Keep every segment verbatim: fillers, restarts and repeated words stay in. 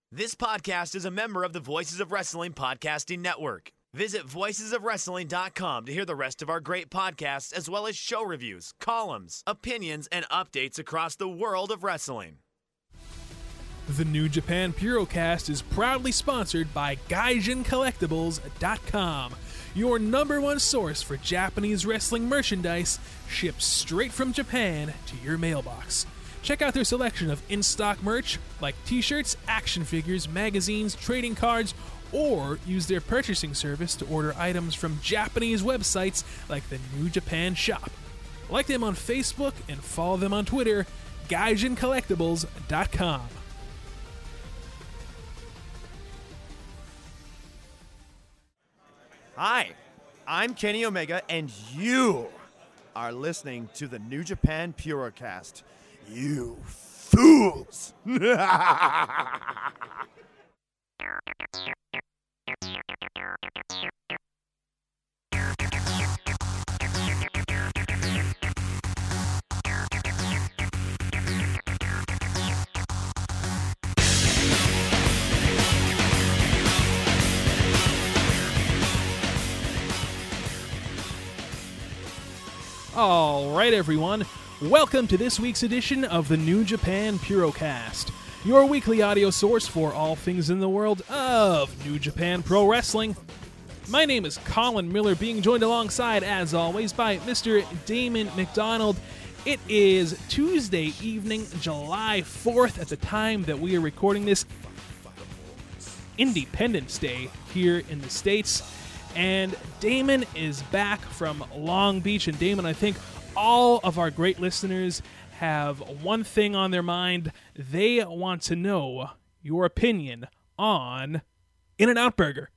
This podcast is a member of the Voices of Wrestling Podcasting Network. Visit voices of wrestling dot com to hear the rest of our great podcasts, as well as show reviews, columns, opinions, and updates across the world of wrestling. The New Japan Purocast is proudly sponsored by Gaijin Collectibles dot com, your number one source for Japanese wrestling merchandise shipped straight from Japan to your mailbox. Check out their selection of in-stock merch like t-shirts, action figures, magazines, trading cards, or use their purchasing service to order items from Japanese websites like the New Japan Shop. Like them on Facebook and follow them on Twitter, Gaijin Collectibles dot com. Hi, I'm Kenny Omega, and you are listening to the New Japan Purocast. You fools! All right, everyone. Welcome to this week's edition of the New Japan Purocast, your weekly audio source for all things in the world of New Japan Pro Wrestling. My name is Colin Miller, being joined alongside, as always, by Mister Damon McDonald. It is Tuesday evening, July fourth, at the time that we are recording this, Independence Day here in the States. And Damon is back from Long Beach. And Damon, I think all of our great listeners have one thing on their mind. They want to know your opinion on In-N-Out Burger.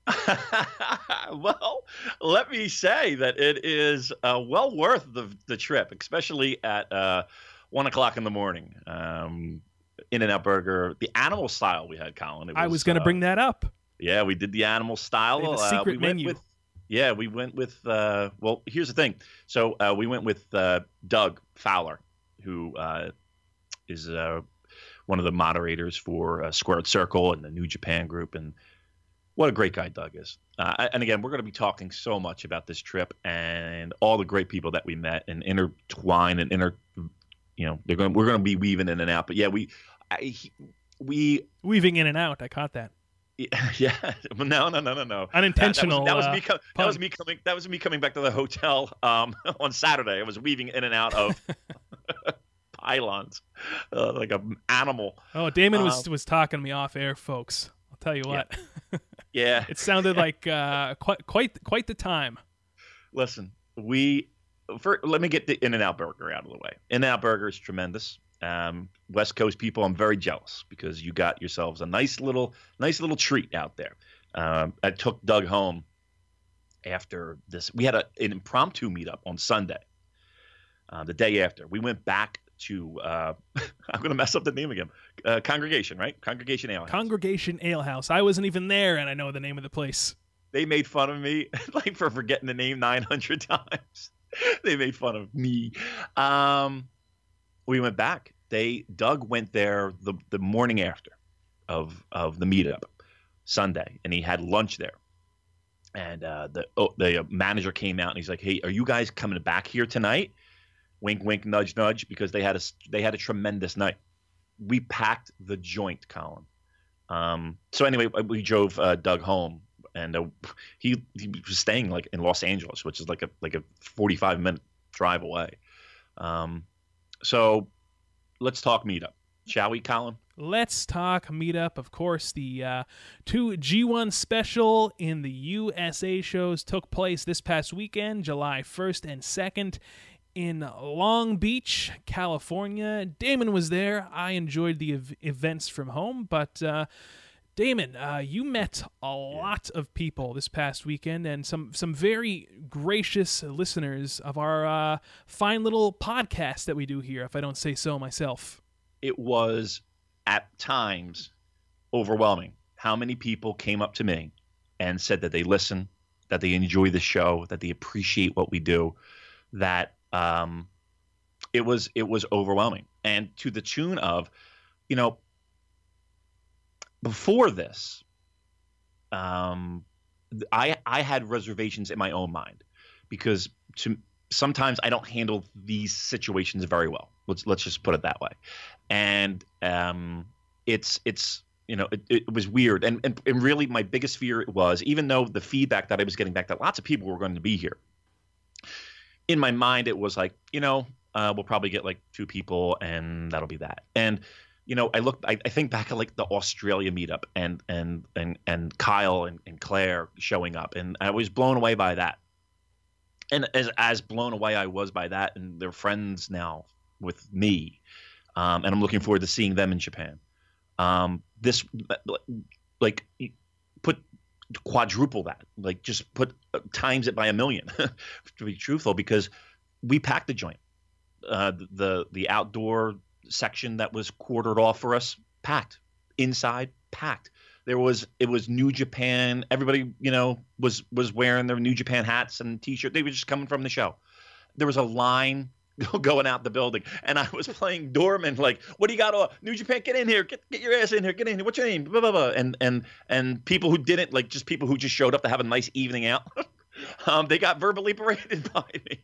Well, let me say that it is uh, well worth the the trip, especially at uh, one o'clock in the morning. Um, In-N-Out Burger, the animal style we had, Colin. It was, I was going to uh, bring that up. Yeah, we did the animal style. They have a Uh, secret we went menu. With, yeah, we went with. Uh, well, here's the thing. So uh, we went with uh, Doug Fowler, who uh, is uh, one of the moderators for uh, Squared Circle and the New Japan Group, and what a great guy Doug is. Uh, and again, we're going to be talking so much about this trip and all the great people that we met and intertwine and inter. You know, they're going. We're going to be weaving in and out. But yeah, we, I, he, we Weaving in and out. I caught that. Yeah, no, no, no, no, no. Unintentional. That, that was, that was uh, me. Com- that was me coming. That was me coming back to the hotel um, on Saturday. I was weaving in and out of pylons uh, like an animal. Oh, Damon was Um, was talking to me off air, folks. I'll tell you what. Yeah. It sounded like uh, quite quite quite the time. Listen, we. For, let me get the In-N-Out Burger out of the way. In-N-Out Burger is tremendous. Um, West Coast people, I'm very jealous because you got yourselves a nice little, nice little treat out there. Um, I took Doug home after this. We had a, an impromptu meetup on Sunday, uh, the day after. We went back to, uh, I'm going to mess up the name again, uh, Congregation, right? Congregation Ale House. Congregation Ale House. I wasn't even there, and I know the name of the place. They made fun of me like for forgetting the name nine hundred times. They made fun of me. Um, we went back. They Doug went there the, the morning after of of the meetup, Sunday, and he had lunch there. And uh, the oh, the manager came out and he's like, "Hey, are you guys coming back here tonight?" Wink, wink, nudge, nudge, because they had a they had a tremendous night. We packed the joint, Colin. Um, so anyway, we drove uh, Doug home, and uh, he he was staying like in Los Angeles, which is like a like a forty-five minute drive away. Um, so let's talk meetup, shall we, Colin? Let's talk meetup. Of course, the uh, two G one special in the U S A shows took place this past weekend, July first and second, in Long Beach, California. Damon was there. I enjoyed the ev- events from home, but uh, Damon, uh, you met a lot of people this past weekend and some, some very gracious listeners of our uh, fine little podcast that we do here, if I don't say so myself. It was at times overwhelming how many people came up to me and said that they listen, that they enjoy the show, that they appreciate what we do, that um, it was it was overwhelming. And to the tune of, you know, before this, um, I I had reservations in my own mind because to sometimes I don't handle these situations very well. Let's let's just put it that way, and um, it's it's you know it, it was weird, and, and and really my biggest fear was, even though the feedback that I was getting back that lots of people were going to be here, in my mind it was like, you know uh, we'll probably get like two people and that'll be that. And you know, I look, I, I think back at like the Australia meetup and and and and Kyle and, and Claire showing up, and I was blown away by that. And as as blown away I was by that, and they're friends now with me, um, and I'm looking forward to seeing them in Japan. Um, this like put quadruple that, like just put uh, times it by a million, to be truthful, because we packed the joint, uh, the the outdoor section that was quartered off for us, packed. Inside, packed. There was it was New Japan. Everybody, you know, was was wearing their New Japan hats and t-shirts. They were just coming from the show. There was a line going out the building, and I was playing doorman, like, "What do you got? Oh, New Japan, get in here, get get your ass in here, get in here. What's your name?" Blah, blah, blah. And and and people who didn't, like, just people who just showed up to have a nice evening out, um, they got verbally paraded by me.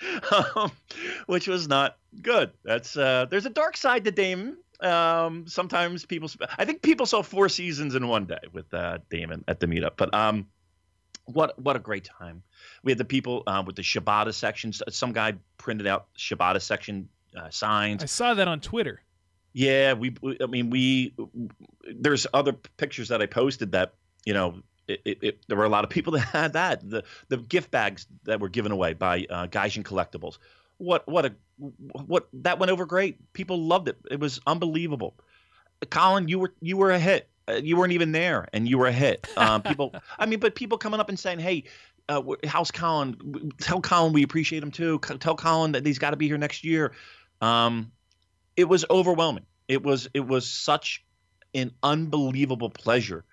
Um, which was not good. That's uh, there's a dark side to Damon. Um, sometimes people, I think people saw four seasons in one day with uh, Damon at the meetup. But um, what what a great time. We had the people uh, with the Shibata sections. Some guy printed out Shibata section uh, signs. I saw that on Twitter. Yeah, we. we I mean, we. There's other pictures that I posted that, you know. It, it, it, there were a lot of people that had that. The the gift bags that were given away by uh, Gaijin Collectibles. What what a what that went over great. People loved it. It was unbelievable. Colin, you were you were a hit. Uh, you weren't even there, and you were a hit. Um, people, I mean, but people coming up and saying, "Hey, uh, how's Colin? Tell Colin we appreciate him too. Tell Colin that he's got to be here next year." Um, it was overwhelming. It was it was such an unbelievable pleasure.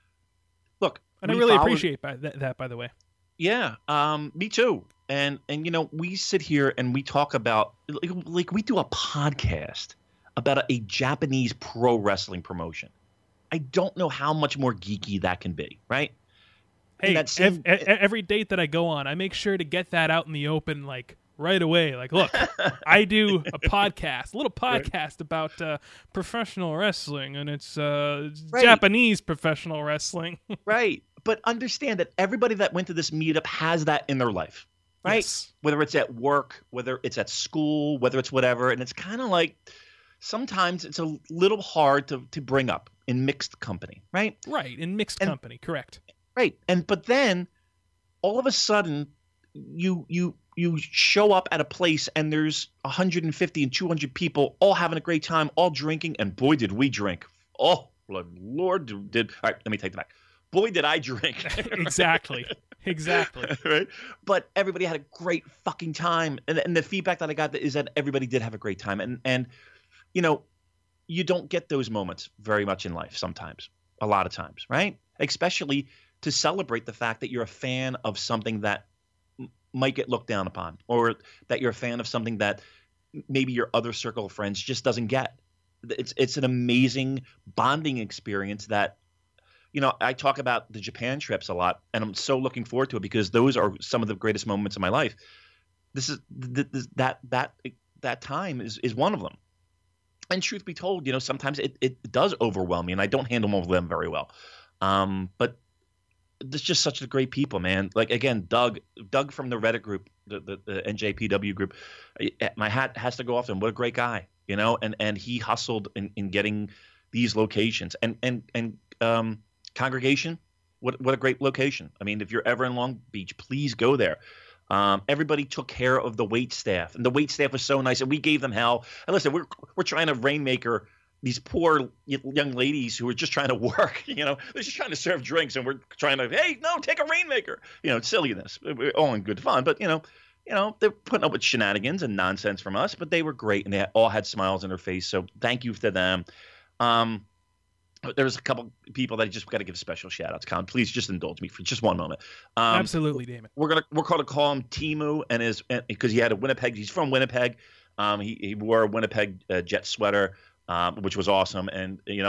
Look, and I really followed, appreciate by that, that, by the way. Yeah, um, me too. And and you know, we sit here and we talk about like, like we do a podcast about a, a Japanese pro wrestling promotion. I don't know how much more geeky that can be, right? Hey, that same, ev- every date that I go on, I make sure to get that out in the open, like right away. Like, look, I do a podcast, a little podcast right. about uh, professional wrestling, and it's, uh, it's right. Japanese professional wrestling. Right. But understand that everybody that went to this meetup has that in their life, right? Yes. Whether it's at work, whether it's at school, whether it's whatever. And it's kind of like sometimes it's a little hard to, to bring up in mixed company, right? Right. In mixed and, company. Correct. Right. And but then all of a sudden you you you show up at a place and there's one hundred fifty and two hundred people all having a great time, all drinking, and boy did we drink. Oh, Lord did. All right, let me take that back. Boy did I drink. Exactly. Exactly. Right? But everybody had a great fucking time. And, and the feedback that I got is that everybody did have a great time. And and you know, you don't get those moments very much in life sometimes. A lot of times, right? Especially to celebrate the fact that you're a fan of something that m- might get looked down upon, or that you're a fan of something that maybe your other circle of friends just doesn't get. It's it's an amazing bonding experience that, you know, I talk about the Japan trips a lot, and I'm so looking forward to it because those are some of the greatest moments of my life. This is th- th- that that that time is is one of them. And truth be told, you know, sometimes it, it does overwhelm me, and I don't handle them very well. Um, but there's just such a great people, man. Like, again, Doug, Doug from the Reddit group, the, the, the N J P W group, my hat has to go off to him. What a great guy, you know, and, and he hustled in, in getting these locations. And, and, and um, Congregation, what, what a great location. I mean, if you're ever in Long Beach, please go there. Um, everybody took care of the wait staff, and the wait staff was so nice, and we gave them hell. And listen, we're we're trying to rainmaker these poor young ladies who are just trying to work. You know, they're just trying to serve drinks, and we're trying to, hey, no, take a rainmaker. You know, it's silliness. We're all in good fun, but you know, you know, they're putting up with shenanigans and nonsense from us, but they were great, and they all had smiles on their face. So thank you to them. Um, There was a couple people that I just got to give special shout outs. Colin, please just indulge me for just one moment. Um, Absolutely, Damon. We're gonna we're going to call him Timu, and his because he had a Winnipeg. He's from Winnipeg. Um, he he wore a Winnipeg uh, Jet sweater, um, which was awesome. And you know,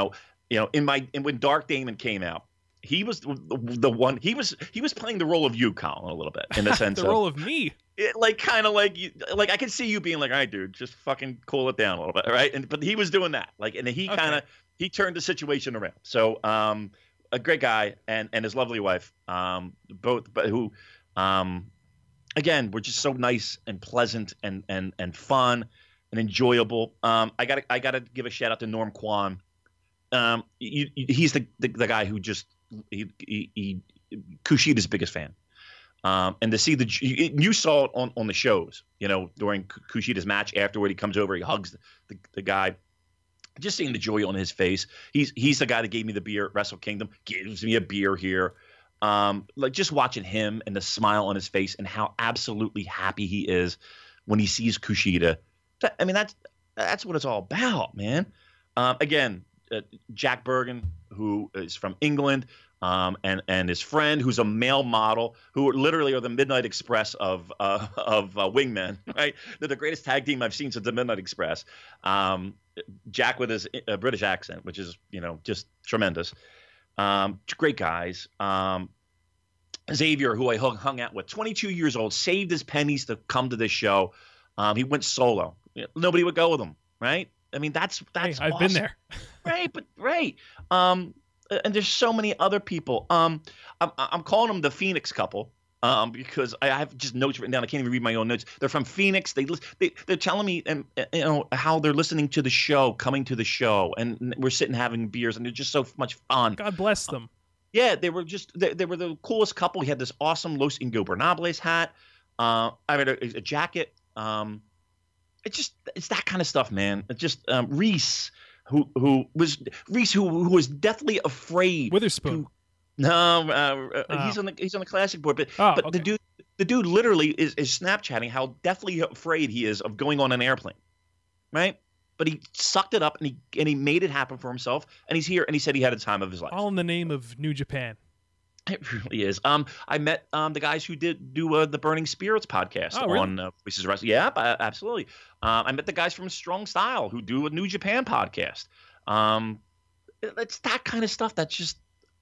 you know, in my and when Dark Damon came out, he was the, the one. He was he was playing the role of you, Colin, a little bit in the sense the of role of me. It, like kind of like you, like I can see you being like, all right, dude, just fucking cool it down a little bit, right? And but he was doing that, like, and he kind of Okay. he turned the situation around. So, um, a great guy and and his lovely wife, um, both, but who, um, again, were just so nice and pleasant and and and fun and enjoyable. Um, I got I got to give a shout out to Norm Kwan. Um, you, you, he's the, the the guy who just he he, he Kushida's biggest fan. Um, and to see the you, you saw it on, on the shows, you know, during Kushida's match afterward, he comes over, he hugs the, the guy. Just seeing the joy on his face. He's he's the guy that gave me the beer at Wrestle Kingdom, gives me a beer here. Um, like just watching him and the smile on his face and how absolutely happy he is when he sees Kushida. I mean, that's that's what it's all about, man. Um, again, uh, Jack Bergen, who is from England. Um, and and his friend, who's a male model, who literally are the Midnight Express of uh, of uh, wingmen, right? They're the greatest tag team I've seen since the Midnight Express. Um, Jack with his uh, British accent, which is you know just tremendous. Um, great guys. Um, Xavier, who I hung, hung out with, twenty-two years old, saved his pennies to come to this show. Um, he went solo. Nobody would go with him, right? I mean, that's that's. Hey, I've awesome. been there. Right, but right. Um, and there's so many other people. Um, I'm, I'm calling them the Phoenix couple um, because I have just notes written down. I can't even read my own notes. They're from Phoenix. They, they they're telling me and you know how they're listening to the show, coming to the show, and we're sitting having beers, and they're just so much fun. God bless them. Yeah, they were just they, they were the coolest couple. He had this awesome Los Ingobernables hat. Uh, I had a, a jacket. Um, it's just it's that kind of stuff, man. It just um, Reese. Who who was Reese? Who who was deathly afraid. Witherspoon. To, no, uh, Oh. he's on the he's on the classic board, but Oh, but okay. the dude the dude literally is is Snapchatting how deathly afraid he is of going on an airplane, right? But he sucked it up and he and he made it happen for himself, and he's here and he said he had a time of his life. All in the name of New Japan. It really is. Um, I met um the guys who did do uh, the Burning Spirits podcast Oh, really? on uh, Voices of Wrestling. Yeah, uh, absolutely. Um, I met the guys from Strong Style who do a New Japan podcast. Um, it- it's that kind of stuff. That's just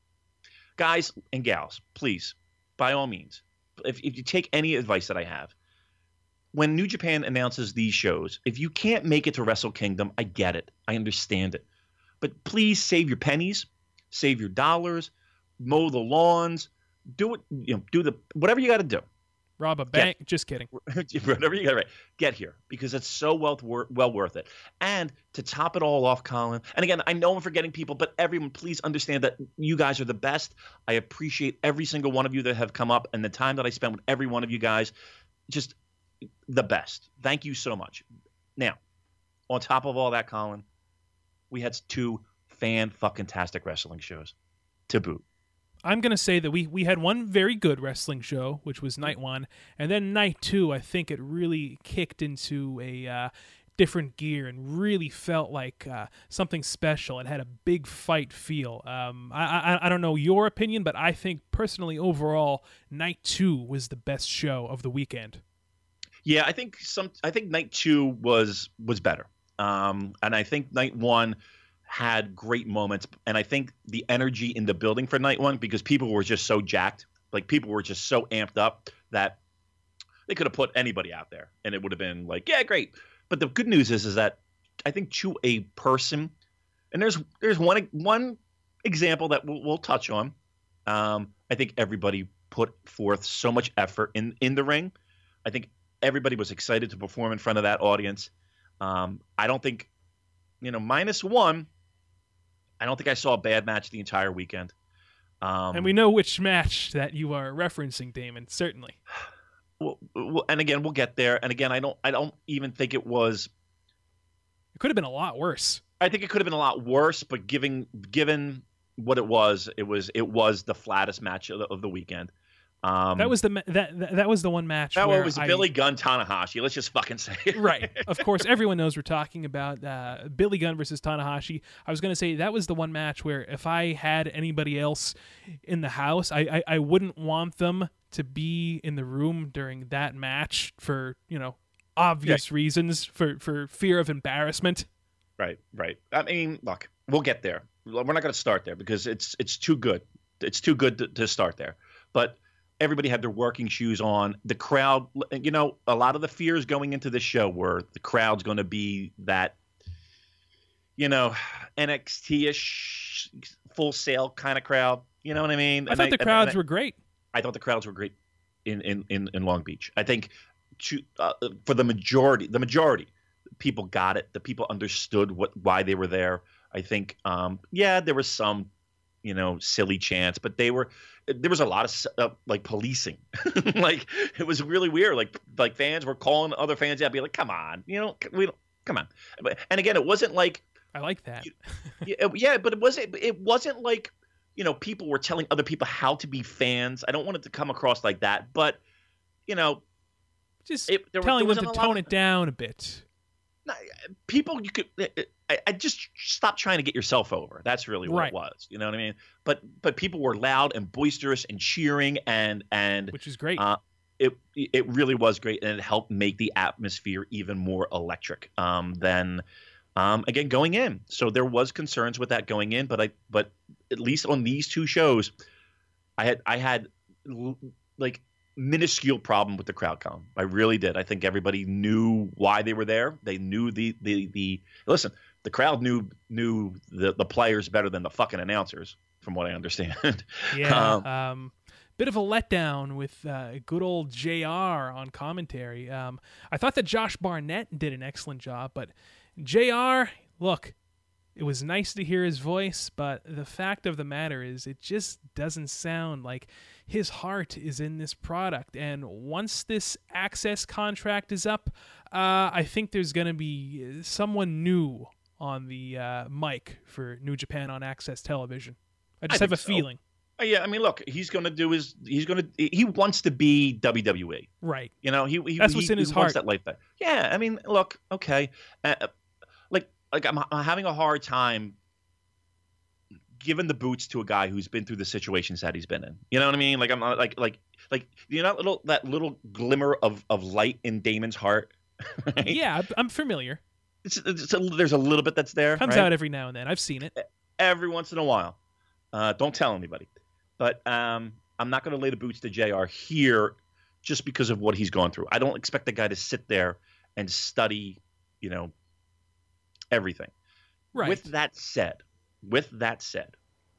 guys and gals. Please, by all means, if if you take any advice that I have, when New Japan announces these shows, if you can't make it to Wrestle Kingdom, I get it. I understand it, but please save your pennies, save your dollars. Mow the lawns, do it, you know, do the whatever you got to do. Rob a bank. Just kidding. Whatever you got to right. Get here because it's so well, wor- well worth it. And to top it all off, Colin, and again, I know I'm forgetting people, but everyone, please understand that you guys are the best. I appreciate every single one of you that have come up and the time that I spent with every one of you guys. Just the best. Thank you so much. Now, on top of all that, Colin, we had two fan-fucking-tastic wrestling shows to boot. I'm going to say that we, we had one very good wrestling show, which was night one, and then night two, I think it really kicked into a uh, different gear and really felt like uh, something special. It had a big fight feel. Um, I, I I don't know your opinion, but I think personally, overall, night two was the best show of the weekend. Yeah, I think some. I think night two was was better, um, and I think night one had great moments, and I think the energy in the building for night one, because people were just so jacked, like people were just so amped up that they could have put anybody out there and it would have been like, yeah, great. But the good news is, is that I think to a person, and there's there's one one example that we'll, we'll touch on. Um, I think everybody put forth so much effort in in the ring. I think everybody was excited to perform in front of that audience. Um, I don't think, you know, minus one. I don't think I saw a bad match the entire weekend. Um, And we know which match that you are referencing, Damon, certainly. well, well, and again, we'll get there. And again, I don't, I don't even think it was. It could have been a lot worse. I think it could have been a lot worse, but given given what it was, it was it was the flattest match of the, of the weekend. Um, That was the ma- that, that that was the one match that where one was I- Billy Gunn Tanahashi. Let's just fucking say it. Right. Of course, everyone knows we're talking about uh, Billy Gunn versus Tanahashi. I was going to say that was the one match where if I had anybody else in the house, I, I, I wouldn't want them to be in the room during that match for, you know, obvious reasons, for, for fear of embarrassment. Right, right. I mean, look, we'll get there. we're not going to start there because it's it's too good. It's too good to, to start there. But everybody had their working shoes on. The crowd, you know, a lot of the fears going into the show were the crowd's going to be that, you know, N X T-ish Full Sail kind of crowd. You know what I mean? I and thought I, the crowds and, and were great. I thought the crowds were great in in, in, in Long Beach. I think to, uh, for the majority, the majority, people got it. The people understood what why they were there. I think, um, yeah, there was some, you know, silly chants, but they were there was a lot of uh, like policing. Like it was really weird. Like like fans were calling other fans out, be like, "Come on, you know, we don't come on." And again, it wasn't like I like that. yeah, yeah, but it wasn't. It wasn't like, you know, people were telling other people how to be fans. I don't want it to come across like that, but you know, just it, there, telling there them to tone of, it down a bit. People, you could. I, I just stop trying to get yourself over. That's really what right. it was. You know what I mean? But but people were loud and boisterous and cheering and and which is great. Uh, it it really was great, and it helped make the atmosphere even more electric um, than um, again going in. So there was concerns with that going in, but I but at least on these two shows, I had I had like. minuscule problem with the crowd count. I really did. I think everybody knew why they were there. They knew the the the listen. The crowd knew knew the the players better than the fucking announcers, from what I understand. Yeah. um, um, bit of a letdown with uh, good old J R on commentary. Um, I thought that Josh Barnett did an excellent job, but J R, look, it was nice to hear his voice, but the fact of the matter is, it just doesn't sound like his heart is in this product. And once this Access contract is up, uh, I think there's going to be someone new on the uh, mic for New Japan on Access Television. I just I have a so. feeling. Yeah, I mean, look, he's going to do his. He's going to. He wants to be W W E, right? You know, he. he That's what's he, in his he heart. Wants that life back. Yeah, I mean, look, okay, uh, like, like I'm, I'm having a hard time giving the boots to a guy who's been through the situations that he's been in. You know what I mean? Like I'm like like like you know that little that little glimmer of, of light in Damon's heart. Right? Yeah, I'm familiar. It's, it's a, there's a little bit that's there. Comes right? out every now and then. I've seen it every once in a while. Uh, don't tell anybody. But um, I'm not going to lay the boots to J R here just because of what he's gone through. I don't expect the guy to sit there and study, you know, everything. Right. With that said. With that said,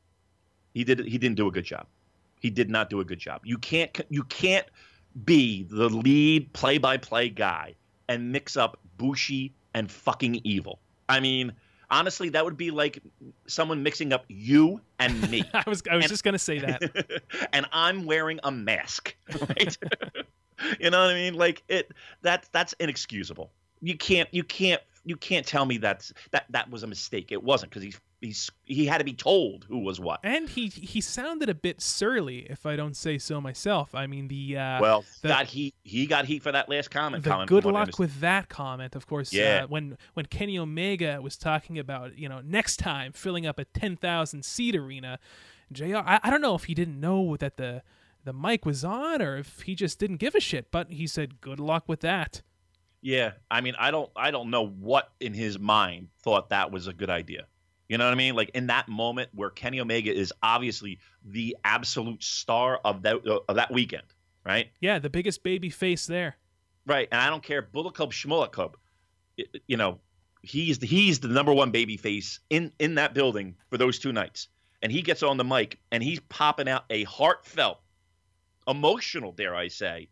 he did he didn't do a good job. He did not do a good job. You can't you can't be the lead play-by-play guy and mix up Bushi and fucking Evil. I mean, honestly, that would be like someone mixing up you and me. I was I was and, just gonna say that. And I'm wearing a mask, right? You know what I mean? Like it that that's inexcusable. You can't you can't you can't tell me that's that that was a mistake. It wasn't, because he's he's he had to be told who was what. And he he sounded a bit surly, if I don't say so myself. I mean the uh, well the, got heat he got heat for that last comment. The comment good luck with that comment, of course. Yeah. Uh, when when Kenny Omega was talking about, you know, next time filling up a ten thousand seat arena, J R, I, I don't know if he didn't know that the the mic was on or if he just didn't give a shit, but he said good luck with that. Yeah, I mean, I don't, I don't know what in his mind thought that was a good idea. You know what I mean? Like in that moment where Kenny Omega is obviously the absolute star of that of that weekend, right? Yeah, the biggest baby face there. Right, and I don't care, Bullet Club, Schmullet Club, you know, he's the, he's the number one baby face in in that building for those two nights, and he gets on the mic and he's popping out a heartfelt, emotional, dare I say,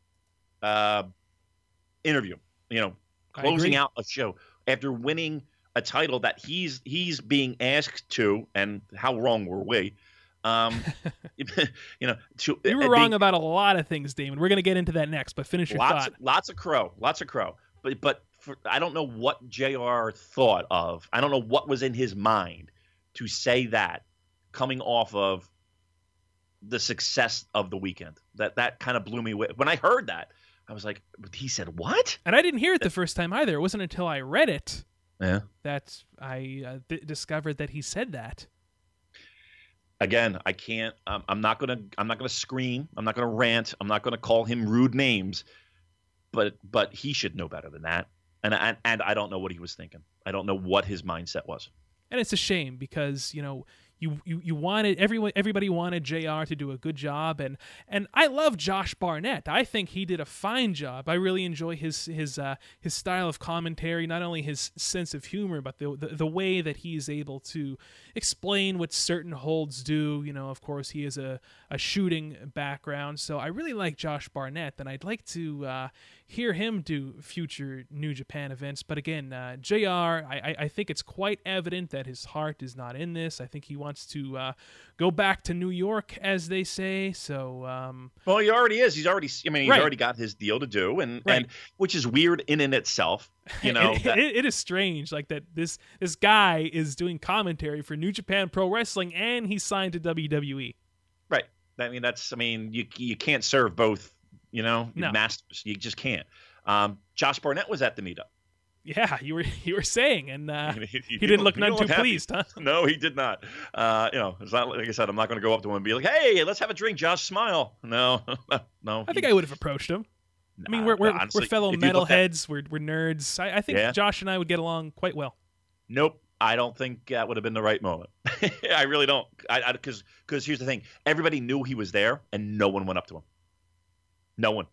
uh. interview, you know, closing out a show after winning a title that he's he's being asked to, and how wrong were we? Um, you know, to, you were uh, wrong they, about a lot of things, Damon. We're going to get into that next, but finish your lots, thought. Lots of crow, lots of crow. But but for, I don't know what J R thought of. I don't know what was in his mind to say that, coming off of the success of the weekend. That that kind of blew me away. When I heard that, I was like, he said what? And I didn't hear it the first time either. It wasn't until I read it yeah. that I uh, th- discovered that he said that. Again, I can't. Um, I'm not gonna. I'm not gonna scream. I'm not gonna rant. I'm not gonna call him rude names. But but he should know better than that. And and and I don't know what he was thinking. I don't know what his mindset was. and it's a shame because, you know, You, you you wanted everyone everybody wanted J R to do a good job, and and I love Josh Barnett. I think he did a fine job. I really enjoy his his uh, his style of commentary, not only his sense of humor, but the, the the way that he is able to explain what certain holds do. You know, of course, he has a, a shooting background, so I really like Josh Barnett, and I'd like to uh, hear him do future New Japan events. But again, uh, J R, I, I think it's quite evident that his heart is not in this. I think he wants to uh, go back to New York, as they say. So, um, well, he already is. He's already. I mean, he's right. already got his deal to do, and right. and which is weird in and itself. You know, it, that, it, it is strange, like that. This this guy is doing commentary for New Japan Pro Wrestling, and he's signed to W W E. Right. I mean, that's. I mean, you you can't serve both. You know, no. masters. You just can't. Um, Josh Barnett was at the meetup. Yeah, you were you were saying, and uh, he, he, he didn't look he none look too happy. pleased, huh? No, he did not. Uh, you know, it's not like I said. I'm not going to go up to him and be like, "Hey, let's have a drink, Josh. Smile." No, no. I think I would have approached him. I mean, Nah, we're we're, honestly, we're fellow if you look metalheads. We're we're nerds. I, I think Yeah. Josh and I would get along quite well. Nope. I don't think that would have been the right moment. I really don't. I because because here's the thing. Everybody knew he was there, and no one went up to him. No one.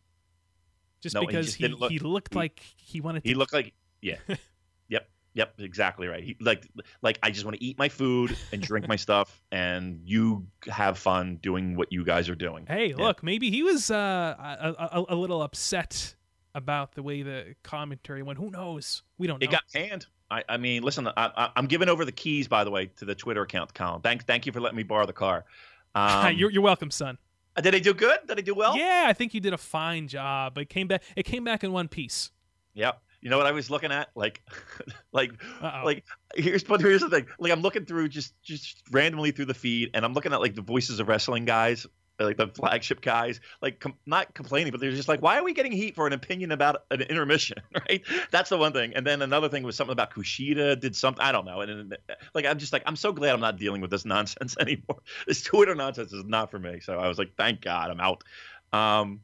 Just No, he because just he, didn't look- he looked he- like he wanted to. He looked like yeah. Yep. Yep. Exactly right. He, like like I just want to eat my food and drink my stuff, and you have fun doing what you guys are doing. Hey, Yeah. look, maybe he was uh, a, a, a little upset about the way the commentary went. Who knows? We don't know. It got panned. I, I mean, listen, I, I, I'm giving over the keys, by the way, to the Twitter account, Colin. Thank, thank you for letting me borrow the car. Um, you're, you're welcome, son. did I do good? Did I do well? Yeah, I think you did a fine job. It came back. It came back in one piece. Yep. You know what I was looking at? Like, like, Uh-oh. like. Here's but here's the thing. Like, I'm looking through just just randomly through the feed, and I'm looking at like the Voices of Wrestling guys, like the flagship guys, like com- not complaining, but they're just like, why are we getting heat for an opinion about an intermission? Right? That's the one thing. And then another thing was something about Kushida did something. I don't know. And, and like, I'm just like, I'm so glad I'm not dealing with this nonsense anymore. This Twitter nonsense is not for me. So I was like, thank God I'm out. Um,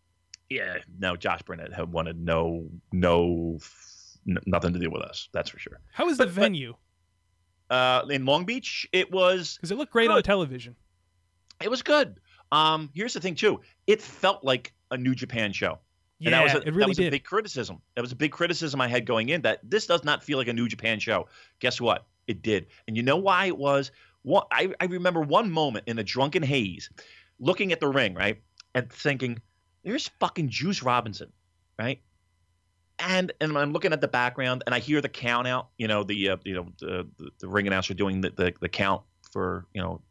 yeah, no, Josh Burnett had wanted no, no, n- nothing to do with us. That's for sure. How was the But- but- venue? Uh, in Long Beach, it was Because it looked great on good. television. It was good. Um, here's the thing too. It felt like a New Japan show. Yeah, and that was a, it really that was did. a big criticism. That was a big criticism I had going in, that this does not feel like a New Japan show. Guess what? It did. And you know why it was? One, I, I remember one moment in a drunken haze looking at the ring, right? And thinking, there's fucking Juice Robinson, right? And and I'm looking at the background and I hear the count out, you know, the uh, you know the, the the ring announcer doing the, the the count for, you know,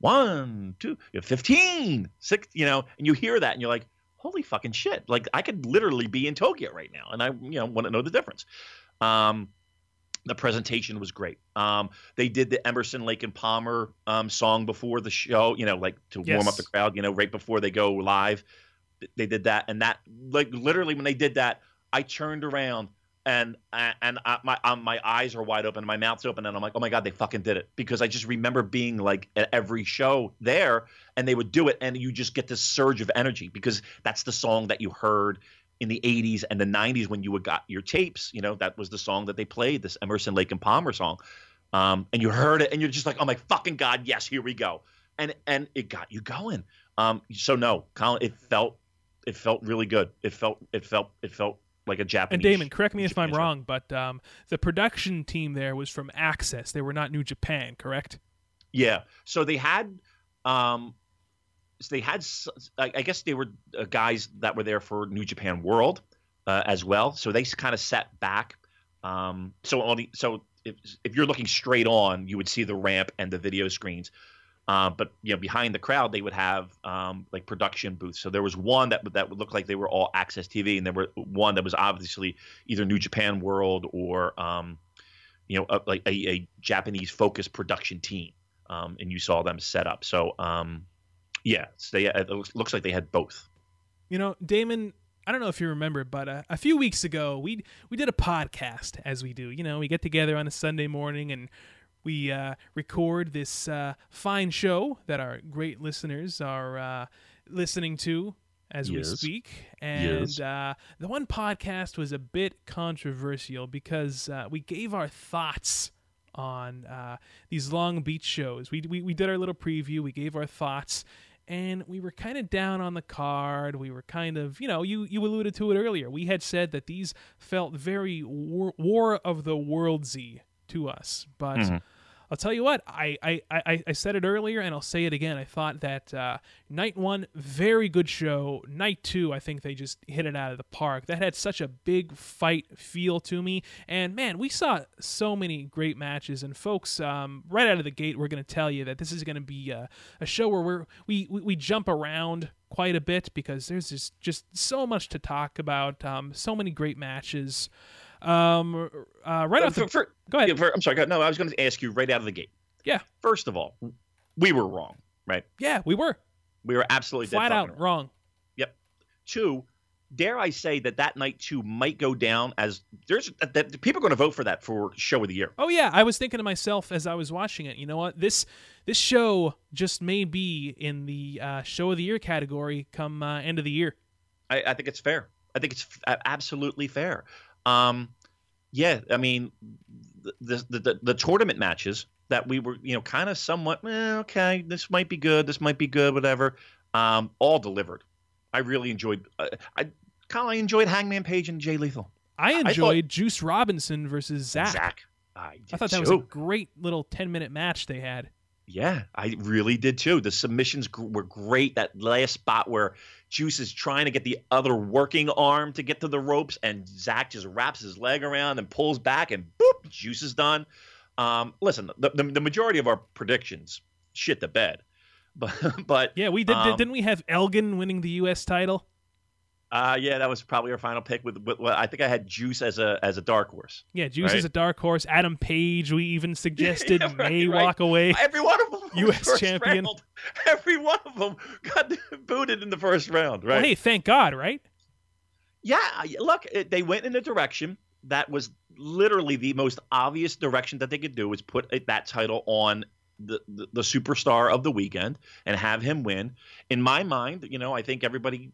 one, two, fifteen, six, you know, and you hear that and you're like, holy fucking shit. Like I could literally be in Tokyo right now. And I, you know, want to know the difference. Um, the presentation was great. Um, they did the Emerson, Lake and Palmer um, song before the show, you know, like to warm Yes. up the crowd, you know, right before they go live. They did that. And that, like, literally when they did that, I turned around and and I, my um, my eyes are wide open, my mouth's open, and I'm like, oh my God, they fucking did it. Because I just remember being like at every show there, and they would do it, and you just get this surge of energy because that's the song that you heard in the eighties and the nineties when you would got your tapes. You know, that was the song that they played, this Emerson, Lake and Palmer song. Um, and you heard it, and you're just like, oh my fucking God, yes, here we go. And and it got you going. Um, so no, Colin, it felt it felt really good. It felt it felt it felt. like a Japanese. And Damon, correct me if I'm Japan show. wrong, but um, the production team there was from Access. They were not New Japan, correct? Yeah. So they had, um, so they had, s- I I guess they were uh, guys that were there for New Japan World uh, as well. So they kind of sat back. Um, so only, so if if you're looking straight on, you would see the ramp and the video screens. Uh, but you know, behind the crowd, they would have um, like production booths. So there was one that would, that would look like they were all Access T V, and there were one that was obviously either New Japan World or um, you know, a, like a, a Japanese focused production team. Um, and you saw them set up. So um, yeah, so they, it looks, looks like they had both. You know, Damon, I don't know if you remember, but uh, a few weeks ago, we we did a podcast, as we do. You know, we get together on a Sunday morning and we uh, record this uh, fine show that our great listeners are uh, listening to as we Yes. speak. And Yes. uh, the one podcast was a bit controversial because uh, we gave our thoughts on uh, these Long Beach shows. We, we we did our little preview. We gave our thoughts, and we were kind of down on the card. We were kind of, you know, you you alluded to it earlier. We had said that these felt very war, war of the worldsy to us, but. Mm-hmm. I'll tell you what, I, I, I, I said it earlier, and I'll say it again. I thought that uh, night one, very good show. Night two, I think they just hit it out of the park. That had such a big fight feel to me. And, man, we saw so many great matches. And, folks, um, right out of the gate, we're going to tell you that this is going to be a, a show where we're, we, we, we jump around quite a bit because there's just, just so much to talk about, um, so many great matches. Um, uh, right off the, for, for, go ahead. For, I'm sorry. Go, no, I was going to ask you right out of the gate. Yeah. First of all, we were wrong, right? Yeah, we were. We were absolutely flat dead out wrong. wrong. Yep. Two, dare I say that that night two might go down as there's that people are going to vote for that for show of the year. Oh yeah, I was thinking to myself as I was watching it. You know what? This this show just may be in the uh, show of the year category come uh, end of the year. I, I think it's fair. I think it's f- absolutely fair. Um, yeah, I mean, the, the the the tournament matches that we were, you know, kind of somewhat, eh, okay, this might be good, this might be good, whatever. Um, all delivered. I really enjoyed. Uh, I kind of enjoyed Hangman Page and Jay Lethal. I enjoyed I thought, Juice Robinson versus Zach. Zach. I, I thought that too. was a great little ten minute match they had. Yeah, I really did too. The submissions g- were great. That last spot where Juice is trying to get the other working arm to get to the ropes, and Zach just wraps his leg around and pulls back, and boop, Juice is done. Um, listen, the, the the majority of our predictions shit the bed, but but yeah, we did. Um, didn't we have Elgin winning the U S title? Uh, yeah, that was probably our final pick. With, with well, I think I had Juice as a as a dark horse. Yeah, Juice right? is a dark horse. Adam Page, we even suggested yeah, right, may right. walk away. Every one of them, U S first champion. Round. Every one of them got booted in the first round. Right? Well, hey, thank God, right? Yeah, look, it, they went in a direction that was literally the most obvious direction that they could do, was put it, that title on the, the the superstar of the weekend and have him win. In my mind, you know, I think everybody.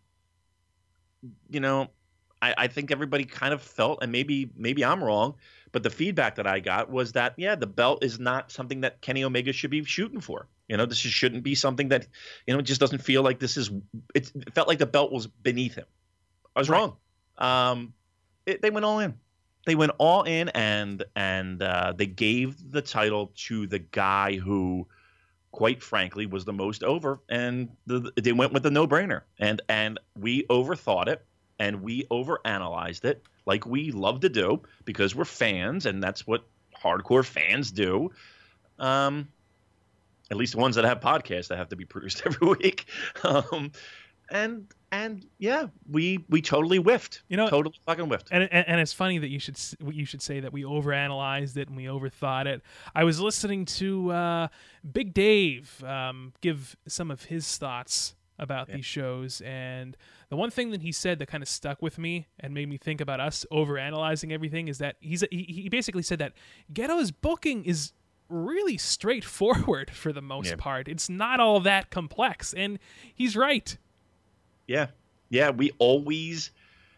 You know, I, I think everybody kind of felt, and maybe maybe I'm wrong, but the feedback that I got was that, yeah, the belt is not something that Kenny Omega should be shooting for. You know, this is, shouldn't be something that, you know, it just doesn't feel like this is – it felt like the belt was beneath him. I was right. wrong. Um, it, they went all in. They went all in, and and uh, they gave the title to the guy who – quite frankly, was the most over, and the, they went with the no-brainer. And and we overthought it, and we overanalyzed it, like we love to do, because we're fans, and that's what hardcore fans do. Um, at least the ones that have podcasts that have to be produced every week. Um, and and yeah, we we totally whiffed. You know, totally fucking whiffed. And, and and it's funny that you should you should say that we overanalyzed it and we overthought it. I was listening to uh, Big Dave um, give some of his thoughts about yeah. these shows, and the one thing that he said that kind of stuck with me and made me think about us overanalyzing everything is that he's he, he basically said that Ghetto's booking is really straightforward for the most yeah. part. It's not all that complex, and he's right. Yeah, yeah, we always.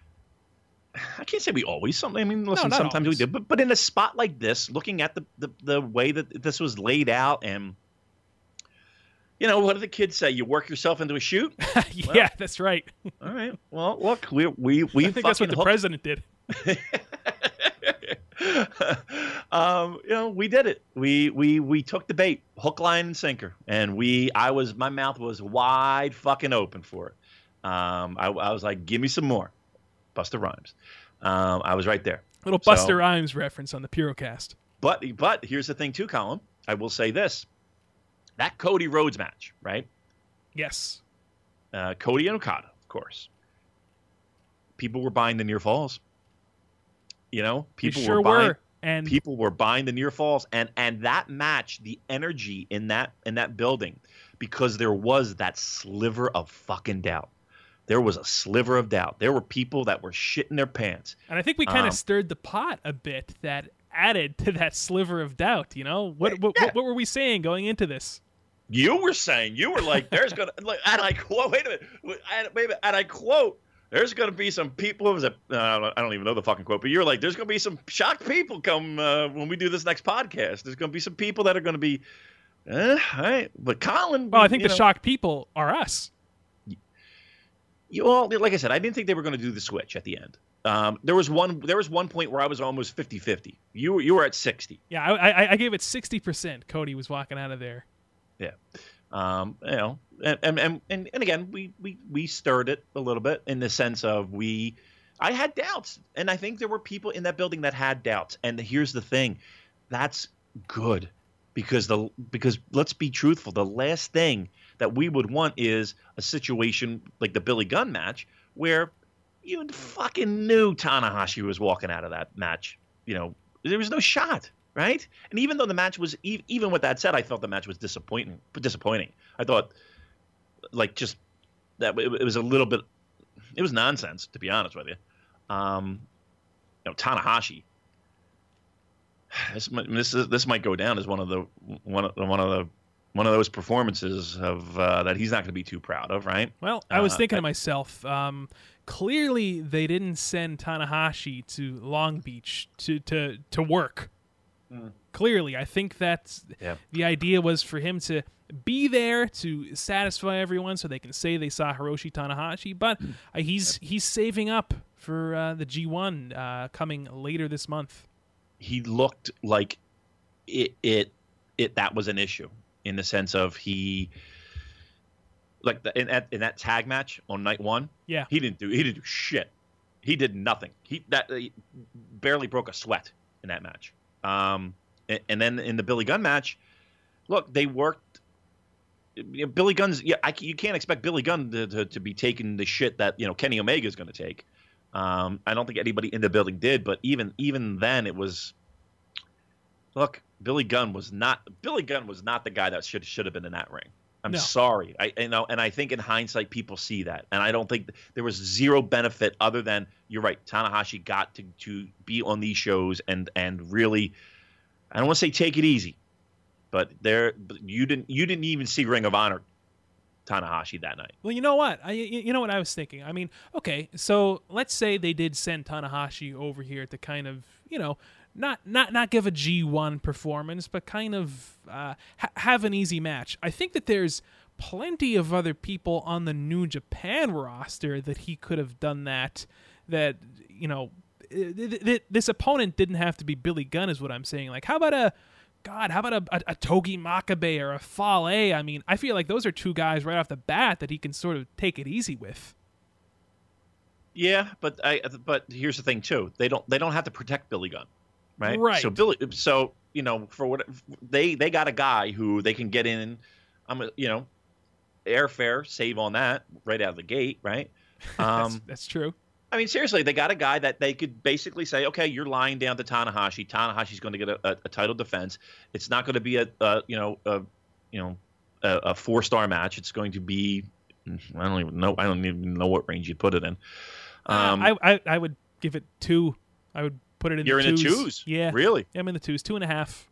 I can't say we always. Something. I mean, listen, no, sometimes always. we do, but but in a spot like this, looking at the, the the way that this was laid out, and you know, what do the kids say? You work yourself into a shoot. yeah, well, that's right. All right. Well, look, we we we. I think that's what the hooked. president did. um, you know, we did it. We we we took the bait, hook, line, and sinker, and we. I was my mouth was wide fucking open for it. Um, I, I was like, give me some more, Busta Rhymes. Um, I was right there. Little Busta so, Rhymes reference on the Purocast. But but here's the thing too, Colin. I will say this: that Cody Rhodes match, right? Yes. Uh, Cody and Okada, of course. People were buying the near falls. You know, people they sure were buying. Were. And people were buying the near falls, and and that match, the energy in that in that building, because there was that sliver of fucking doubt. There was a sliver of doubt. There were people that were shitting their pants. And I think we kind of um, stirred the pot a bit that added to that sliver of doubt, you know? What what, yeah. what, what were we saying going into this? You were saying, you were like, there's going to, like, and I quote, wait a minute, and, wait a minute, and I quote, there's going to be some people. What was it? Uh, I don't even know the fucking quote, but you're like, there's going to be some shocked people come uh, when we do this next podcast. There's going to be some people that are going to be, eh, all right. But Colin. Well, I think the know, shocked people are us. You, well, like I said, I didn't think they were going to do the switch at the end. Um, there was one. There was one point where I was almost fifty-fifty. You you were at sixty. Yeah, I, I, I gave it sixty percent. Cody was walking out of there. Yeah. Um, you know, and, and and and again, we we we stirred it a little bit in the sense of we. I had doubts, and I think there were people in that building that had doubts. And here's the thing, that's good, because the because let's be truthful, the last thing that we would want is a situation like the Billy Gunn match where you fucking knew Tanahashi was walking out of that match. You know, there was no shot, right? And even though the match was, even with that said, I felt the match was disappointing. Disappointing. I thought, like, just that it was a little bit, it was nonsense, to be honest with you. Um, you know, Tanahashi. This this is this might go down as one of the one of one of the one of those performances of uh, that he's not going to be too proud of, right? Well, I was uh, thinking I, to myself, um, clearly they didn't send Tanahashi to Long Beach to to to work. Mm. Clearly, I think that's yeah. the idea was for him to be there to satisfy everyone, so they can say they saw Hiroshi Tanahashi. But uh, he's he's saving up for uh, the G one uh, coming later this month. He looked like it it it that was an issue. In the sense of he, like the, in, that, in that tag match on night one, yeah, he didn't do he didn't do shit. He did nothing. He that he barely broke a sweat in that match. Um, and, and then in the Billy Gunn match, look, they worked. You know, Billy Gunn's yeah, I, you can't expect Billy Gunn to, to to be taking the shit that you know Kenny Omega is going to take. Um, I don't think anybody in the building did, but even even then, it was. Look, Billy Gunn was not Billy Gunn was not the guy that should should have been in that ring. I'm no. sorry. I you know, and I think in hindsight people see that, and I don't think there was zero benefit other than you're right. Tanahashi got to to be on these shows and and really, I don't want to say take it easy, but there you didn't you didn't even see Ring of Honor Tanahashi that night. Well, you know what? I you know what I was thinking. I mean, okay, so let's say they did send Tanahashi over here to kind of you know. Not not not give a G one performance, but kind of uh, ha- have an easy match. I think that there's plenty of other people on the New Japan roster that he could have done that. That you know, th- th- this opponent didn't have to be Billy Gunn, is what I'm saying. Like, how about a God? How about a, a, a Togi Makabe or a Fale? I mean, I feel like those are two guys right off the bat that he can sort of take it easy with. Yeah, but I but here's the thing too. They don't they don't have to protect Billy Gunn. Right. Right. So Billy. So you know, for what they they got a guy who they can get in. I'm a, you know, airfare save on that right out of the gate. Right. Um, that's, that's true. I mean, seriously, they got a guy that they could basically say, okay, you're lying down to Tanahashi. Tanahashi's going to get a, a, a title defense. It's not going to be a, a you know a you know a, a four star match. It's going to be I don't even know I don't even know what range you'd put it in. Um, uh, I, I I would give it two. I would. Put it in You're the in twos. the twos? Yeah. Really? I'm in the twos. Two and a half.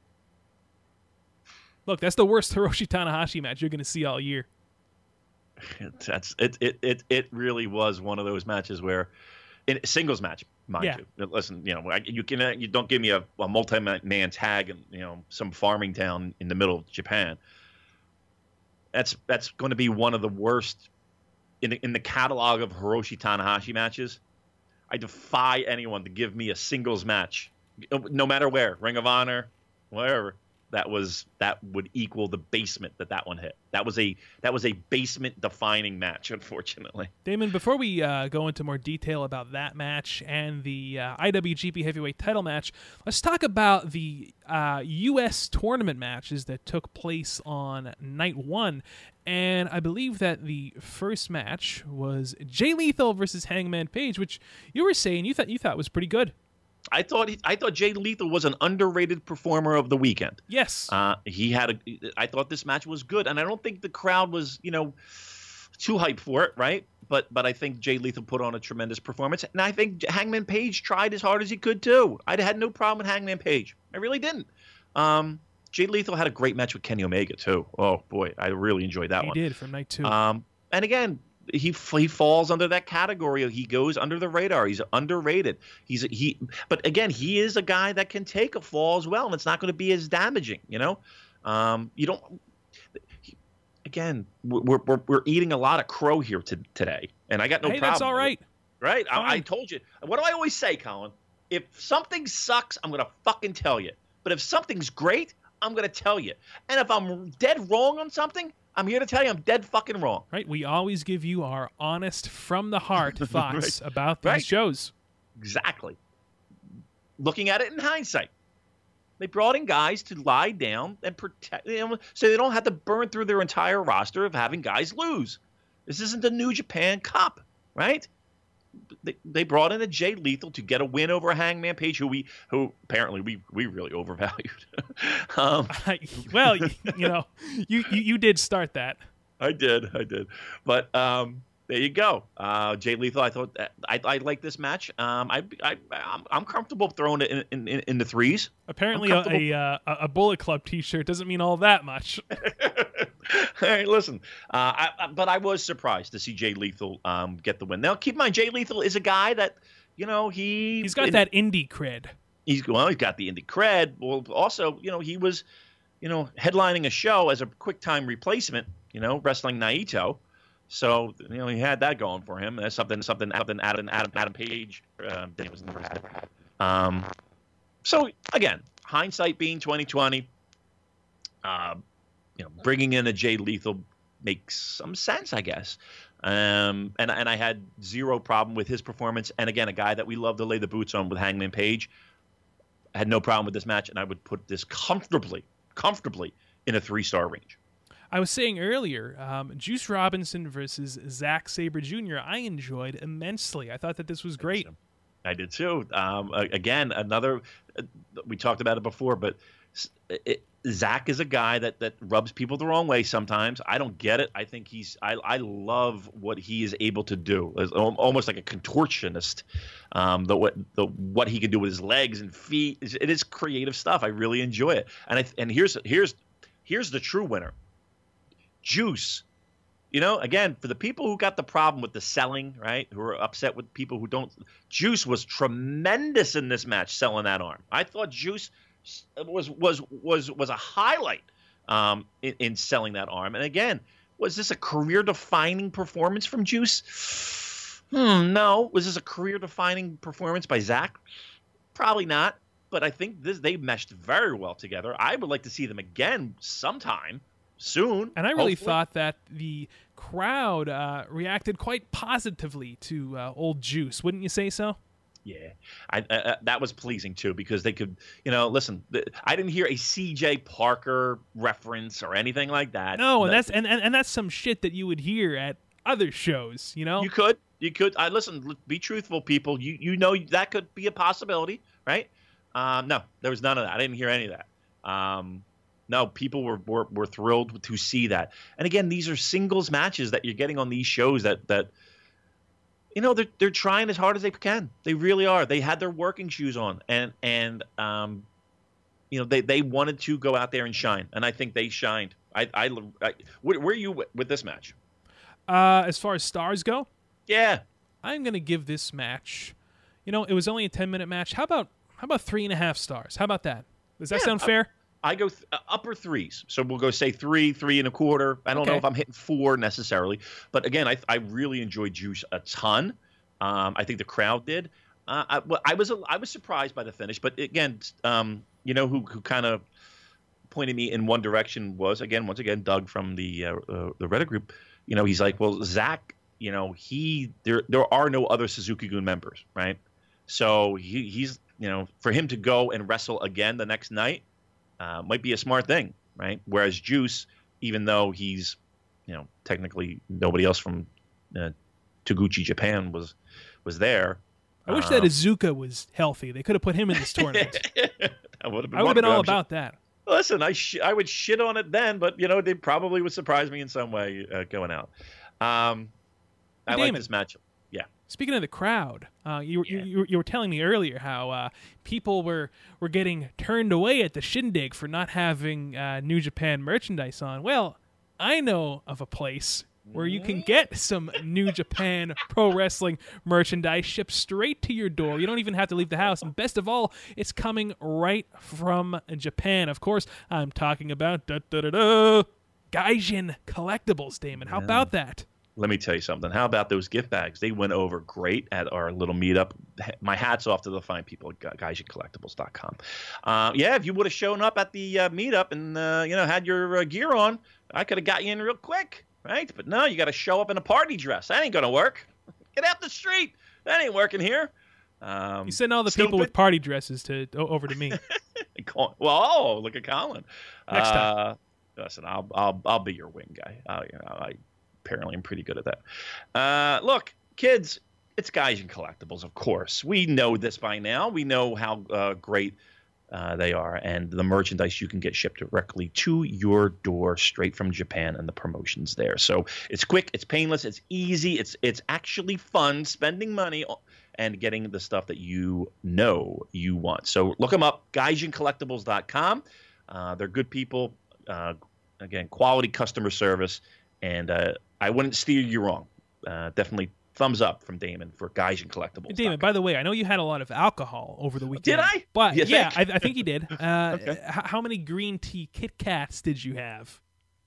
Look, that's the worst Hiroshi Tanahashi match you're going to see all year. That's it. It it it really was one of those matches where, in a singles match, mind yeah. you. Listen, you know, you can you don't give me a, a multi-man tag in you know some farming town in the middle of Japan. That's that's going to be one of the worst in the, in the catalog of Hiroshi Tanahashi matches. I defy anyone to give me a singles match, no matter where, Ring of Honor, wherever. That was that would equal the basement that that one hit. That was a that was a basement defining match, unfortunately. Damon, before we uh, go into more detail about that match and the uh, I W G P Heavyweight Title match, let's talk about the uh, U S tournament matches that took place on night one. And I believe that the first match was Jay Lethal versus Hangman Page, which you were saying you thought you thought was pretty good. I thought he, I thought Jay Lethal was an underrated performer of the weekend. Yes, uh, he had a. I thought this match was good, and I don't think the crowd was, you know, too hyped for it, right? But but I think Jay Lethal put on a tremendous performance, and I think Hangman Page tried as hard as he could too. I had no problem with Hangman Page. I really didn't. Um, Jay Lethal had a great match with Kenny Omega too. Oh boy, I really enjoyed that he one. He did from night two. Um, and again, he he falls under that category. He goes under the radar. He's underrated. He's he, but again, he is a guy that can take a fall as well, and it's not going to be as damaging. You know, um, you don't. He, again, we're, we're we're eating a lot of crow here to, today, and I got no hey, problem. That's all right. Right? I, I told you. What do I always say, Colin? If something sucks, I'm going to fucking tell you. But if something's great, I'm going to tell you. And if I'm dead wrong on something, I'm here to tell you I'm dead fucking wrong. Right? We always give you our honest, from the heart thoughts right. about these right. shows. Exactly. Looking at it in hindsight. They brought in guys to lie down and protect them so they don't have to burn through their entire roster of having guys lose. This isn't the New Japan Cup, right? They, they brought in a Jay Lethal to get a win over Hangman Page, who we who apparently we we really overvalued. um, well, you, you know, you, you you did start that. I did, I did. But um, there you go. Uh, Jay Lethal. I thought that, I I like this match. Um, I I I'm, I'm comfortable throwing it in in, in the threes. Apparently, a a, uh, a Bullet Club T-shirt doesn't mean all that much. Hey, listen, uh, I, I, but I was surprised to see Jay Lethal um, get the win. Now, keep in mind, Jay Lethal is a guy that, you know, he he's got in, that indie cred. He's well, he's got the indie cred. Well, also, you know, he was, you know, headlining a show as a quick time replacement. You know, wrestling Naito, so you know he had that going for him. That's something, something, something. Adam, Adam, Adam Page. Um, was never had. Um, so again, hindsight being twenty twenty. Uh, You know, bringing in a Jay Lethal makes some sense, I guess. Um, and and I had zero problem with his performance. And again, a guy that we love to lay the boots on with Hangman Page. I had no problem with this match, and I would put this comfortably, comfortably in a three-star range. I was saying earlier, um, Juice Robinson versus Zack Sabre Junior I enjoyed immensely. I thought that this was great. I did too. Um, again, another. Uh, we talked about it before, but. It, Zach is a guy that, that rubs people the wrong way sometimes. I don't get it. I think he's I, – I love what he is able to do. It's almost like a contortionist, um, the, what, the, what he can do with his legs and feet. It is creative stuff. I really enjoy it. And I, and here's here's here's the true winner. Juice. You know, again, for the people who got the problem with the selling, right, who are upset with people who don't – Juice was tremendous in this match selling that arm. I thought Juice – was was was was a highlight um, in, in selling that arm. And again, was this a career-defining performance from Juice? Hmm, no. Was this a career-defining performance by Zach? Probably not. But I think this they meshed very well together. I would like to see them again sometime soon. And I really hopefully. thought that the crowd uh, reacted quite positively to uh, old Juice. Wouldn't you say so? Yeah, I, I, that was pleasing too because they could, you know, listen. I didn't hear a C J Parker reference or anything like that. No, and that's and, and, and that's some shit that you would hear at other shows. You know, you could, you could. I listen. Be truthful, people. You you know that could be a possibility, right? Um, no, there was none of that. I didn't hear any of that. Um, no, people were, were were thrilled to see that. And again, these are singles matches that you're getting on these shows that that. You know, they're they're trying as hard as they can. They really are. They had their working shoes on, and and um, you know, they, they wanted to go out there and shine, and I think they shined. I I, I where, where are you with, with this match? Uh, as far as stars go, yeah, I'm gonna give this match. You know, it was only a ten minute match. How about how about three and a half stars? How about that? Does that yeah, sound fair? I go th- uh, upper threes. So we'll go say three, three and a quarter. I don't okay. know if I'm hitting four necessarily. But again, I I really enjoyed Juice a ton. Um, I think the crowd did. Uh, I, well, I was I was surprised by the finish. But again, um, you know who who kind of pointed me in one direction was, again, once again, Doug from the uh, uh, the Reddit group. You know, he's like, well, Zach, you know, he there there are no other Suzuki-gun members, right? So he, he's, you know, for him to go and wrestle again the next night, Uh, might be a smart thing, right? Whereas Juice, even though he's, you know, technically nobody else from uh, Taguchi Japan was was there. I wish uh, that Iizuka was healthy. They could have put him in this tournament. that would have been I would have been all I'm about sure. that. Listen, I sh- I would shit on it then, but you know, they probably would surprise me in some way uh, going out. Um, I Damon. like this matchup. Yeah. Speaking of the crowd, uh, you, Yeah. you you were telling me earlier how uh, people were, were getting turned away at the Shindig for not having uh, New Japan merchandise on. Well, I know of a place where you can get some New Japan Pro Wrestling merchandise shipped straight to your door. You don't even have to leave the house. And best of all, it's coming right from Japan. Of course, I'm talking about da, da, da, da, Gaijin Collectibles, Damon. How yeah. about that? Let me tell you something. How about those gift bags? They went over great at our little meetup. My hat's off to the fine people at gaijin collectibles dot com. Uh, yeah, if you would have shown up at the uh, meetup and uh, you know had your uh, gear on, I could have got you in real quick, right? But no, you got to show up in a party dress. That ain't gonna work. Get out the street. That ain't working here. Um, you send all the stupid. people with party dresses to over to me. Well, oh, look at Colin. Next time. Uh, listen, I'll I'll I'll be your wing guy. I, you know, I apparently I'm pretty good at that. Uh, look, kids, it's Gaijin Collectibles, of course. We know this by now. We know how uh, great uh, they are, and the merchandise you can get shipped directly to your door straight from Japan, and the promotions there. So it's quick, it's painless, it's easy, it's it's actually fun spending money and getting the stuff that you know you want. So look them up, gaijin collectibles dot com. Uh, they're good people. Uh, again, quality customer service, and uh, I wouldn't steer you wrong. Uh, definitely thumbs up from Damon for Gaijin Collectibles. Damon, by the way, I know you had a lot of alcohol over the weekend. Did I? But you yeah, think? I, I think you did. Uh, okay. h- how many green tea Kit Kats did you have?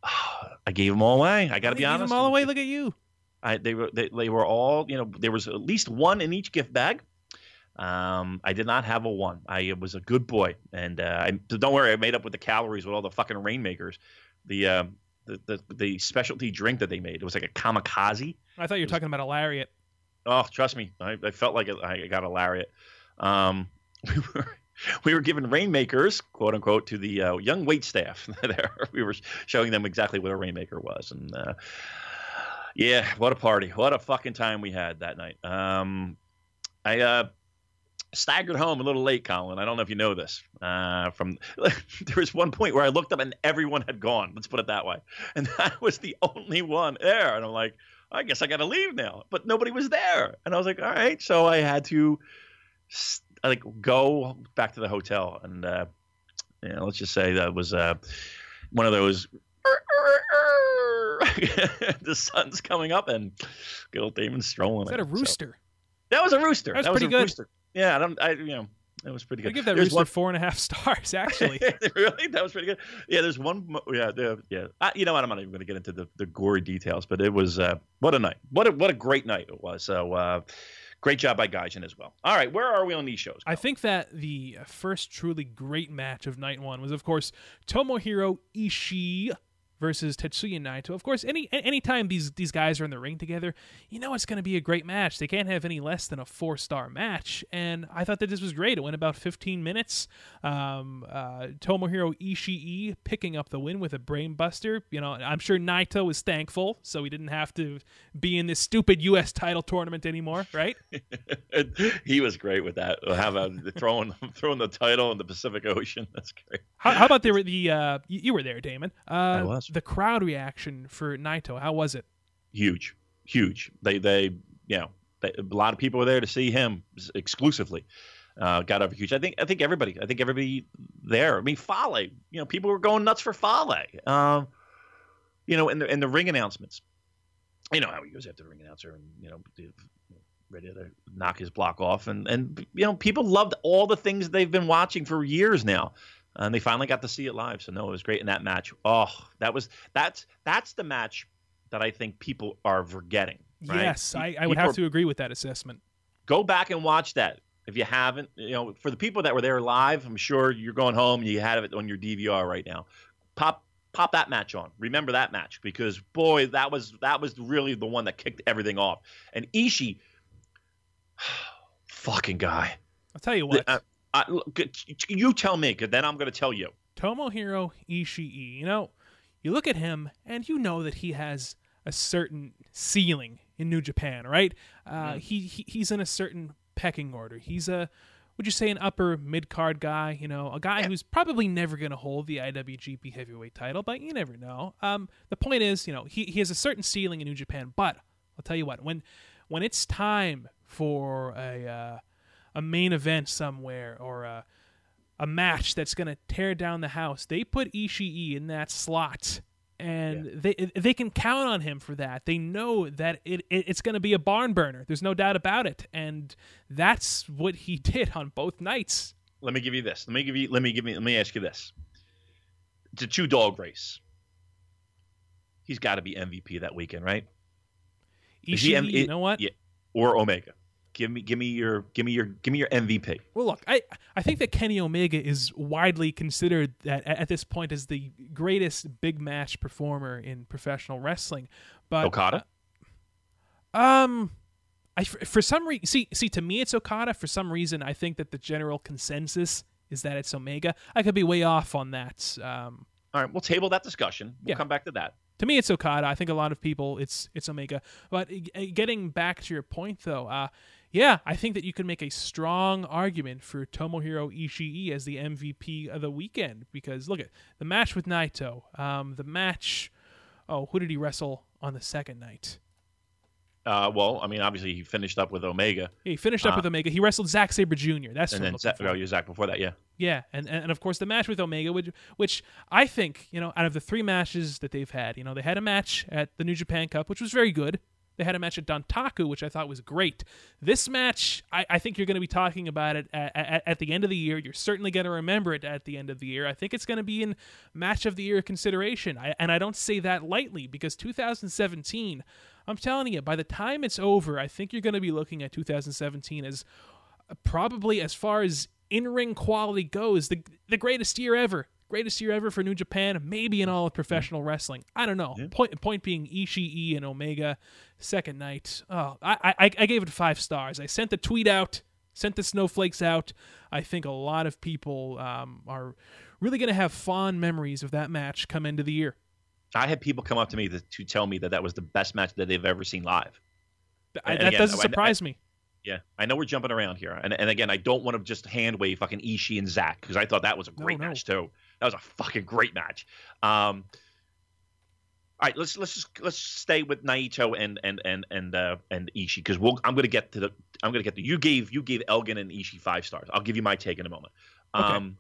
I gave them all away. I got to be gave honest. them all away. Look at you. I, they were they, they were all, you know, there was at least one in each gift bag. Um, I did not have a one. I was a good boy, and uh, I, don't worry, I made up with the calories with all the fucking Rainmakers. The uh, the, the the specialty drink that they made, it was like a kamikaze. I thought you were talking about a lariat. Oh, trust me, I, I felt like I got a lariat. Um, we were we were giving Rainmakers, quote unquote, to the uh, young wait staff there. We were showing them exactly what a Rainmaker was, and uh, yeah, what a party, what a fucking time we had that night. Um, I uh. staggered home a little late, Colin. I don't know if you know this. Uh, from there was one point where I looked up and everyone had gone. Let's put it that way. And I was the only one there. And I'm like, I guess I got to leave now. But nobody was there. And I was like, all right. So I had to like go back to the hotel. And uh, you know, let's just say that was uh, one of those. The sun's coming up and good old Damon strolling. Is that a rooster? So, that was a rooster. That was that pretty was a good. Rooster. Yeah, I don't. I you know, it was pretty good. I give that there's rooster one, four and a half stars. Actually, really, that was pretty good. Yeah, there's one. Yeah, the, yeah. I, you know what? I'm not even going to get into the, the gory details, but it was uh, what a night. What a what a great night it was. So uh, great job by Gaijin as well. All right, where are we on these shows? I think that the first truly great match of night one was, of course, Tomohiro Ishii versus Tetsuya Naito. Of course, any anytime these these guys are in the ring together, you know it's going to be a great match. They can't have any less than a four-star match, and I thought that this was great. It went about fifteen minutes. Um, uh, Tomohiro Ishii picking up the win with a brainbuster. You know, I'm sure Naito was thankful, so he didn't have to be in this stupid U S title tournament anymore, right? He was great with that. How about throwing throwing the title in the Pacific Ocean? That's great. How, how about the the uh, you, you were there, Damon? Uh, I was. The crowd reaction for Naito, how was it? Huge, huge. They, they, you know, they, a lot of people were there to see him exclusively. Uh, got over huge. I think, I think everybody, I think everybody there. I mean, Fale, you know, people were going nuts for Fale. Um, you know, in the in the ring announcements, you know how he goes after the ring announcer and you know, ready to knock his block off, and and you know, people loved all the things they've been watching for years now. And they finally got to see it live. So, no, it was great in that match. Oh, that was that's that's the match that I think people are forgetting. Right? Yes, I, I would have to agree with that assessment. Go back and watch that if you haven't. You know, for the people that were there live, I'm sure you're going home and you have it on your D V R right now. Pop pop that match on. Remember that match because, boy, that was that was really the one that kicked everything off. And Ishii, fucking guy. I'll tell you what. The, uh, Uh, look, you tell me, because then I'm going to tell you. Tomohiro Ishii, you know, you look at him, and you know that he has a certain ceiling in New Japan, right? Uh, mm. he, he He's in a certain pecking order. He's a, would you say, an upper mid-card guy, you know, a guy yeah. who's probably never going to hold the I W G P Heavyweight title, but you never know. Um, the point is, you know, he, he has a certain ceiling in New Japan, but I'll tell you what, when when it's time for a... Uh, a main event somewhere or a, a match that's going to tear down the house, they put Ishii in that slot And Yeah. they they can count on him for that. They know that it, it it's going to be a barn burner. There's no doubt about it. And that's what he did on both nights. Let me give you this. Let me give you. Let me give me. Let me ask you this. It's a two dog race. He's got to be M V P that weekend, right? Is he Ishii, M- you know what? Yeah. Or Omega. Give me, give me your, give me your, give me your M V P. Well, look, I, I think that Kenny Omega is widely considered that at this point as the greatest big match performer in professional wrestling. But Okada. Uh, um, I for, for some reason, see, see, to me it's Okada. For some reason, I think that the general consensus is that it's Omega. I could be way off on that. Um, All right, we'll table that discussion. We'll Yeah. come back to that. To me, it's Okada. I think a lot of people, it's it's Omega. But uh, getting back to your point, though, uh, yeah, I think that you could make a strong argument for Tomohiro Ishii as the M V P of the weekend because look at the match with Naito, um, the match. Oh, who did he wrestle on the second night? Uh, well, I mean, obviously he finished up with Omega, Yeah, he finished up Uh, with Omega. He wrestled Zack Sabre Junior That's and what I'm then looking Zach, for. oh, you Zach before that, yeah. Yeah, and, and and of course the match with Omega, which which I think, you know, out of the three matches that they've had, you know, they had a match at the New Japan Cup, which was very good. They had a match at Dontaku, which I thought was great. This match, I, I think you're going to be talking about it at, at, at the end of the year. You're certainly going to remember it at the end of the year. I think it's going to be in match of the year consideration. I, and I don't say that lightly because two thousand seventeen, I'm telling you, by the time it's over, I think you're going to be looking at two thousand seventeen as probably, as far as in-ring quality goes, the the greatest year ever. Greatest year ever for New Japan, maybe in all of professional wrestling. I don't know. Yeah. Point point being Ishii and Omega, second night. Oh, I, I I gave it five stars. I sent the tweet out, sent the snowflakes out. I think a lot of people um, are really going to have fond memories of that match come into the year. I had people come up to me to, to tell me that that was the best match that they've ever seen live. I, And that again, doesn't I- surprise I- me. Yeah, I know we're jumping around here, and and again, I don't want to just hand wave fucking Ishii and Zack because I thought that was a great no. match too. That was a fucking great match. Um, all right, let's let's just let's stay with Naito and and and and uh, and Ishii because we'll I'm gonna get to the I'm gonna get to you gave you gave Elgin and Ishii five stars. I'll give you my take in a moment. Okay. Um,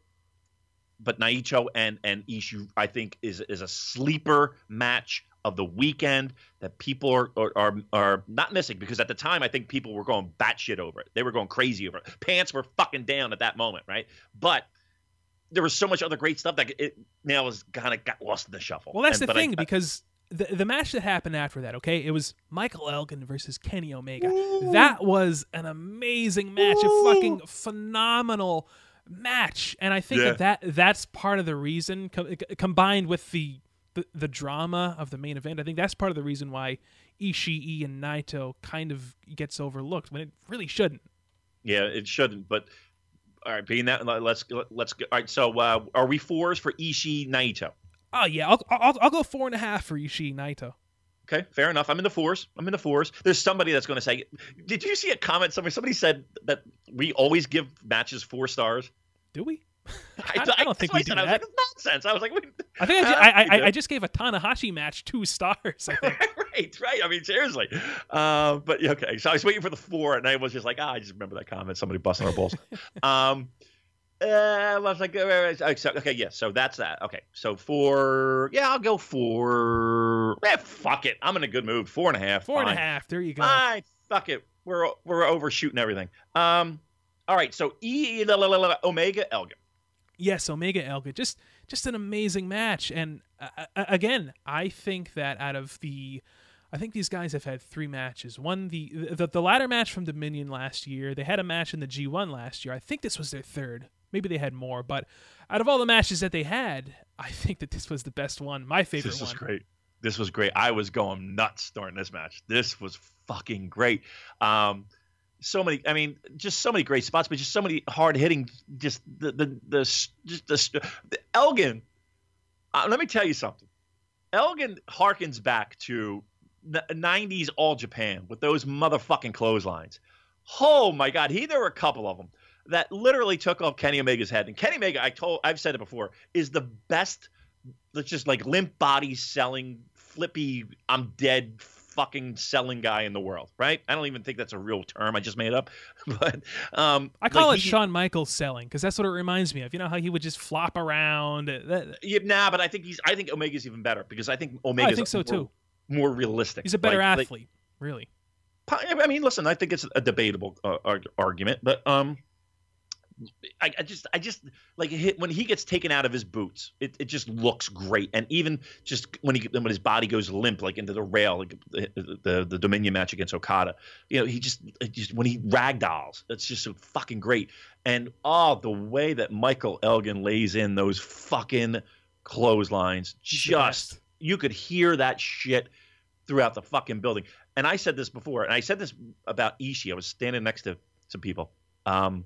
but Naito and and Ishii I think is is a sleeper match of the weekend that people are, are are are not missing because at the time I think people were going batshit over it. They were going crazy over it. Pants were fucking down at that moment, right? But there was so much other great stuff that it now has kind of got lost in the shuffle. Well, that's And- the but I- thing because the the match that happened after that, okay, it was Michael Elgin versus Kenny Omega. That was an amazing match, a fucking phenomenal match, and I think Yeah. that, that that's part of the reason co- combined with the, the the drama of the main event. I think that's part of the reason why Ishii and Naito kind of gets overlooked when it really shouldn't. yeah, it shouldn't. But all right, being that, let's let's go. All right, so uh, are we fours for Ishii Naito? Oh yeah, I'll I'll, I'll go four and a half for Ishii Naito. Okay, fair enough. I'm in the fours. I'm in the fours. There's somebody that's going to say, did you see a comment somewhere? Somebody said that we always give matches four stars. Do we? I, I, I don't think we that's do what I said. I was that. like, it's nonsense. I was like, wait. I think I, Huh? ju- I, You I, do? I just gave a Tanahashi match two stars. I think. right, right. I mean, seriously. Uh, but yeah, okay. So I was waiting for the four, and I was just like, ah, I just remember that comment. Somebody busting our balls. um, uh, I was like, uh, uh, so- okay, yeah. So that's that. Okay, so four. Yeah, I'll go four. Eh, fuck it. I'm in a good mood. Four and a half. Four and a fine. half. There you go. Fine. Fuck it. We're we're overshooting everything. Um, all right. So E la, la, la, la, Omega Elgin. Yes, Omega Elgin, just just an amazing match. And uh, uh, again, I think that out of the, I think these guys have had three matches. One, the, the the ladder match from Dominion last year. They had a match in the G one last year. I think this was their third. Maybe they had more, but out of all the matches that they had, I think that this was the best one. My favorite This was one. great. This was great. I was going nuts during this match. This was fucking great. Um, so many. I mean, just so many great spots, but just so many hard hitting. Just the the the just the, the Elgin. Uh, let me tell you something. Elgin harkens back to the nineties All Japan with those motherfucking clotheslines. Oh my God, he there were a couple of them that literally took off Kenny Omega's head. And Kenny Omega, I told, I've said it before, is the best. Let's just like limp body selling, flippy, I'm dead, fucking selling guy in the world, right? I don't even think that's a real term. I just made it up. But um, I call like it he, Shawn Michaels selling because that's what it reminds me of. You know how he would just flop around. That, yeah, nah, but I think he's. I think Omega's even better because I think Omega's I think so more, too. more realistic. He's a better like, athlete, like, really. I mean, listen, I think it's a debatable uh, argument, but um. I, I just, I just like it, when he gets taken out of his boots, it, it just looks great. And even just when he, when his body goes limp, like into the rail, like the the, the Dominion match against Okada, you know, he just, just when he ragdolls, it's just so fucking great. And oh, the way that Michael Elgin lays in those fucking clotheslines, just you could hear that shit throughout the fucking building. And I said this before, and I said this about Ishii. I was standing next to some people. Um,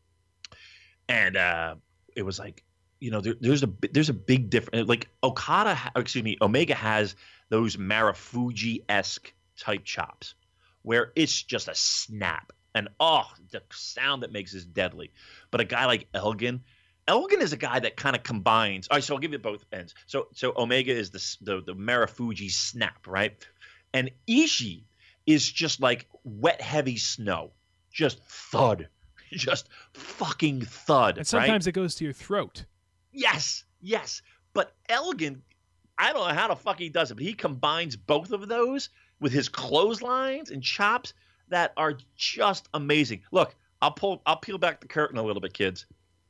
And uh, it was like, you know, there, there's a there's a big difference. Like Okada, excuse me, Omega has those Marufuji-esque type chops where it's just a snap. And, oh, the sound that makes is deadly. But a guy like Elgin, Elgin is a guy that kind of combines. All right, so I'll give you both ends. So so Omega is the, the, the Marufuji snap, right? And Ishii is just like wet, heavy snow. Just thud. Just fucking thud. And sometimes right? it goes to your throat. Yes, yes. But Elgin, I don't know how the fuck he does it, but he combines both of those with his clotheslines and chops that are just amazing. Look, I'll pull, I'll peel back the curtain a little bit, kids.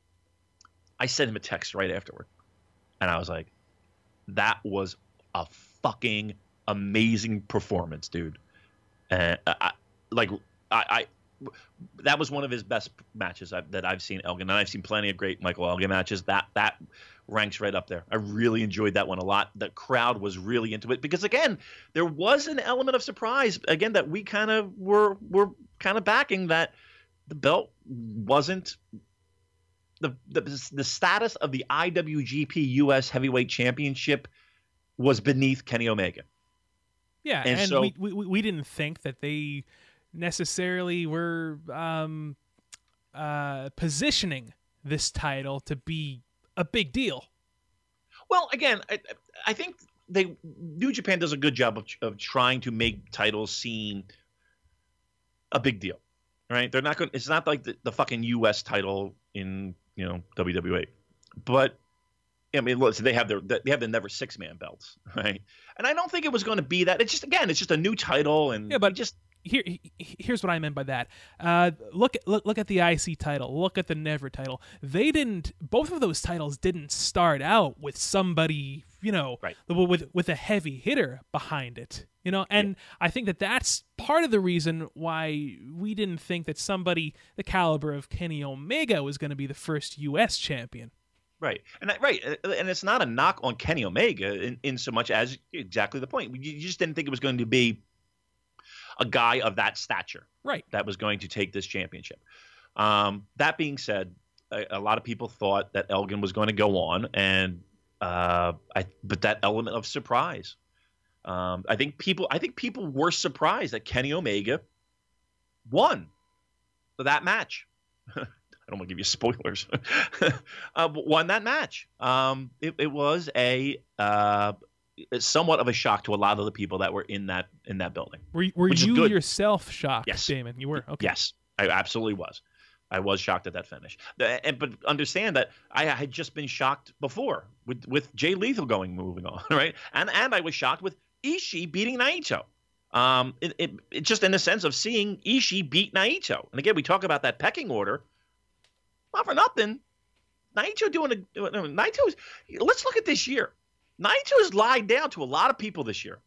I sent him a text right afterward, and I was like, "That was a fucking amazing performance, dude." And I, like, I. I that was one of his best matches I've, that I've seen Elgin, and I've seen plenty of great Michael Elgin matches. That that ranks right up there. I really enjoyed that one a lot. The crowd was really into it because, again, there was an element of surprise again that we kind of were were kind of backing that the belt wasn't the the the status of the I W G P U S Heavyweight Championship was beneath Kenny Omega. Yeah, and, and so, we, we we didn't think that they necessarily were um, uh, positioning this title to be a big deal. Well, again, I, I think they New Japan does a good job of, of trying to make titles seem a big deal, right? They're not going. It's not like the, the fucking U S title in you know W W E, but I mean, listen, they have their they have the never six man belts, right? And I don't think it was going to be that. It's just again, it's just a new title, and yeah, but just. Here, here's what I meant by that. Uh, look, look, look at the I C title. Look at the Never title. They didn't. Both of those titles didn't start out with somebody, you know, right. with with a heavy hitter behind it. You know, and yeah. I think that that's part of the reason why we didn't think that somebody the caliber of Kenny Omega was going to be the first U S champion. Right, and that, right, and it's not a knock on Kenny Omega in, in so much as exactly the point. You just didn't think it was going to be a guy of that stature, right, that was going to take this championship. Um, that being said, a, a lot of people thought that Elgin was going to go on, and uh, I, but that element of surprise, um, I think people, I think people were surprised that Kenny Omega won that match. I don't want to give you spoilers. uh, won that match. Um, it, it was a. Uh, somewhat of a shock to a lot of the people that were in that in that building. Were, were you yourself shocked, yes. Damon? You were? Okay. Yes, I absolutely was. I was shocked at that finish. The, and, but understand that I had just been shocked before with, with Jay Lethal going moving on, right? And and I was shocked with Ishii beating Naito. Um, it, it, it just in the sense of seeing Ishii beat Naito. And again, we talk about that pecking order. Not for nothing. Naito doing a Naito's. Let's look at this year. Naito has lied down to a lot of people this year.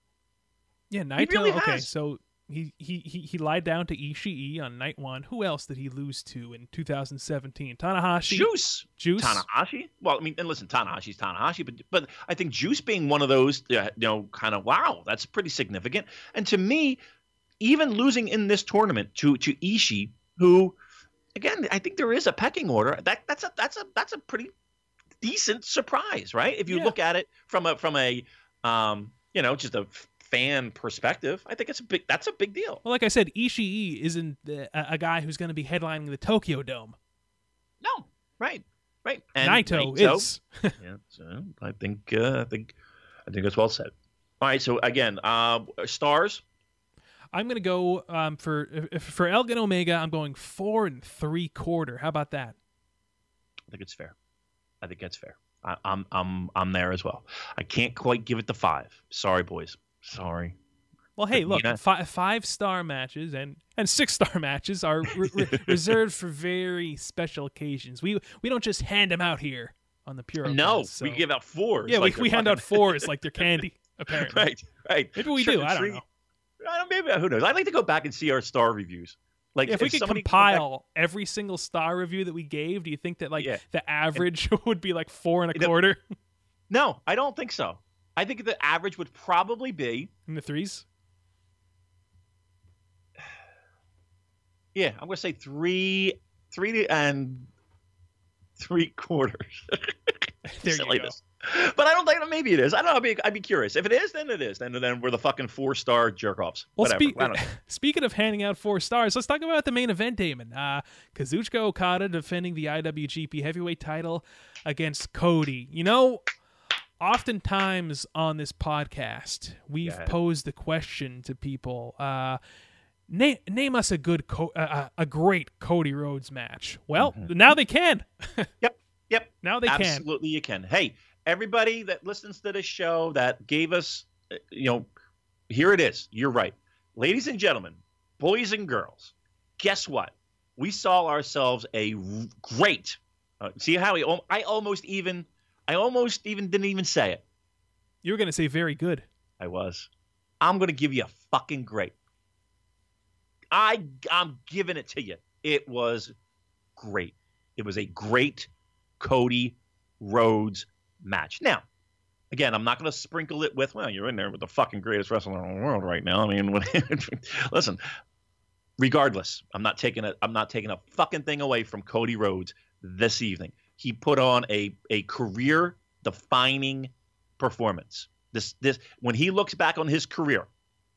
Yeah, Naito. He really okay, has. so he, he he he lied down to Ishii on night one. Who else did he lose to in two thousand seventeen? Tanahashi. Juice. Juice. Tanahashi. Well, I mean, and listen, Tanahashi's Tanahashi, but but I think Juice being one of those, uh, you know, kind of wow, that's pretty significant. And to me, even losing in this tournament to to Ishii, who, again, I think there is a pecking order. That that's a that's a that's a pretty decent surprise, right? If you yeah. look at it from a from a um, you know, just a fan perspective, I think it's a big that's a big deal. Well, like I said, Ishii isn't a, a guy who's going to be headlining the Tokyo Dome. No, right, right. And Naito, Naito is. yeah, so I think uh, I think I think that's well said. All right. So again, uh, stars. I'm gonna go um, for if, for Elgin Omega. I'm going four and three quarter. How about that? I think it's fair. I think that's fair. I, I'm I'm I'm there as well. I can't quite give it the five. Sorry, boys. Sorry. Well, hey, look, Yeah. fi- five star matches and, and six star matches are re- re- reserved for very special occasions. We we don't just hand them out here on the Pure. No, so. we give out fours. Yeah, like we we they're hand out fucking- fours like they're candy. Apparently, Right, right. maybe we Trick do. or I don't treat. know. I don't, maybe who knows? I'd like to go back and see our star reviews. Like Yeah, if we if could somebody could go back- compile every single star review that we gave, do you think that like Yeah. the average would be like four and a You know- quarter No, I don't think so. I think the average would probably be in the threes? yeah. I'm going to say three, three and three quarters. There you Silliness. But I don't think maybe it is. I don't know. I'd be, I'd be curious. If it is, then it is. Then then we're the fucking four star jerk offs. Well, Whatever. speak, I don't know. speaking of handing out four stars, let's talk about the main event, Damon. Uh, Kazuchika Okada defending the I W G P Heavyweight title against Cody. You know, oftentimes on this podcast, we've Yeah. posed the question to people: uh, name name us a good, Co- uh, a great Cody Rhodes match. Well, now they can. Yep. Yep. Now they can. Absolutely, you can. Hey, everybody that listens to this show that gave us, uh, you know, here it is. You're right. Ladies and gentlemen, boys and girls, guess what? We saw ourselves a r- great. Uh, see how we, al- I almost even, I almost even didn't even say it. You were going to say very good. I was. I'm going to give you a fucking great. I, I'm giving it to you. It was great. It was a great Cody Rhodes match. Now, again, I'm not going to sprinkle it with, well, you're in there with the fucking greatest wrestler in the world right now. I mean, listen, regardless, I'm not taking a, I'm not taking a fucking thing away from Cody Rhodes this evening. He put on a, a career defining performance. This, this, when he looks back on his career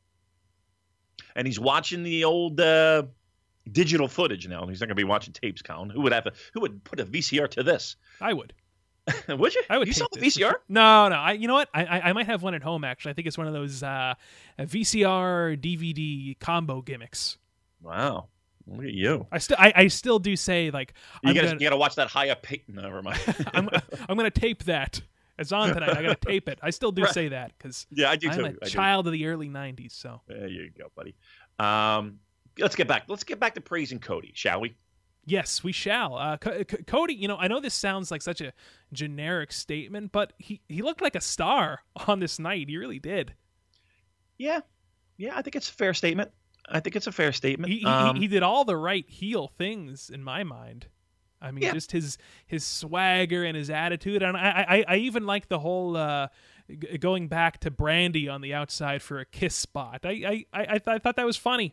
and he's watching the old, uh, digital footage now. He's not going to be watching tapes, Colin. Who would have a, who would put a V C R to this? I would. Would you? I would. You saw take the this V C for R? sure. No, no. I, you know what? I, I, I might have one at home. Actually, I think it's one of those uh, V C R D V D combo gimmicks. Wow, look at you. I still, I, I still do say like You I'm gotta, gonna, you gotta watch that high up. Pa- Never mind. I'm, I'm gonna tape that. It's on tonight. I gotta tape it. I still do Right. say that because yeah, I do I'm too. a I do. child of the early nineties. So There you go, buddy. Um, let's get back. Let's get back to praising Cody, shall we? yes, we shall. Uh, C- C- Cody, you know, I know this sounds like such a generic statement, but he, he looked like a star on this night. He really did. Yeah, yeah. I think it's a fair statement. I think it's a fair statement. He, he, um, he did all the right heel things in my mind. I mean, Yeah. just his his swagger and his attitude, and I I, I even like the whole uh, g- going back to Brandy on the outside for a kiss spot. I I I, I, th- I thought that was funny.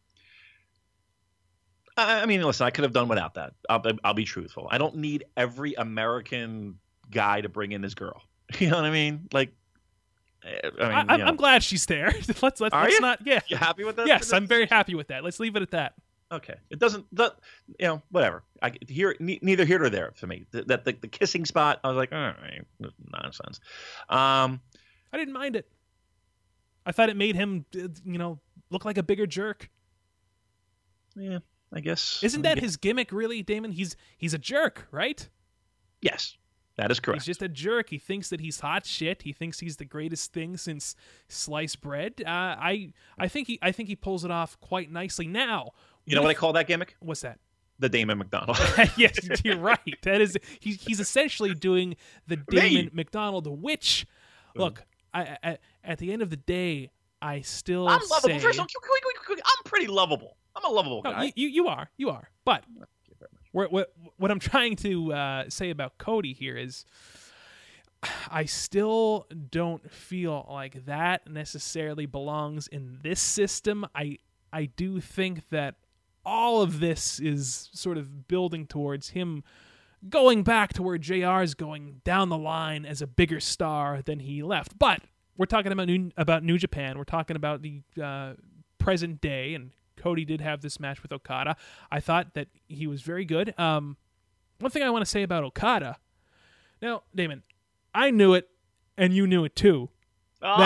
I I mean, listen, I could have done without that. I'll, I'll be truthful. I don't need every American guy to bring in his girl. You know what I mean? Like, eh, I mean, I, you I'm, know. I'm glad she's there. let's let's, Are let's you? not. Yeah. You happy with that? Yes, I'm very happy with that. Let's leave it at that. Okay. It doesn't, that, you know, whatever. I here, ne- neither here nor there for me. That the, the, the kissing spot, I was like, all right, nonsense. Um, I didn't mind it. I thought it made him, uh, you know, look like a bigger jerk. yeah, I guess. Isn't I that guess- his gimmick, really, Damon? He's he's a jerk, right? Yes, that is correct. He's just a jerk. He thinks that he's hot shit. He thinks he's the greatest thing since sliced bread. Uh, I I think he I think he pulls it off quite nicely. Now, you know what I with- call that gimmick? What's that? The Damon McDonald. Yes, you're right. That is he, he's essentially doing the Damon McDonald, which look, I, I at the end of the day, I still I'm say lovable. First of all, quick, quick, quick, quick, I'm pretty lovable. I'm a lovable no, guy. you, you you are you are, but Thank you very much. what what what I'm trying to uh, say about Cody here is, I still don't feel like that necessarily belongs in this system. I I do think that all of this is sort of building towards him going back to where J R's going down the line as a bigger star than he left. But we're talking about New, about New Japan. We're talking about the uh, present day, and Cody did have this match with Okada. I thought that he was very good. Um, one thing I want to say about Okada. Now, Damon, I knew it, and you knew it too. Oh. That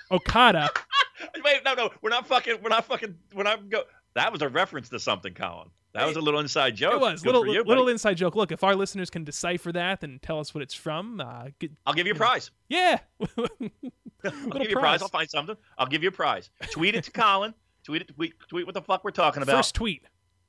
Okada. Wait, no, no, we're not fucking. We're not fucking. We're not go. That was a reference to something, Colin. That was a little inside joke. It was Good little for you, little buddy. inside joke. Look, if our listeners can decipher that and tell us what it's from, uh, get, I'll give you a prize. yeah. I'll give you a prize. I'll find something. I'll give you a prize. Tweet it to Colin. Tweet it. Tweet, tweet what the fuck we're talking about. First tweet.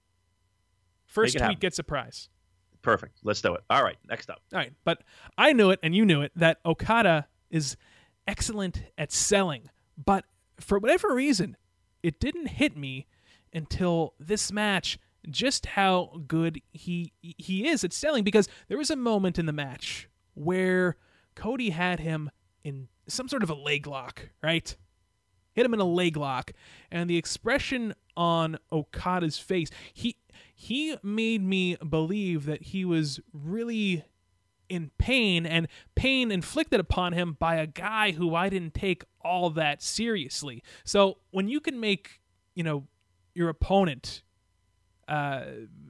First Make it tweet happen. gets a prize. Perfect. Let's do it. All right. Next up. All right, but I knew it and you knew it that Okada is excellent at selling, but for whatever reason, it didn't hit me until this match just how good he he is at selling, because there was a moment in the match where Cody had him in some sort of a leg lock, right? Hit him in a leg lock, and the expression on Okada's face, he he made me believe that he was really in pain, and pain inflicted upon him by a guy who I didn't take all that seriously. So when you can make, you know, your opponent, uh,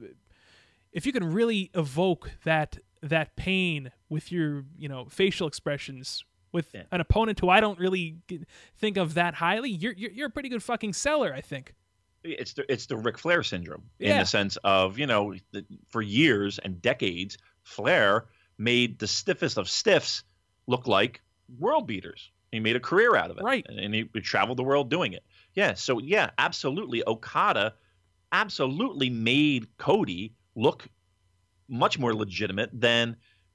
if you can really evoke that that pain with your, you know, facial expressions with Yeah. an opponent who I don't really g- think of that highly, you're, you're you're a pretty good fucking seller, I think. It's the it's the Ric Flair syndrome in Yeah. the sense of, you know, the, for years and decades, Flair made the stiffest of stiffs look like world beaters. He made a career out of it, Right. And he traveled the world doing it. Yeah, so yeah, absolutely, Okada absolutely made Cody look much more legitimate than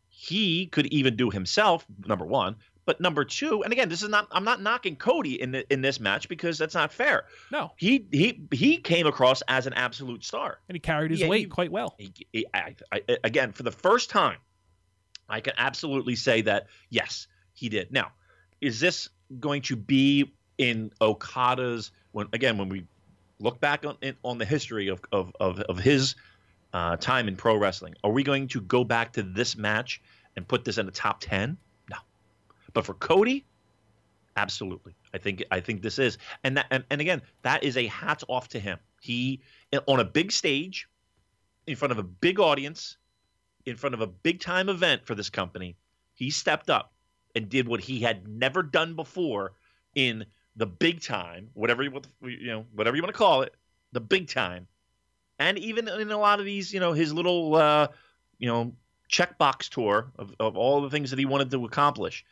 he could even do himself. Number one. But number two, and again, this is not, I'm not knocking Cody in the, in this match because that's not fair. No, He he he came across as an absolute star. and he carried his Yeah, weight he- quite well. He, he, I, I, again, for the first time, I can absolutely say that yes, he did. Now, is this going to be in Okada's? When again, when we look back on on the history of of of, of his uh, time in pro wrestling, are we going to go back to this match and put this in the top ten? No, but for Cody, absolutely. I think I think this is, and that, and, and again, that is a hats off to him. He on a big stage, in front of a big audience, in front of a big time event for this company, he stepped up and did what he had never done before in the big time, whatever you want, you know, whatever you want to call it, the big time, and even in a lot of these, you know, his little, uh, you know, checkbox tour of, of all the things that he wanted to accomplish.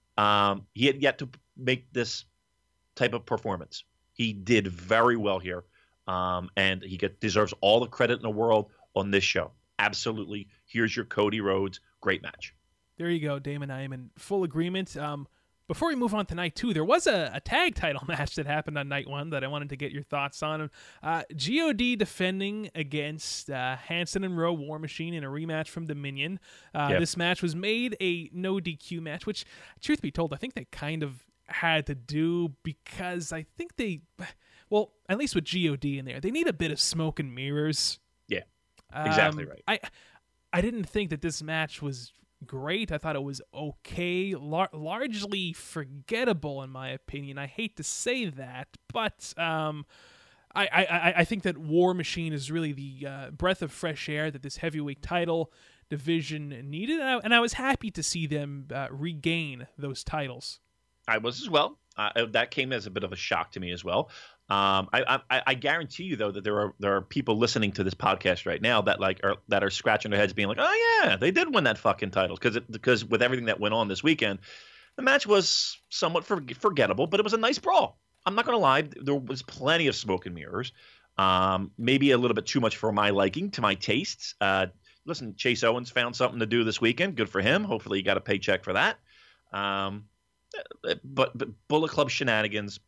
Um, he had yet to make this type of performance. He did very well here, um, and he get, deserves all the credit in the world on this show. Absolutely. Here's your Cody Rhodes. Great match. There you go, Damon. I am in full agreement. Um, before we move on to night two, there was a, a tag title match that happened on night one that I wanted to get your thoughts on. Uh, G O D defending against uh, Hanson and Rowe War Machine in a rematch from Dominion. Uh, Yep. This match was made a no D Q match, which, truth be told, I think they kind of had to do because I think they, well, at least with G O D in there, they need a bit of smoke and mirrors. Yeah, exactly Um, right. I I didn't think that this match was great. I thought it was okay, lar- largely forgettable in my opinion. I hate to say that, but um, I, I I think that War Machine is really the uh, breath of fresh air that this heavyweight title division needed, and I, and I was happy to see them uh, regain those titles. I was as well. Uh, that came as a bit of a shock to me as well. Um, I, I, I guarantee you though that there are there are people listening to this podcast right now that like are that are scratching their heads, being like, "Oh yeah, they did win that fucking title." Because because with everything that went on this weekend, the match was somewhat for, forgettable, but it was a nice brawl. I'm not going to lie, there was plenty of smoke and mirrors. Um, maybe a little bit too much for my liking, to my tastes. Uh, listen, Chase Owens found something to do this weekend. Good for him. Hopefully, he got a paycheck for that. Um, but, but Bullet Club shenanigans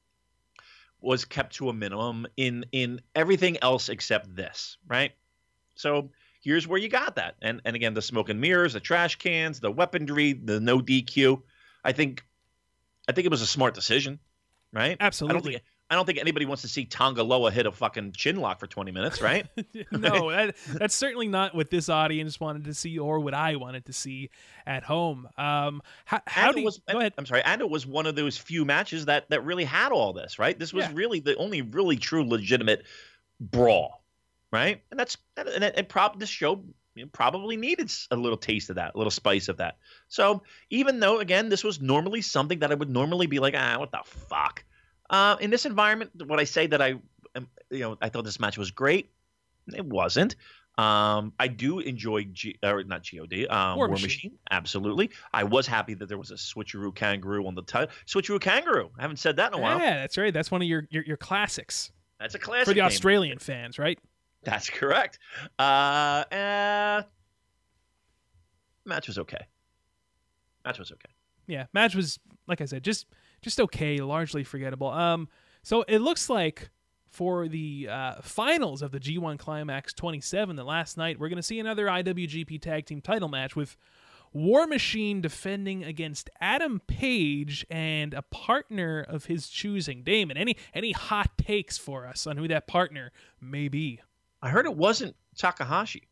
was kept to a minimum in in everything else except this, right? So here's where you got that. And and again, the smoke and mirrors, the trash cans, the weaponry, the no D Q. I think I think it was a smart decision, right? Absolutely. I don't think, I don't think anybody wants to see Tonga Loa hit a fucking chin lock for twenty minutes, right? No, that, that's certainly not what this audience wanted to see or what I wanted to see at home. Um, how how And do it you, was, go ahead? I'm sorry, and it was one of those few matches that that really had all this, right? This was Yeah. really the only really true legitimate brawl, right? And that's and, it, it prob this show you know, probably needed a little taste of that, a little spice of that. So even though, again, this was normally something that I would normally be like, ah, what the fuck? Uh, in this environment, would I say that I, you know, I thought this match was great? It wasn't. Um, I do enjoy G, or not G O D, um, War War Machine. Machine. Absolutely. I was happy that there was a switcheroo kangaroo on the title. Switcheroo kangaroo. I haven't said that in a while. Yeah, that's right. That's one of your your, your classics That's a classic for the name. Australian fans, right? That's correct. Uh, uh, match was okay. Match was okay. Yeah, match was, like I said, just just okay, largely forgettable. Um, so it looks like for the uh, finals of the G one Climax twenty-seven, the last night, we're going to see another I W G P Tag Team title match with War Machine defending against Adam Page and a partner of his choosing. Damon, any any hot takes for us on who that partner may be? I heard it wasn't Takahashi.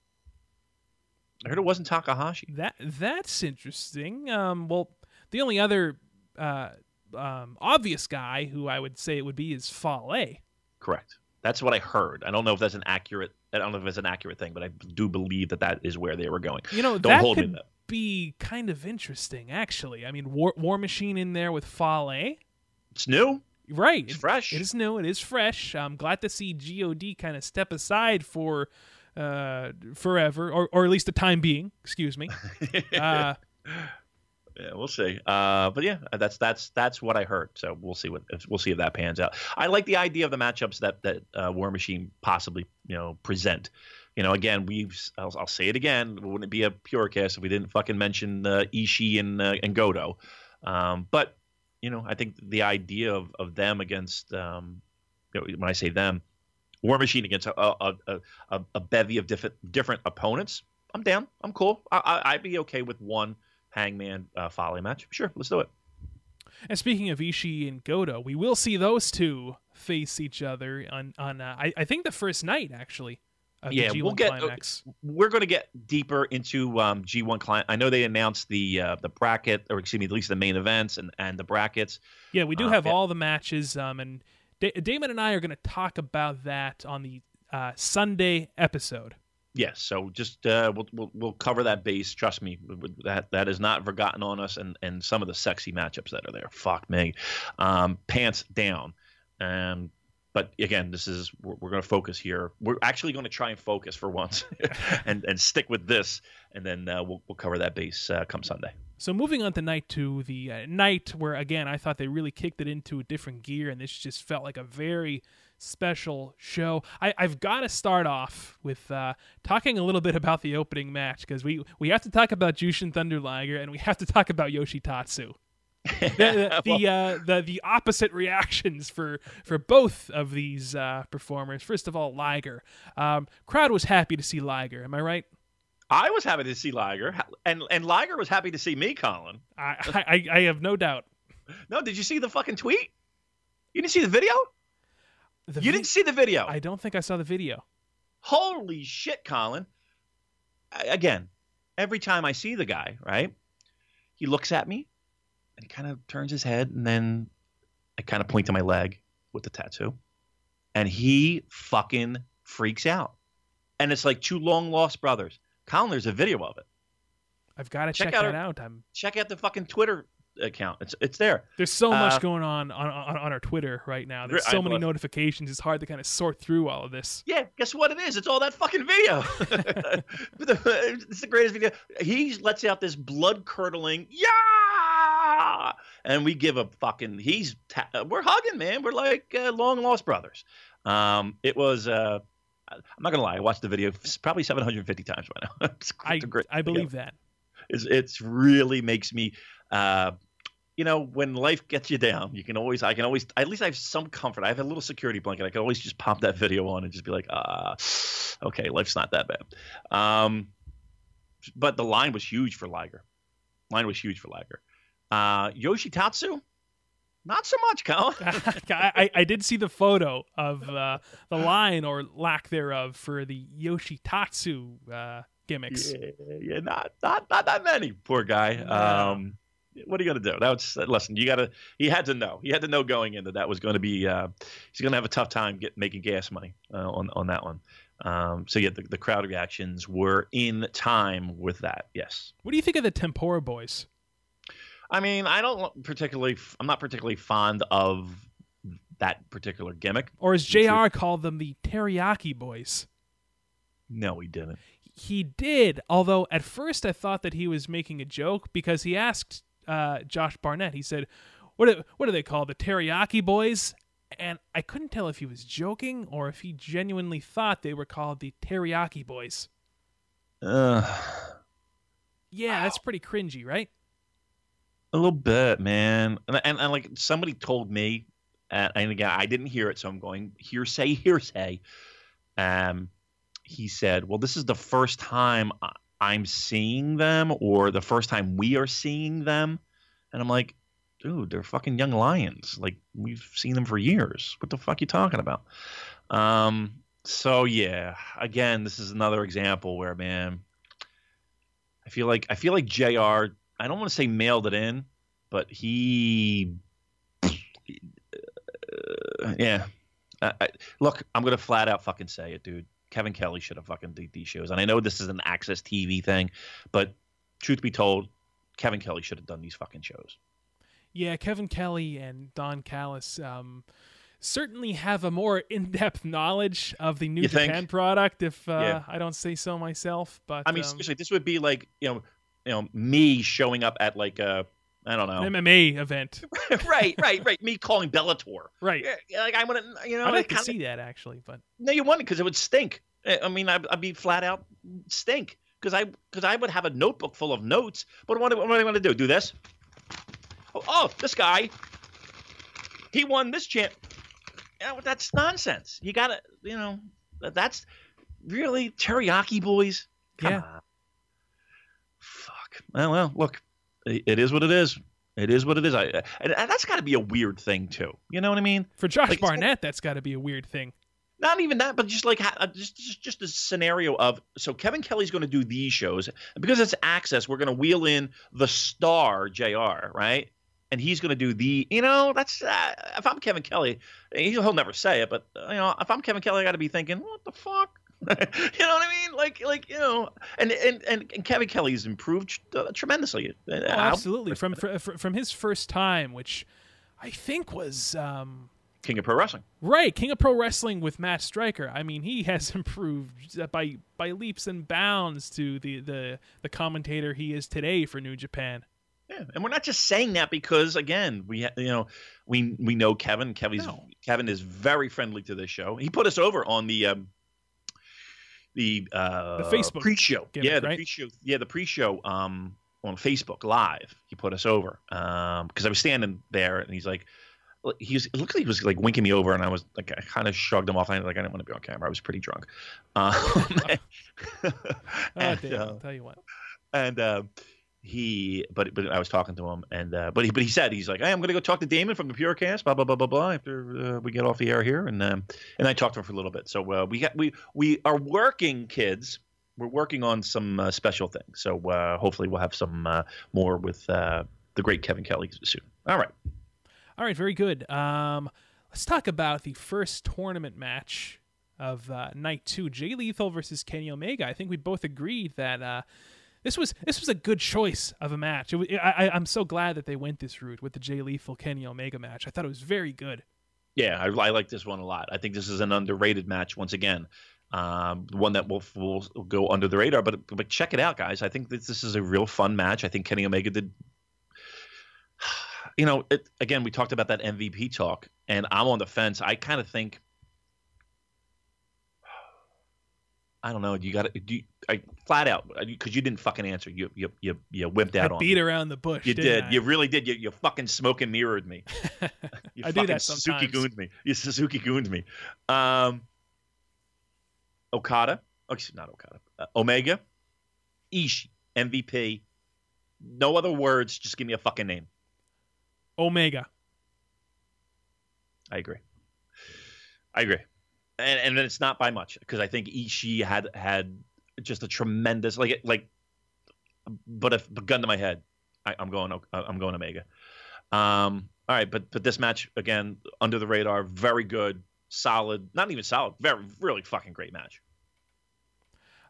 I heard it wasn't Takahashi. That that's interesting. Um, well, the only other uh, um, obvious guy who I would say it would be is Fale. Correct. That's what I heard. I don't know if that's an accurate. I don't know if it's an accurate thing, but I do believe that that is where they were going. You know, don't that hold could me to that. be kind of interesting, actually. I mean, War, War Machine in there with Fale. It's new. Right. It's it, fresh. It is new. It is fresh. I'm glad to see G O D kind of step aside for uh, forever, or, or at least the time being. Excuse me. Uh, Yeah, we'll see. Uh, but yeah, that's that's that's what I heard. So we'll see what we'll see if that pans out. I like the idea of the matchups that that uh, War Machine possibly you know present. You know, again, we've I'll, I'll say it again. It wouldn't be a pure cast if we didn't fucking mention uh, Ishii and uh, and Goto. Um, but you know, I think the idea of of them against um, you know, when I say them, War Machine against a a, a, a, a bevy of different different opponents. I'm down. I'm cool. I, I, I'd be okay with one Hangman uh, Fale match. Sure, let's do it. And speaking of Ishii and Goto, we will see those two face each other on on uh, I, I think the first night actually of Yeah, the G one we'll get. Climax. We're going to get deeper into um, G one client. I know they announced the uh, the bracket, or excuse me, at least the main events and, and the brackets. Yeah, we do Uh, have yeah. all the matches, um, and da- Damon and I are going to talk about that on the uh, Sunday episode. Yes, so just uh, we'll, we'll we'll cover that base. Trust me, that that is not forgotten on us, and, and some of the sexy matchups that are there. Fuck me, um, pants down. Um, but again, this is we're, we're going to focus here. We're actually going to try and focus for once, and and stick with this, and then uh, we'll we'll cover that base uh, come Sunday. So moving on to night two, the uh, night where, again, I thought they really kicked it into a different gear, and this just felt like a very special show. I, I've got to start off with uh, talking a little bit about the opening match, because we, we have to talk about Jushin Thunder Liger, and we have to talk about Yoshitatsu. the the, the, uh, the the opposite reactions for for both of these uh, performers. First of all, Liger. Um, crowd was happy to see Liger. Am I right? I was happy to see Liger, and and Liger was happy to see me, Colin. I I, I have no doubt. No, did you see the fucking tweet? You didn't see the video? The You vi- didn't see the video. I don't think I saw the video. Holy shit, Colin. I- Again, every time I see the guy, right, he looks at me, and he kind of turns his head, and then I kind of point to my leg with the tattoo, and he fucking freaks out. And it's like two long-lost brothers. Colin, there's a video of it. I've got to Check check, out that our- out. I'm Check out the fucking Twitter account. It's it's there. There's so much Uh, going on on, on on our Twitter right now. There's I so many love- notifications. It's hard to kind of sort through all of this. Yeah, guess what it is? It's all that fucking video. It's the greatest video. He lets out this blood-curdling, yeah! And we give a fucking, he's, ta- we're hugging, man. We're like uh, long-lost brothers. Um, it was, uh, I'm not going to lie, I watched the video probably seven hundred fifty times by now. It's I a great I video. believe that. It's, it's really makes me, uh, you know, when life gets you down, you can always, I can always, at least I have some comfort. I have a little security blanket. I can always just pop that video on and just be like, ah, okay, life's not that bad. Um, but the line was huge for Liger. Line was huge for Liger. Uh, Yoshitatsu, not so much, Colin. I, I I did see the photo of uh, the line or lack thereof for the Yoshitatsu uh, gimmicks. yeah, yeah, not, not, not that many. Poor guy. Yeah. Um, what are you gonna do? That was listen. You gotta. He had to know. He had to know going in that that was going to be. Uh, he's going to have a tough time get making gas money uh, on on that one. Um, so yeah, the, the crowd reactions were in time with that. Yes. What do you think of the Tempura Boys? I mean, I don't particularly. I'm not particularly fond of that particular gimmick. Or as J R called them, the Teriyaki Boys. No, he didn't. He did, although at first I thought that he was making a joke because he asked uh, Josh Barnett. He said, "What do, what do they call the Teriyaki Boys?" And I couldn't tell if he was joking or if he genuinely thought they were called the Teriyaki Boys. Uh, yeah, that's pretty cringy, right? A little bit, man. And, and, and like somebody told me, uh, and again, I didn't hear it, so I'm going hearsay, hearsay. Um, he said, well, this is the first time I'm seeing them or the first time we are seeing them. And I'm like, dude, they're fucking young lions. Like, we've seen them for years. What the fuck are you talking about? Um, so yeah, again, this is another example where, man, I feel like I feel like J R, I don't want to say mailed it in, but he, uh, yeah. I, I, look, I'm gonna flat out fucking say it, dude. Kevin Kelly should have fucking did these shows, and I know this is an Access T V thing, but truth be told, Kevin Kelly should have done these fucking shows. Yeah, Kevin Kelly and Don Callis um, certainly have a more in-depth knowledge of the New You Japan think? product, if uh, Yeah. I don't say so myself. But I mean, um, seriously, this would be like, you know, you know, me showing up at like a, I don't know, an M M A event, right, right, right. Me calling Bellator, right? Yeah, like I want to, you know, I'd like kinda, to see that actually, but no, you wouldn't because it would stink. I I mean, I'd, I'd be flat out stink because I because I would have a notebook full of notes. But what, what am I going to do? Do this? Oh, oh, this guy, he won this champ. You know, that's nonsense. You got to, you know, that's really Teriyaki Boys. Come yeah. on. Fuck. Well, well, look, it, it is what it is. It is what it is. I, and, and that's got to be a weird thing too. You know what I mean? For Josh Like, Barnett, that's got to be a weird thing. Not even that, but just like ha- just just just a scenario of so Kevin Kelly's going to do these shows, and because it's Access, we're going to wheel in the star J R, right? And he's going to do the, you know, that's uh, if I'm Kevin Kelly, he'll, he'll never say it, but uh, you know, if I'm Kevin Kelly, I got to be thinking, what the fuck? You know what I mean? Like, like you know, and and and, and Kevin Kelly's improved uh, tremendously. Oh, absolutely, from from from his first time, which I think was. Um... King of Pro Wrestling. Right, King of Pro Wrestling with Matt Stryker. I mean, he has improved by by leaps and bounds to the, the, the commentator he is today for New Japan. Yeah, and we're not just saying that because again, we ha- you know, we we know Kevin. Kevin's No. Kevin is very friendly to this show. He put us over on the um, the uh, The Facebook pre-show. gimmick, yeah, the right? pre-show. Yeah, the pre-show um on Facebook Live. He put us over um because I was standing there and he's like. He was, it looked like he was like winking me over, and I was like, I kind of shrugged him off. I like I didn't want to be on camera. I was pretty drunk. Um, Oh, and, damn, uh, I'll tell you what. and uh, he, but but I was talking to him, and uh, but he but he said he's like, hey, I'm gonna go talk to Damon from the Purecast, blah blah blah blah blah. After uh, we get off the air here, and um, and I talked to him for a little bit. So uh, we got we we are working, kids. We're working on some uh, special things. So uh, hopefully we'll have some uh, more with uh, the great Kevin Kelly soon. All right. All right, very good. Um, let's talk about the first tournament match of uh, night two, Jay Lethal versus Kenny Omega. I think we both agreed that uh, this was this was a good choice of a match. It was, I, I'm so glad that they went this route with the Jay Lethal Kenny Omega match. I thought it was very good. Yeah, I, I like this one a lot. I think this is an underrated match once again. Um, one that will, will go under the radar, but but check it out, guys. I think that this is a real fun match. I think Kenny Omega did. You know, it, again, we talked about that M V P talk, and I'm on the fence. I kind of think, I don't know. You got to, I flat out because you didn't fucking answer. You you you you wimped out I on beat me. around the bush. You didn't did. I? You really did. You you fucking smoke and mirrored me. You I do fucking that Suzuki sometimes. gooned me. You Suzuki gooned me. Um, Okada. Oh, not Okada. Uh, Omega. Ishii. M V P. No other words. Just give me a fucking name. Omega. I agree. I agree. And and it's not by much because I think Ishii had had just a tremendous like like but if a gun to my head, I, I'm going I'm going Omega. Um all right, but but this match again under the radar, very good, solid, not even solid, very really fucking great match.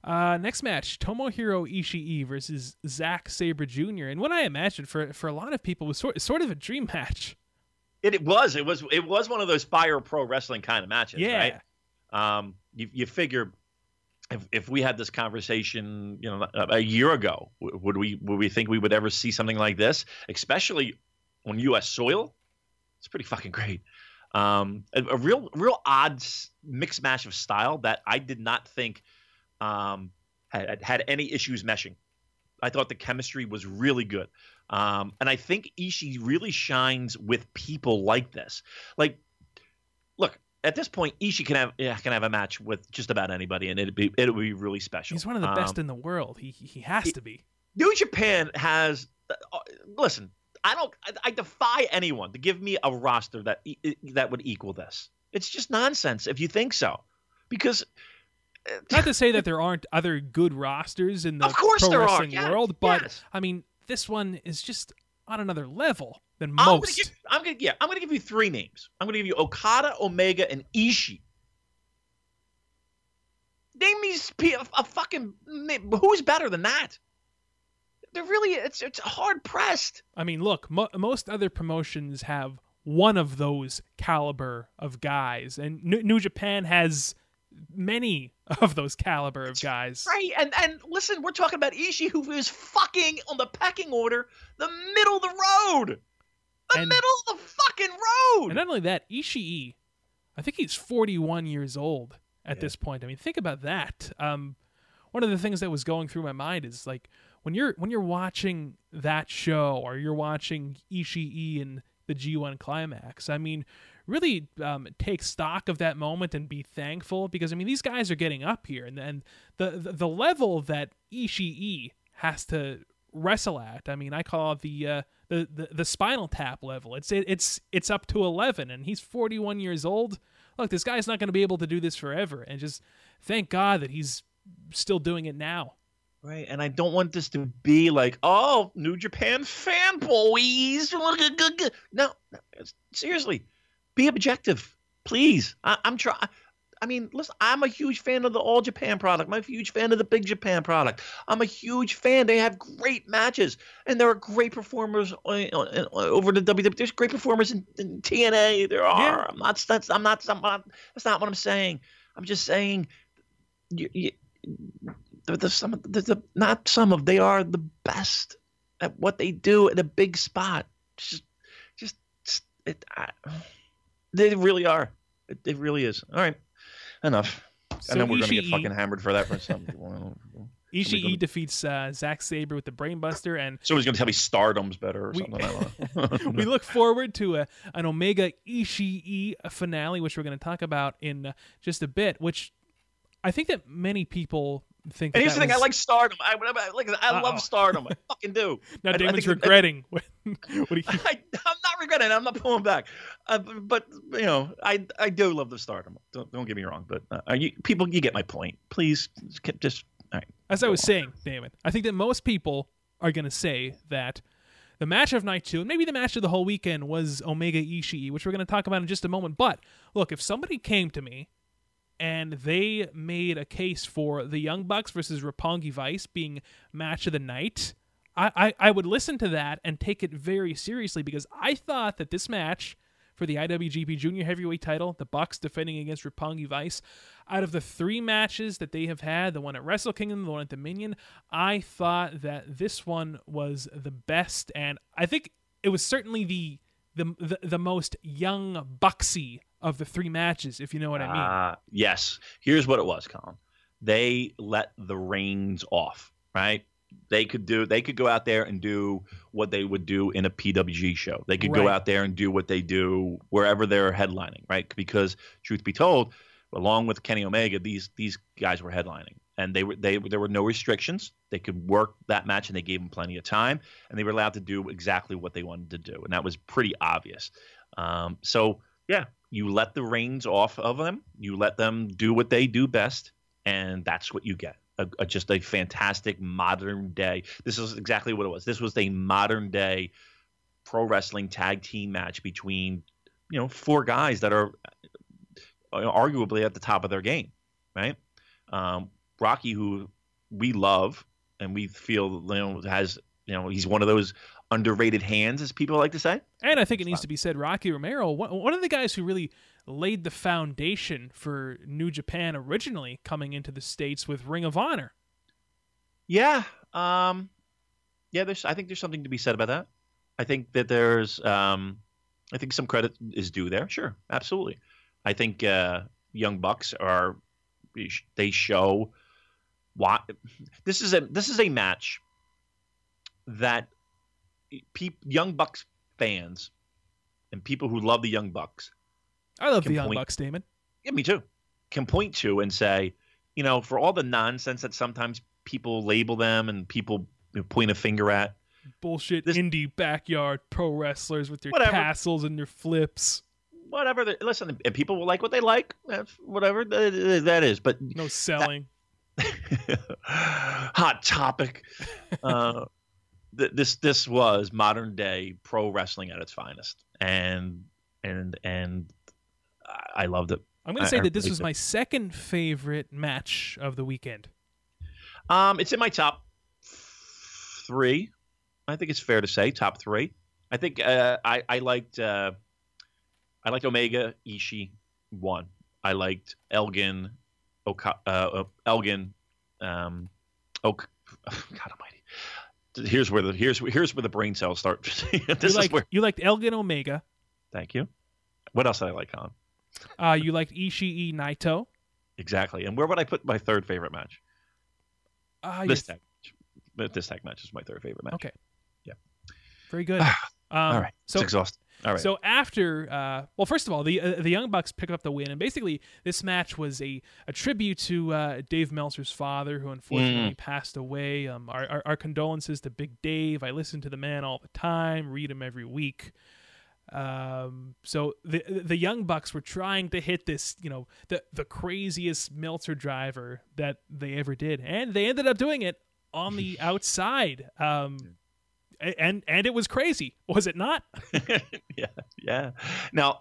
Uh, next match, Tomohiro Ishii versus Zack Sabre Junior And what I imagine for for a lot of people was sort sort of a dream match. It, it was. It was. It was one of those Fire Pro Wrestling kind of matches, Yeah. right? Um, you you figure if if we had this conversation, you know, a, a year ago, would we would we think we would ever see something like this, especially on U S soil? It's pretty fucking great. Um, a, a real real odd mixed match of style that I did not think um, had had any issues meshing. I thought the chemistry was really good. Um, and I think Ishii really shines with people like this. Like, look, at this point, Ishii can have yeah, can have a match with just about anybody, and it'd be it'd be really special. He's one of the best um, in the world. He he has it, to be. New Japan has uh, listen. I don't. I, I defy anyone to give me a roster that that would equal this. It's just nonsense if you think so, because. Not to say that there aren't other good rosters in the of course pro there wrestling are. Yeah, world, but yes. I mean, this one is just on another level than I'm gonna most. give, I'm gonna yeah. I'm gonna give you three names. I'm gonna give you Okada, Omega, and Ishii. Name me a, a fucking who's better than that? They're really it's it's hard pressed. I mean, look, mo- most other promotions have one of those caliber of guys, and N- New Japan has many of those caliber of guys. Right, and and listen, we're talking about Ishii, who is fucking on the pecking order, the middle of the road, the And- middle of the fucking road. And not only that, Ishii, I think he's forty-one years old at Yeah. this point. I mean, think about that. Um, one of the things that was going through my mind is like when you're when you're watching that show or you're watching Ishii in the G one Climax. I mean, really um, take stock of that moment and be thankful because I mean these guys are getting up here, and then the, the the level that Ishii has to wrestle at. I mean, I call it the uh, the, the the Spinal Tap level. It's it, it's it's up to eleven, and he's forty-one years old. Look, this guy's not going to be able to do this forever, and just thank God that he's still doing it now. Right, and I don't want this to be like, oh, New Japan fanboys. No, no, seriously, be objective, please. I, I'm trying. I mean, listen, I'm a huge fan of the All Japan product. I'm a huge fan of the Big Japan product. I'm a huge fan. They have great matches, and there are great performers over the W W E. There's great performers in, in T N A. There are. Yeah. I'm not. That's. I'm not. I'm not. That's not what I'm saying. I'm just saying. You, you, the, the, some, the, the, not some of. They are the best at what they do at a big spot. Just, just, it. I, they really are. It, it really is. All right. Enough. So I know we're going to get Ishii- fucking hammered for that for some people. Ishii gonna- defeats uh, Zack Sabre with the Brainbuster, and Somebody's going to tell me Stardom's better or We- something. I don't know. we look forward to a, an Omega Ishii finale, which we're going to talk about in uh, just a bit. Which I think that many people think. And that here's that the thing: I was- like Stardom. I, I, like, I Uh-oh. love Stardom. I fucking do. now I- I Damon's think that- regretting. when, what he, I, I'm not regretting it. I'm not pulling back. Uh, but you know, I I do love the Stardom. Don't don't get me wrong. But uh, are you, people, you get my point. Please, just all right. as I was saying, Damon, I think that most people are going to say that the match of night two, and maybe the match of the whole weekend, was Omega Ishii, which we're going to talk about in just a moment. But look, if somebody came to me and they made a case for the Young Bucks versus Roppongi Vice being match of the night, I, I, I would listen to that and take it very seriously because I thought that this match for the I W G P Junior Heavyweight title, the Bucks defending against Roppongi Vice, out of the three matches that they have had, the one at Wrestle Kingdom, the one at Dominion, I thought that this one was the best, and I think it was certainly the the the, the most young Bucksy of the three matches, if you know what I mean. Uh, yes. Here's what it was, Colin. They let the reins off, right? They could do. They could go out there and do what they would do in a P W G show. They could go Right. out there and do what they do wherever they're headlining, right? Because truth be told, along with Kenny Omega, these these guys were headlining, and they were they there were no restrictions. They could work that match, and they gave them plenty of time, and they were allowed to do exactly what they wanted to do, and that was pretty obvious. Um, so yeah, you let the reins off of them. You let them do what they do best, and that's what you get. A, a, just a fantastic modern day. This is exactly what it was. This was a modern day pro wrestling tag team match between, you know, four guys that are arguably at the top of their game, right? Um, Rocky, who we love and we feel you know has you know he's one of those underrated hands, as people like to say. And I think it needs to be said, Rocky Romero, one of the guys who really laid the foundation for New Japan originally coming into the States with Ring of Honor. Yeah, um, yeah. There's, I think there's something to be said about that. I think that there's, um, I think some credit is due there. Sure, absolutely. I think uh, Young Bucks are, they show why this is a this is a match that pe- Young Bucks fans and people who love the Young Bucks. I love the Young point, Bucks, Damon. Yeah, me too. Can point to and say, you know, for all the nonsense that sometimes people label them and people point a finger at. Bullshit this, indie backyard pro wrestlers with their whatever. tassels and their flips. Whatever. Listen, and people will like what they like. That's whatever that is. But no selling. That, hot topic. uh, th- this this was modern day pro wrestling at its finest, and and and I loved it. I'm going to say I, that this I was it. my second favorite match of the weekend. Um, it's in my top three. I think it's fair to say top three. I think uh, I I liked uh, I liked Omega Ishii one. I liked Elgin, Oka, uh, Elgin, um, Ok. God Almighty. Here's where the here's here's where the brain cells start. this you is liked, where. You liked Elgin Omega. Thank you. What else did I like, Colin? Uh, you liked Ishii Naito. Exactly. And where would I put my third favorite match? Uh, this tag match. This tag match is my third favorite match. Okay. Yeah. Very good. um, all right. So, it's exhausting. All right. So after, uh, well, first of all, the uh, the Young Bucks picked up the win, and basically this match was a, a tribute to uh, Dave Meltzer's father, who unfortunately mm. passed away. Um, our, our our condolences to Big Dave. I listen to the man all the time, read him every week. Um, so the the Young Bucks were trying to hit this, you know, the the craziest Meltzer driver that they ever did, and they ended up doing it on the outside. Um, and and it was crazy, was it not? yeah, yeah. Now,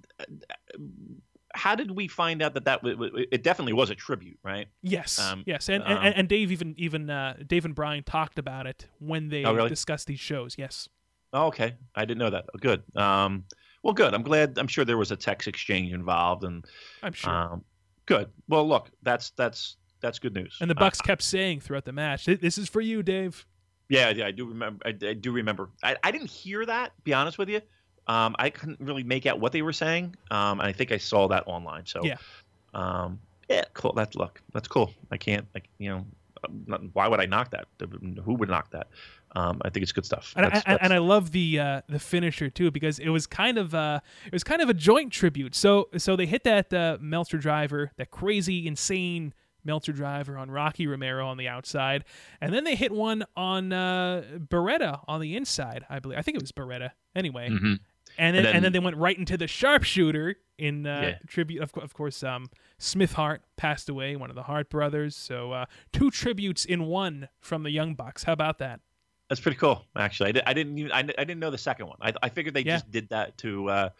how did we find out that that w- it definitely was a tribute, right? Yes, um, yes, and, um, and and Dave even even uh, Dave and Brian talked about it when they oh, really? discussed these shows. Yes. Oh, okay. I didn't know that. Oh, good. Um, well, good. I'm glad. I'm sure there was a text exchange involved, and I'm sure. Um, good. Well, look, that's that's that's good news. And the Bucks uh, kept saying throughout the match, "This is for you, Dave." Yeah, yeah, I do remember. I, I do remember. I, I didn't hear that. To be honest with you, um, I couldn't really make out what they were saying. Um, and I think I saw that online. So, yeah, um, yeah, cool. That's look. That's cool. I can't. Like, you know, not, why would I knock that? Who would knock that? Um, I think it's good stuff. And, that's, I, that's... and I love the uh, the finisher too, because it was kind of uh, it was kind of a joint tribute. So so they hit that uh, Meltzer driver, that crazy, insane Meltzer driver on Rocky Romero on the outside, and then they hit one on uh, Beretta on the inside. I believe I think it was Beretta anyway. Mm-hmm. And then, and then and then they went right into the sharpshooter in uh, yeah. tribute. Of, of course, um, Smith Hart passed away, one of the Hart brothers. So uh, two tributes in one from the Young Bucks. How about that? That's pretty cool, actually. I, did, I didn't even, I, I didn't know the second one. I, I figured they yeah. just did that to, uh,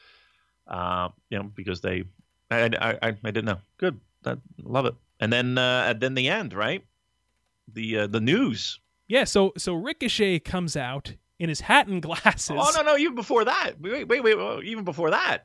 uh, you know, because they. I, I, I, I didn't know. Good, I love it. And then, uh, and then the end, right? The uh, the news. Yeah. So so Ricochet comes out in his hat and glasses. Oh no no! Even before that, wait wait wait! wait even before that.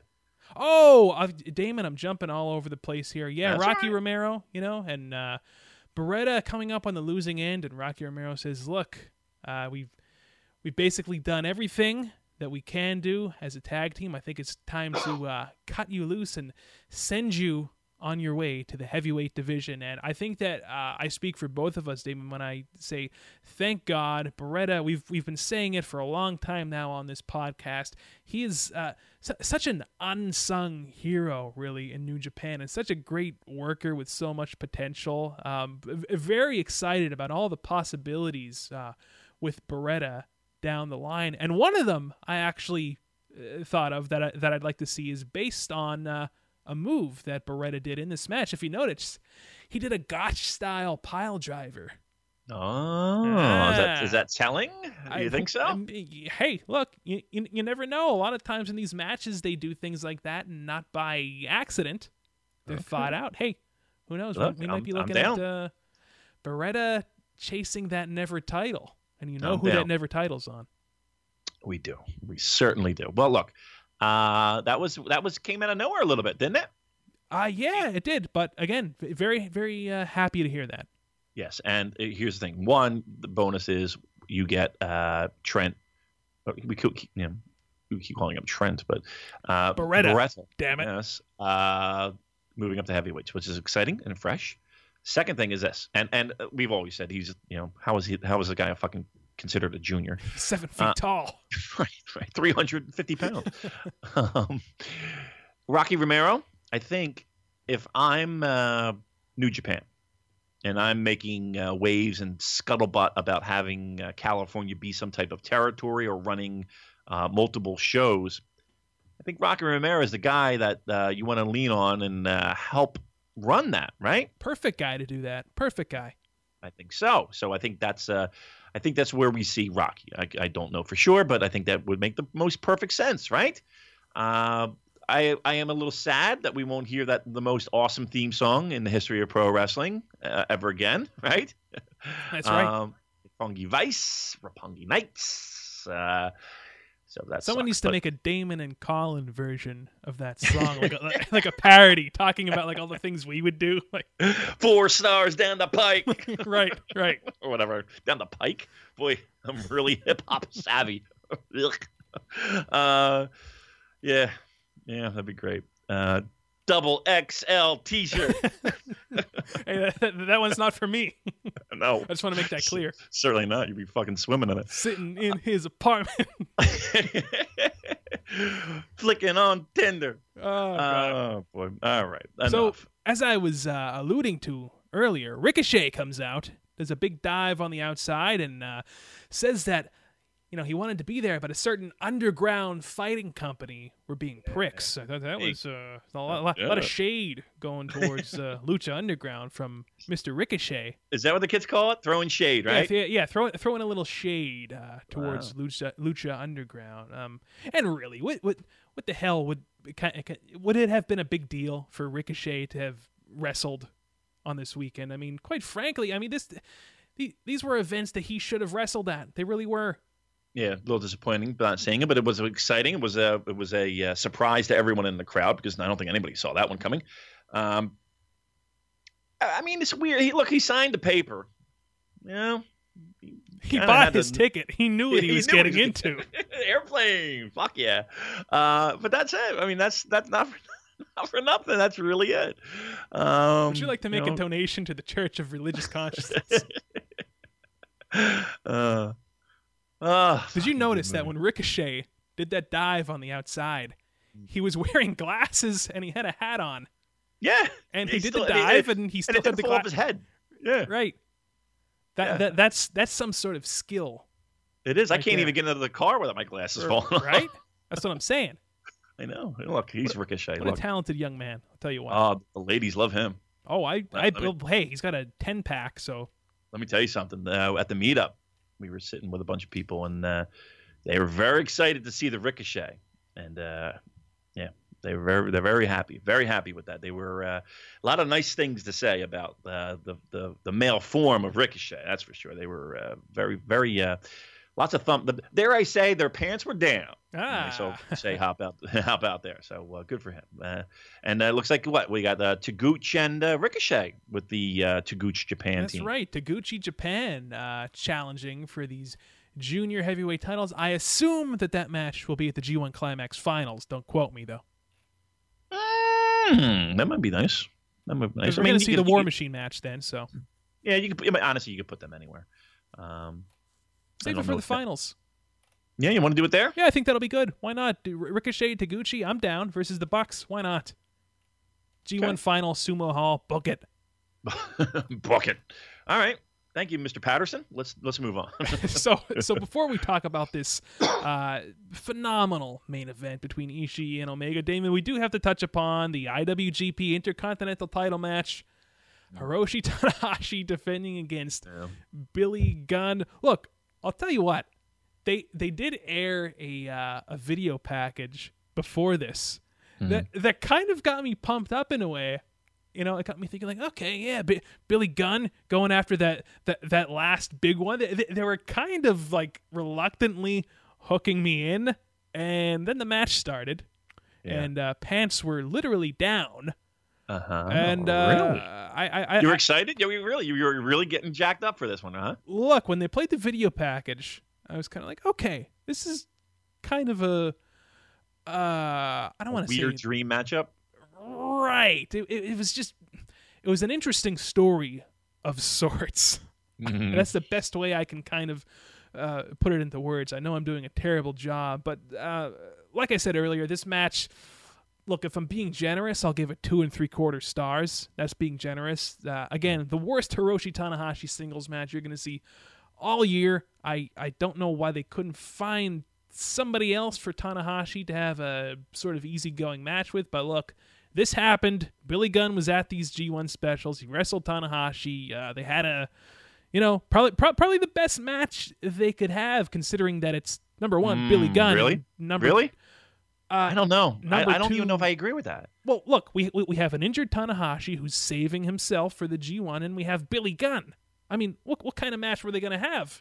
Oh, uh, Damon, I'm jumping all over the place here. Yeah, That's Rocky right. Romero, you know, and uh, Beretta coming up on the losing end, and Rocky Romero says, "Look, uh, we've we've basically done everything that we can do as a tag team. I think it's time to uh, cut you loose and send you on your way to the heavyweight division." And I think that uh, I speak for both of us, Damon, when I say, thank God, Beretta, we've we've been saying it for a long time now on this podcast. He is uh, su- such an unsung hero, really, in New Japan, and such a great worker with so much potential. Um, v- very excited about all the possibilities uh, with Beretta down the line. And one of them I actually uh, thought of that, I, that I'd like to see is based on Uh, a move that Beretta did in this match. If you notice, he did a Gotch-style pile driver. Oh, ah. is, that, is that telling? Do you I, think so? I, hey, look, you, you, you never know. A lot of times in these matches, they do things like that, and not by accident. They're Okay. thought out. Hey, who knows? Look, we, we might I'm- be I'm looking down. at uh, Beretta chasing that never title. And you know I'm who down. that never title's on. We do. We certainly do. Well, look, uh, that was that was came out of nowhere a little bit, didn't it? Uh, yeah, it did. But again, v- very, very uh, happy to hear that. Yes. And uh, here's the thing. One, the bonus is you get uh, Trent. We could, you know, we keep calling him Trent, but uh, Beretta. Beretta. Damn it. Yes. Uh, moving up to heavyweights, which is exciting and fresh. Second thing is this, and and we've always said he's, you know, how is he? How is a guy fucking considered a junior? He's seven feet Uh, tall. Right, right, three hundred fifty pounds. um, Rocky Romero. I think if I'm uh, New Japan and I'm making uh, waves and scuttlebutt about having uh, California be some type of territory or running uh, multiple shows, I think Rocky Romero is the guy that uh, you want to lean on and uh, help run that, right? Perfect guy to do that. Perfect guy. I think so. So I think that's uh, I think that's where we see Rocky. I, I don't know for sure, but I think that would make the most perfect sense, right? Uh, I I am a little sad that we won't hear that the most awesome theme song in the history of pro wrestling uh, ever again, right? That's right. Um, Roppongi Vice, Roppongi Nights. Uh, so that's Someone needs to make a Damon and Colin version of that song, like a, like a parody, talking about like all the things we would do, like four stars down the pike, right, right. or whatever, down the pike. Boy, I'm really hip hop savvy. uh, yeah, yeah, that'd be great. Uh, double X L T-shirt. Hey, that, that one's not for me. No, I just want to make that clear. Certainly not. You'd be fucking swimming in it. Sitting in his apartment. Flicking on Tinder. Oh, God. Oh, boy. All right. Enough. So, as I was uh, alluding to earlier, Ricochet comes out, does a big dive on the outside, and uh, says that, you know, he wanted to be there, but a certain underground fighting company were being pricks. I thought that was uh, a, lot, a lot, Yeah. lot of shade going towards uh, Lucha Underground from Mister Ricochet. Is that what the kids call it? Throwing shade, right? Yeah, th- yeah, throw throw in a little shade uh, towards Lucha Lucha Underground. Um, and really, what what what the hell would would it have been a big deal for Ricochet to have wrestled on this weekend? I mean, quite frankly, I mean this the, these were events that he should have wrestled at. They really were. Yeah, a little disappointing, but not saying it, but it was exciting. It was a it was a uh, surprise to everyone in the crowd because I don't think anybody saw that one coming. Um, I mean, it's weird. He, look, he signed the paper. You know, He kinda bought had his to- ticket. He knew what he, was knew what getting he into. Airplane, fuck yeah. Uh, but that's it. I mean, that's that's not for, not for nothing. That's really it. Um, Would you like to make you know, a donation to the Church of Religious Consciousness? uh, uh, Did you notice that when Ricochet did that dive on the outside, he was wearing glasses and he had a hat on? Yeah, And he, did still- the and dive it, and he and still it had didn't the fall off glass. his head. Yeah, Right. That, Yeah. that that's that's some sort of skill, it is. I Right can't there. even get into the car without my glasses falling off. right? That's what I'm saying. I know. Look, he's Ricochet. What Look, a talented young man. I'll tell you what. oh, the ladies love him. oh, I, I, let me- hey, he's got a ten pack, so Let me tell you something. Uh, at the meetup, we were sitting with a bunch of people, and uh, they were very excited to see the Ricochet. And uh, yeah, they were very, they're very happy, very happy with that. They were uh, a lot of nice things to say about uh, the, the the male form of Ricochet. That's for sure. They were uh, very, very uh, lots of thumb. The, dare I say, their pants were down. ah, So say hop out, hop out there. So uh, good for him. Uh, and uh, it looks like what we got uh, Taguchi and uh, Ricochet with the uh, Taguchi Japan that's team. right. Taguchi Japan uh, challenging for these junior heavyweight titles. I assume that that match will be at the G one Climax Finals. Don't quote me though. Mm, that might be nice. That might be nice. We're I mean, going to you see could- the War you could- Machine match then, so Yeah, you could. I mean, honestly, you could put them anywhere. Um, I save don't it for know the if that- finals. Yeah, you want to do it there? Yeah, I think that'll be good. Why not? Do Ricochet, Taguchi, I'm down versus the Bucks. Why not? G one Okay. final, Sumo Hall, book it. Book it. All right. Thank you, Mister Patterson. Let's let's move on. so, so before we talk about this uh, phenomenal main event between Ishii and Omega, Damon, we do have to touch upon the I W G P Intercontinental Title match. Hiroshi Tanahashi defending against Yeah. Billy Gunn. Look, I'll tell you what. They they did air a uh, a video package before this that that kind of got me pumped up in a way. you know, it got me thinking like, okay, yeah, B- Billy Gunn going after that that that last big one. They, they, they were kind of like reluctantly hooking me in, and then the match started, Yeah. and uh, pants were literally down. Uh huh. And uh, really, I, I, I, you were I excited? Yeah, we really, you were really getting jacked up for this one, huh? look, when they played the video package, I was kind of like, okay, this is kind of a, uh, I don't want to say Weird dream matchup. right. It, it, it was just, it was an interesting story of sorts. Mhm. That's the best way I can kind of uh, put it into words. I know I'm doing a terrible job, but uh, like I said earlier, this match. Look, if I'm being generous, I'll give it two and three quarter stars. That's being generous. Uh, again, the worst Hiroshi Tanahashi singles match you're going to see all year. I, I don't know why they couldn't find somebody else for Tanahashi to have a sort of easygoing match with. But look, this happened. Billy Gunn was at these G one specials. He wrestled Tanahashi. Uh, they had a, you know, probably pro- probably the best match they could have, considering that it's number one, Mm, Billy Gunn. really? Number Really? Uh, I don't know. I, number I don't even know two- if I agree with that. Well, look, we, we we have an injured Tanahashi who's saving himself for the G one, and we have Billy Gunn. I mean, what what kind of match were they going to have?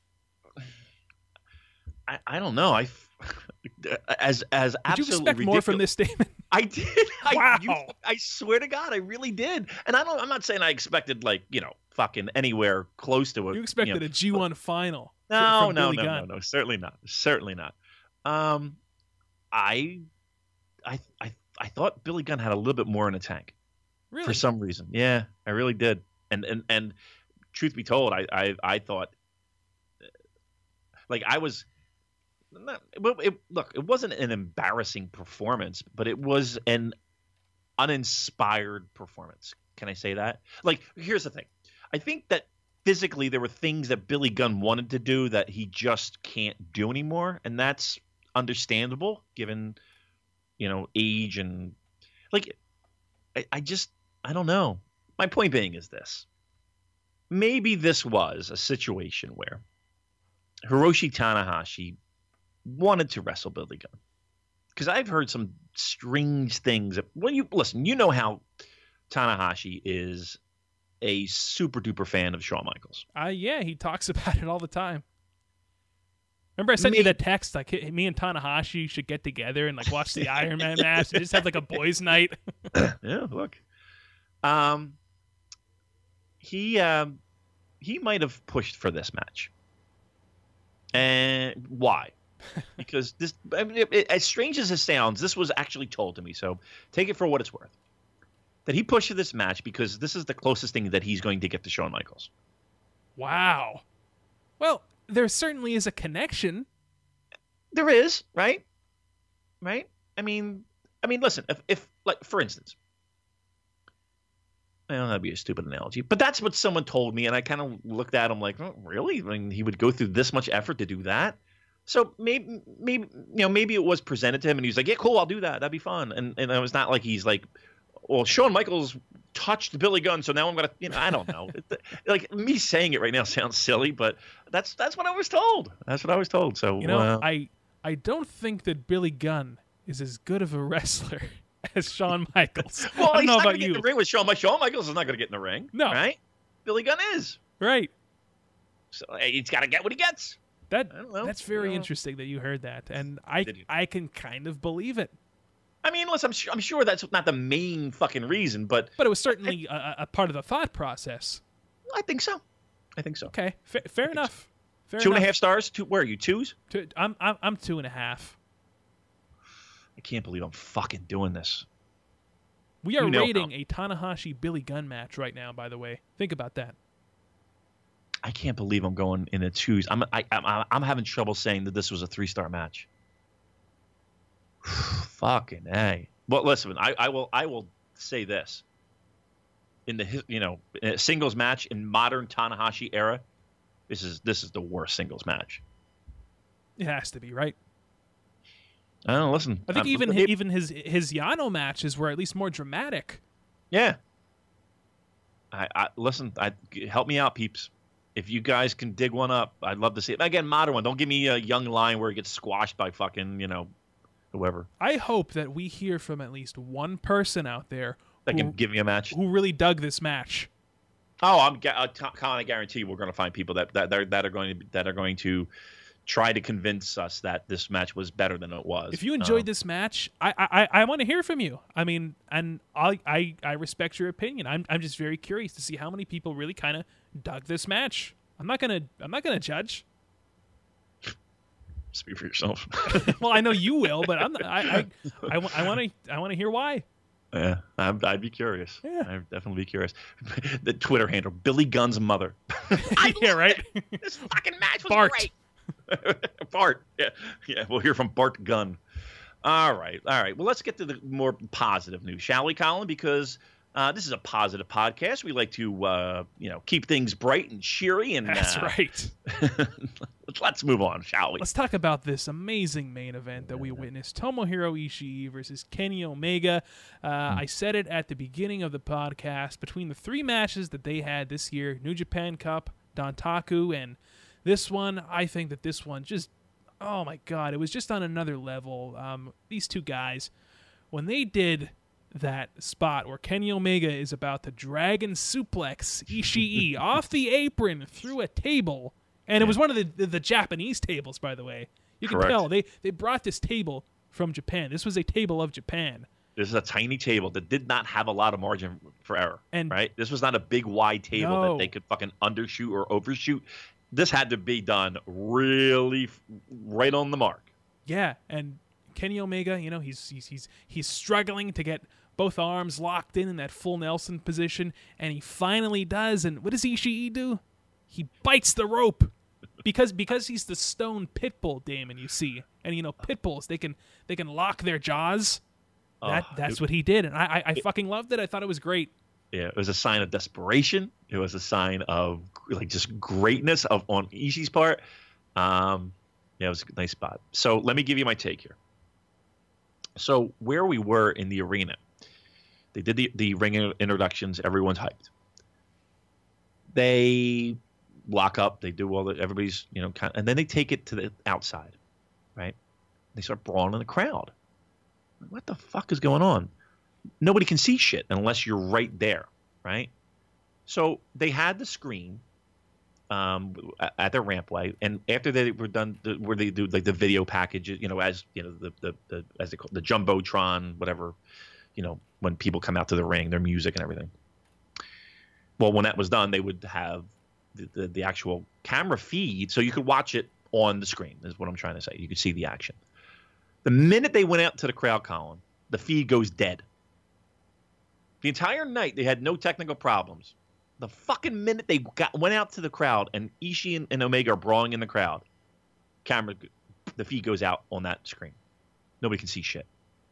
I, I don't know. I as as Did you absolutely expect more from ridiculous- this statement? I did. I, Wow. you, I swear to God, I really did. And I don't. I'm not saying I expected like you know fucking anywhere close to it. You expected know, a G one final? fr- No, from no, Billy no, no, Gunn. no. Certainly not. Certainly not. Um, I, I, I, I thought Billy Gunn had a little bit more in the tank Really? for some reason. Yeah, I really did. And and and truth be told, I I, I thought, like I was. Not, well, it, look, it wasn't an embarrassing performance, but it was an uninspired performance. Can I say that? Like, here's the thing. I think that physically there were things that Billy Gunn wanted to do that he just can't do anymore, and that's understandable given, you know, age and like. I, I just I don't know. My point being is this: maybe this was a situation where Hiroshi Tanahashi wanted to wrestle Billy Gunn, because I've heard some strange things. Well, you listen. You know how Tanahashi is a super duper fan of Shawn Michaels. Uh, yeah, he talks about it all the time. Remember, I sent Me- you that text like, hey, me and Tanahashi should get together and like watch the Iron Man match and just have like a boys' night. Yeah, look. Um, he um, he might have pushed for this match. And why? Because this, I mean, it, it, as strange as it sounds, this was actually told to me. So take it for what it's worth. That he pushed for this match because this is the closest thing that he's going to get to Shawn Michaels. Wow. Well, there certainly is a connection. There is, right? Right? I mean, I mean, listen. If, if like, for instance, I don't know, that'd be a stupid analogy, but that's what someone told me, and I kind of looked at him like, oh, really? I mean, he would go through this much effort to do that. So maybe, maybe you know, maybe it was presented to him, and he was like, "Yeah, cool, I'll do that. That'd be fun." And and it was not like he's like, "Well, Shawn Michaels touched Billy Gunn, so now I'm gonna," you know, I don't know. It- like me saying it right now sounds silly, but that's that's what I was told. That's what I was told. So You know, uh, I I don't think that Billy Gunn is as good of a wrestler as Shawn Michaels. well, I don't he's know not about gonna get you. in the ring with Shawn. Michaels. Shawn Michaels is not gonna get in the ring. No. right? Billy Gunn is. Right. So hey, he's got to get what he gets. That I don't know. that's very I don't know. interesting that you heard that, and I Did you? I can kind of believe it. I mean, listen, I'm sure, I'm sure that's not the main fucking reason, but But it was certainly a, a part of the thought process. I think so. I think so. Okay, fa- fair enough. Fair Two and a enough. half stars. Two. Where are you? Twos? Two, I'm, I'm I'm two and a half. I can't believe I'm fucking doing this. We are You know rating how- a Tanahashi Billy Gunn match right now. By the way, think about that. I can't believe I'm going in a twos. I'm I, I'm I'm having trouble saying that this was a three star match. Fucking A. Well, listen, I, I will I will say this. In the his- you know in a singles match in modern Tanahashi era, this is this is the worst singles match. It has to be right. I don't know, listen. I think I'm- even maybe- even his his Yano matches were at least more dramatic. yeah. I, I listen. I help me out, peeps. If you guys can dig one up, I'd love to see it. Again, modern one. Don't give me a young line where he gets squashed by fucking, you know, whoever. I hope that we hear from at least one person out there That who, can give me a match. who really dug this match. Oh, I'm uh, Colin. I guarantee we're going to find people that that that are, that are going to that are going to try to convince us that this match was better than it was. If you enjoyed um, this match, I I, I want to hear from you. I mean, and I I, I respect your opinion. I'm I'm just very curious to see how many people really kind of dug this match. I'm not gonna I'm not gonna judge. Speak for yourself. Well, I know you will, but I'm not, I I I want to I want to hear why. Yeah, I'd, I'd be curious. Yeah. I'd definitely be curious. The Twitter handle, Billy Gunn's mother. Yeah, right. This fucking match was Bart. great. Bart. Yeah, yeah. We'll hear from Bart Gunn. All right, all right. Well, let's get to the more positive news, shall we, Colin? Because uh, this is a positive podcast. We like to, uh, you know, keep things bright and cheery. And That's uh, right. let's move on, shall we? Let's talk about this amazing main event that we witnessed: Tomohiro Ishii versus Kenny Omega. Uh, I said it at the beginning of the podcast. Between the three matches that they had this year, New Japan Cup, Dontaku, and this one, I think that this one just, oh my God, it was just on another level. Um, these two guys, when they did that spot where Kenny Omega is about to dragon suplex Ishii off the apron through a table, and it was one of the, the the Japanese tables, by the way. You can Correct. tell they they brought this table from Japan. This was a table of Japan. This is a tiny table that did not have a lot of margin for error. And- right, this was not a big wide table No. that they could fucking undershoot or overshoot. This had to be done really f- right on the mark. Yeah, and Kenny Omega, you know, he's he's he's he's struggling to get both arms locked in in that full Nelson position, and he finally does. And what does Ishii do? He bites the rope because because he's the stone pit bull, Damon. You see, and you know, pit bulls, they can they can lock their jaws. That Oh, that's it- what he did, and I I, I fucking loved it. I thought it was great. Yeah, it was a sign of desperation. It was a sign of like just greatness of on Ishii's part. Um, yeah, it was a nice spot. So let me give you my take here. So where we were in the arena, they did the the ring introductions. Everyone's hyped. They lock up. They do all the everybody's you know kind of, and then they take it to the outside, right? They start brawling in the crowd. What the fuck is going on? Nobody can see shit unless you're right there, right? So they had the screen um, at the rampway, and after they were done, the, where they do like the video packages, you know, as you know, the the, the as they call it, the jumbotron, whatever, you know, when people come out to the ring, their music and everything. Well, when that was done, they would have the, the, the actual camera feed, so you could watch it on the screen. Is what I'm trying to say. You could see the action. The minute they went out to the crowd, Colin, the feed goes dead. The entire night, they had no technical problems. The fucking minute they got went out to the crowd and Ishii and, and Omega are brawling in the crowd, camera, the feed goes out on that screen. Nobody can see shit.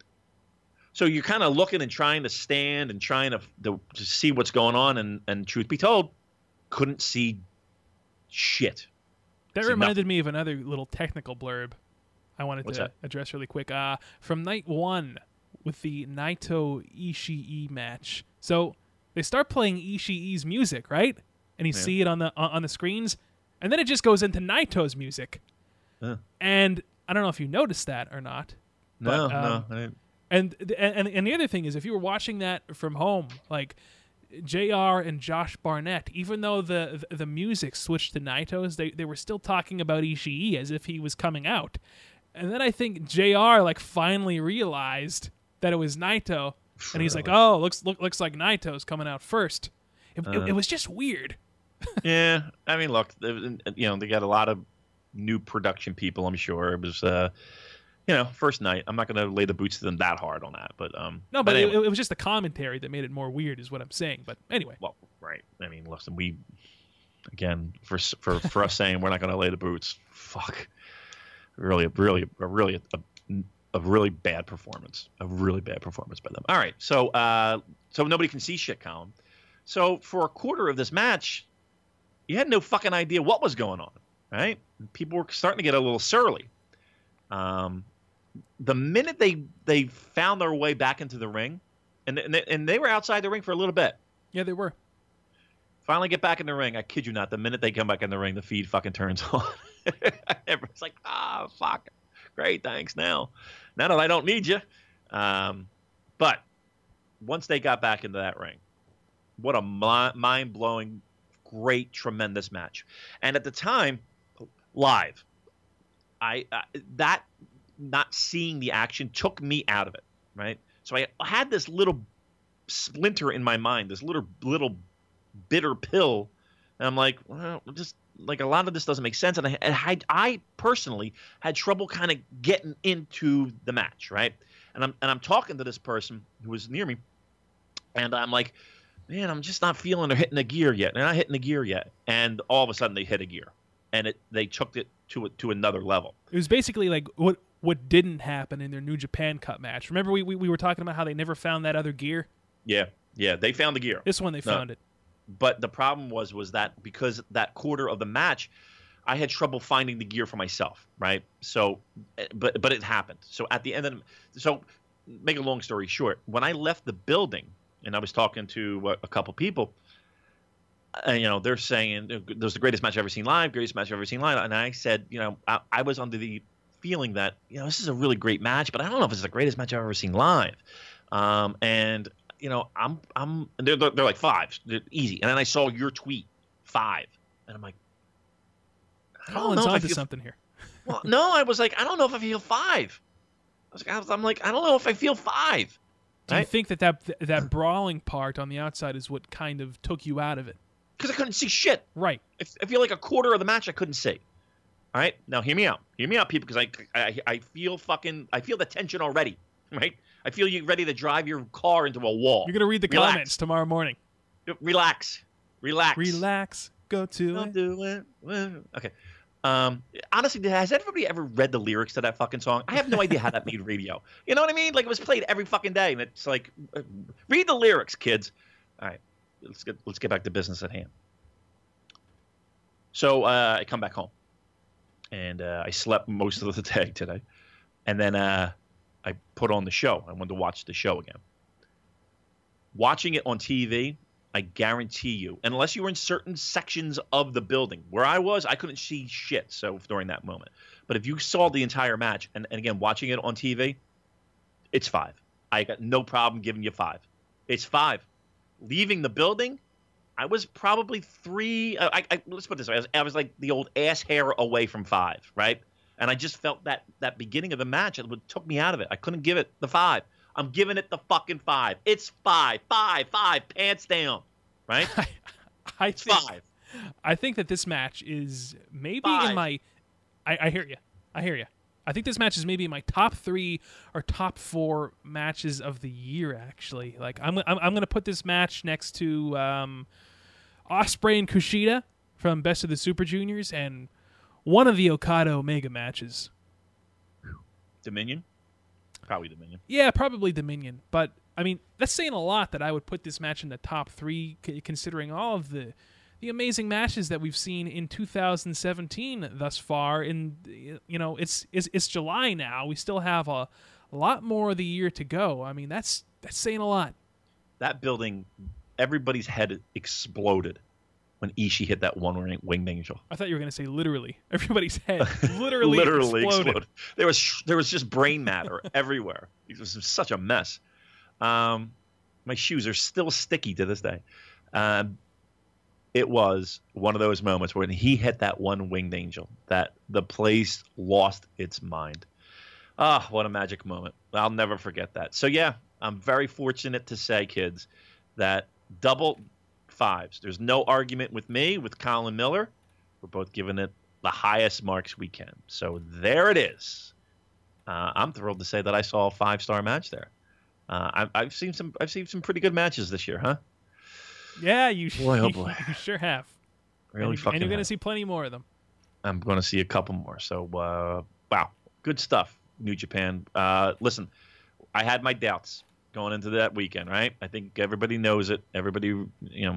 So you're kind of looking and trying to stand and trying to, to, to see what's going on, and, and truth be told, couldn't see shit. That See, reminded me of another little technical blurb I wanted What's to that? address really quick. Uh, from night one with the Naito Ishii match. So they start playing Ishii's music, right? And you Yeah. see it on the on the screens, and then it just goes into Naito's music. Uh. And I don't know if you noticed that or not. No, But, um, no. I didn't. And, and and the other thing is, if you were watching that from home, like J R and Josh Barnett, even though the the, the music switched to Naito's, they, they were still talking about Ishii as if he was coming out. And then I think J R like finally realized that it was Naito, and he's like, "Oh, looks look, looks like Naito's coming out first." It, it, Uh. it was just weird. Yeah, I mean, look, you know, they got a lot of new production people. I'm sure it was, uh, you know, first night. I'm not going to lay the boots to them that hard on that, but um, No, but, anyway. it, it was just the commentary that made it more weird, is what I'm saying. But anyway, Well, right. I mean, listen, we again for for for us saying we're not going to lay the boots. Fuck, really, really, a really a, a really bad performance. A really bad performance by them. All right, so uh, so nobody can see shit, Colin. So for a quarter of this match, you had no fucking idea what was going on, right? People were starting to get a little surly. Um, the minute they they found their way back into the ring, and and they, and they were outside the ring for a little bit. yeah, they were. Finally get back in the ring. I kid you not. The minute they come back in the ring, the feed fucking turns on. Everyone's like, ah, oh, fuck. Great, thanks. Now, now that I don't need you. Um, but once they got back into that ring, what a mi- mind-blowing, great, tremendous match. And at the time, live, I uh, that not seeing the action took me out of it, right? So I had this little splinter in my mind, this little little bitter pill, and I'm like, well, just like a lot of this doesn't make sense. And I, and I, I personally had trouble kind of getting into the match, right? And I'm and I'm talking to this person who was near me, and I'm like, man, I'm just not feeling or hitting a gear yet. They're not hitting a gear yet. And all of a sudden they hit a gear, and it they took it to a, to another level. It was basically like what what didn't happen in their New Japan Cup match. Remember we we, we were talking about how they never found that other gear? Yeah, yeah, they found the gear. This one they found no. it. But the problem was was that because that quarter of the match, I had trouble finding the gear for myself, right? So, but but it happened. So at the end of the, so make a long story short, when I left the building and I was talking to a, a couple people, uh, you know, they're saying it was the greatest match I've ever seen live, greatest match I've ever seen live, and I said, you know, I, I was under the feeling that, you know, this is a really great match, but I don't know if it's the greatest match I've ever seen live, um, and you know, I'm, I'm, they're, they're like fives, they're easy. And then I saw your tweet, five, and I'm like, I don't Colin's know if I onto feel, something here. well, no, I was like, I don't know if I feel five. I was like, I was, I'm like, I don't know if I feel five. Do you right? think that, that that brawling part on the outside is what kind of took you out of it? Because I couldn't see shit. Right. I, I feel like a quarter of the match I couldn't see. All right, now hear me out. Hear me out, people, because I, I, I feel fucking, I feel the tension already. Right. I feel you ready to drive your car into a wall. You're gonna read the Relax. comments tomorrow morning. Relax, relax, Relax. Go to Don't it. do it. Well, okay. Um, honestly, has everybody ever read the lyrics to that fucking song? I have no idea how that made radio. You know what I mean? Like it was played every fucking day, and it's like, uh, read the lyrics, kids. All right, let's get let's get back to business at hand. So uh, I come back home, and uh, I slept most of the day today, and then uh, I put on the show. I wanted to watch the show again. Watching it on T V, I guarantee you, unless you were in certain sections of the building. Where I was, I couldn't see shit so during that moment. But if you saw the entire match, and, and again, watching it on T V, it's five. I got no problem giving you five. It's five. Leaving the building, I was probably three. Uh, I, I, let's put it this way. I was, I was like the old ass hair away from five, right? And I just felt that that beginning of the match, it took me out of it. I couldn't give it the five. I'm giving it the fucking five. It's five, five, five, pants down, right? I, I It's think, five. I think that this match is maybe Five. in my. I, I hear you. I hear you. I think this match is maybe in my top three or top four matches of the year. Actually, like I'm, I'm, I'm going to put this match next to um, Ospreay and Kushida from Best of the Super Juniors and one of the Okada Omega matches. Dominion? Probably Dominion. Yeah, probably Dominion. But, I mean, that's saying a lot that I would put this match in the top three, c- considering all of the the amazing matches that we've seen in two thousand seventeen thus far. And, you know, it's it's, it's July now. We still have a, a lot more of the year to go. I mean, that's that's saying a lot. That building, everybody's head exploded when Ishii hit that one ring, winged angel. I thought you were going to say literally. Everybody's head literally, Literally exploded. exploded. There was there was just brain matter everywhere. It was such a mess. Um, my shoes are still sticky to this day. Um, it was one of those moments when he hit that one winged angel that the place lost its mind. Ah, what a magic moment. I'll never forget that. So, yeah, I'm very fortunate to say, kids, that double fives. There's no argument with me, with Colin Miller. We're both giving it the highest marks we can. So there it is. Uh, I'm thrilled to say that I saw a five-star match there. Uh, I've, I've seen some. I've seen some pretty good matches this year, huh? Yeah, you, Boy, oh boy. you sure have. Really and, fucking. And you're going to have. see plenty more of them. I'm going to see a couple more. So, uh, wow, good stuff, New Japan. Uh, listen, I had my doubts going into that weekend, right? I think everybody knows it. Everybody, you know,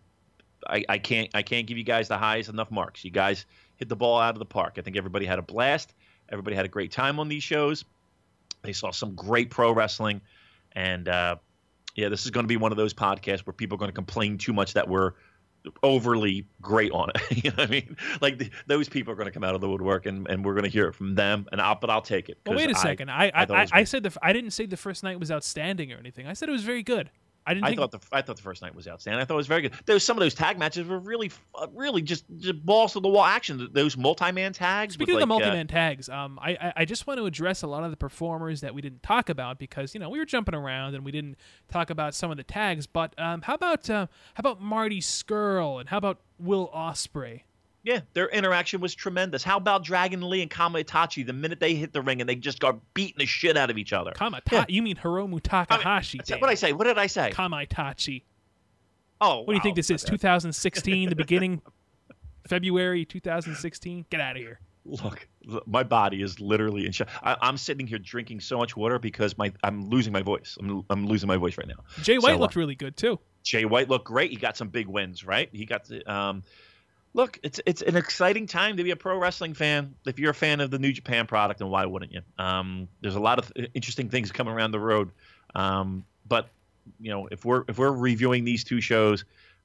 I, I can't I can't give you guys the highest enough marks. You guys hit the ball out of the park. I think everybody had a blast. Everybody had a great time on these shows. They saw some great pro wrestling. And, uh, yeah, this is going to be one of those podcasts where people are going to complain too much that we're overly great on it. You know what I mean? Like the, those people are going to come out of the woodwork, and, and we're going to hear it from them. And I'll, but I'll take it. Well, wait a I, second. I I, I, I, I, I said the I didn't say the first night was outstanding or anything. I said it was very good. I didn't. I think thought the I thought the first night was outstanding. I thought it was very good. There was some of those tag matches were really, uh, really just, just balls to the wall action. Those multi-man tags. Speaking with of the like, multi-man uh, tags, um, I, I I just want to address a lot of the performers that we didn't talk about because you know we were jumping around and we didn't talk about some of the tags. But um, how about uh, how about Marty Scurll and how about Will Ospreay? yeah, their interaction was tremendous. How about Dragon Lee and Kama Itachi? The minute they hit the ring and they just got beating the shit out of each other. Kamita- Yeah. You mean Hiromu Takahashi? What did I say? What did I say? Kamaitachi. Oh, What do you think this is? two thousand sixteen, the beginning, February two thousand sixteen. Get out of here. Look, look, my body is literally in shock. I, I'm sitting here drinking so much water because my I'm losing my voice. I'm I'm losing my voice right now. Jay White So, looked uh, really good too. Jay White looked great. He got some big wins, right? He got the um. Look, it's it's an exciting time to be a pro wrestling fan. If you're a fan of the New Japan product, then why wouldn't you? Um, there's a lot of th- interesting things coming around the road. Um, but you know, if we're if we're reviewing these two shows,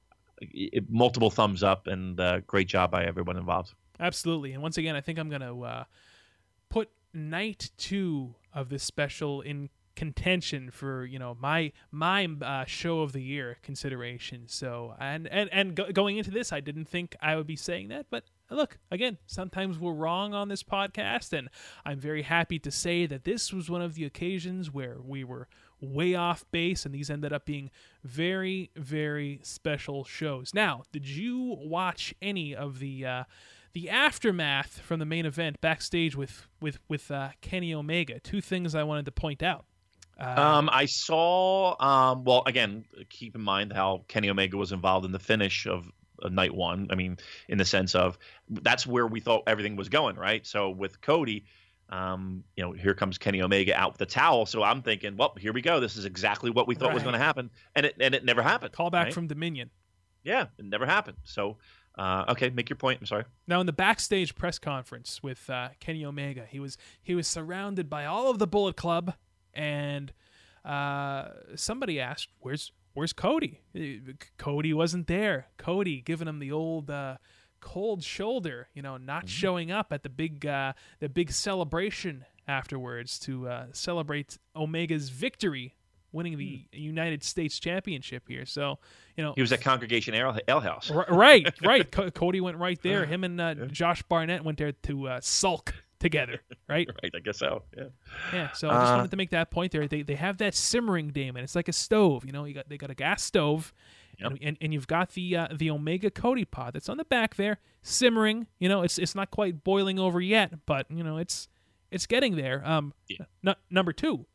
it, multiple thumbs up and uh, great job by everyone involved. Absolutely. And once again, I think I'm going to uh, put night two of this special in contention for, you know, my my uh, show of the year consideration. So, and and, and go, going into this, I didn't think I would be saying that. But look, again, sometimes we're wrong on this podcast. And I'm very happy to say that this was one of the occasions where we were way off base. And these ended up being very, very special shows. Now, did you watch any of the... Uh, The aftermath from the main event backstage with with with uh, Kenny Omega? Two things I wanted to point out. Uh, Um, I saw. Um, well, again, keep in mind how Kenny Omega was involved in the finish of, of night one. I mean, in the sense of that's where we thought everything was going, right? So with Cody, um, you know, here comes Kenny Omega out with the towel. So I'm thinking, well, here we go. This is exactly what we thought was Right. going to happen, and it and it never happened. call back right? from Dominion. Yeah, it never happened. So, uh, okay, make your point. I'm sorry. Now in the backstage press conference with uh, Kenny Omega, he was he was surrounded by all of the Bullet Club, and uh, somebody asked, "Where's where's Cody?" Cody wasn't there. Cody giving him the old uh, cold shoulder, you know, not Mm-hmm. showing up at the big uh, the big celebration afterwards to uh, celebrate Omega's victory, winning the United States Championship here. So, you know, He was at Congregation Ale, Ale House. R- right, right. Co- Cody went right there. Him and uh, Josh Barnett went there to uh, sulk together, right? Right, I guess so. Yeah. Yeah. So I just Uh, wanted to make that point there. They they have that simmering Damon. It's like a stove. You know, you got they got a gas stove, Yep. and, and and you've got the uh, the Omega Cody pot that's on the back there, simmering. You know, it's it's not quite boiling over yet, but you know, it's it's getting there. Um, Yeah. n- number two.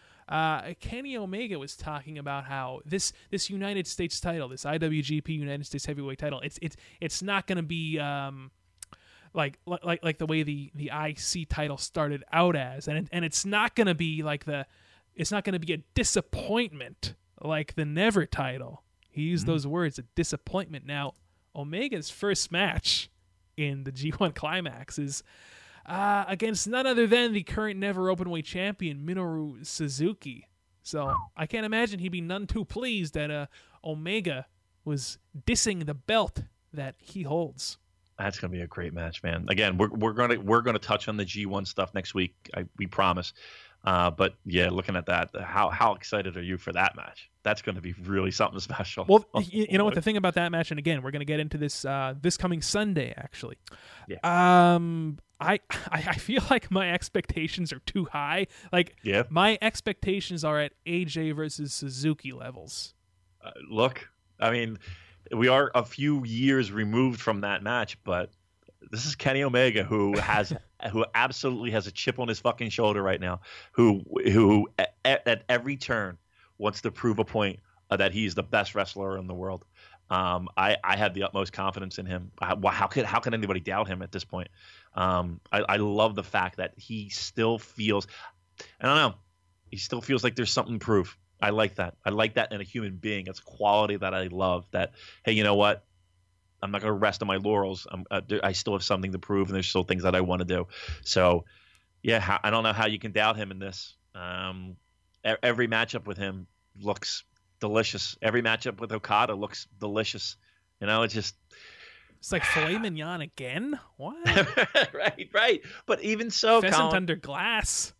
Uh, Kenny Omega was talking about how this this United States title, this I W G P United States Heavyweight title, it's it's it's not going to be um, like like like the way the, the I C title started out as, and it, and it's not going to be like the it's not going to be a disappointment like the Never title. He used Mm-hmm. those words, a disappointment. Now, Omega's first match in the G one Climax is uh, against none other than the current Never Openweight champion, Minoru Suzuki. So I can't imagine he'd be none too pleased that uh, Omega was dissing the belt that he holds. That's gonna be a great match, man. Again, we're we're gonna we're gonna touch on the G one stuff next week. I, we promise. Uh, but yeah, looking at that, how how excited are you for that match? That's going to be really something special. Well, you, you know what the thing about that match, and again, we're going to get into this uh, this coming Sunday, actually. Yeah. Um, I, I I feel like my expectations are too high. Like, Yeah. my expectations are at A J versus Suzuki levels. Uh, look, I mean, we are a few years removed from that match, but this is Kenny Omega, who has who absolutely has a chip on his fucking shoulder right now, who who at, at every turn wants to prove a point uh, that he's the best wrestler in the world. Um, I, I have the utmost confidence in him. How, how could how can anybody doubt him at this point? Um, I, I love the fact that he still feels, I don't know, he still feels like there's something to prove. I like that. I like that in a human being. It's a quality that I love. That, hey, you know what? I'm not going to rest on my laurels. I'm, uh, there, I still have something to prove, and there's still things that I want to do. So, yeah, how, I don't know how you can doubt him in this. Um, e- every matchup with him looks delicious. Every matchup with Okada looks delicious. You know, it's just It's like filet mignon again. What? right, right. But even so, Pheasant Colin, under glass.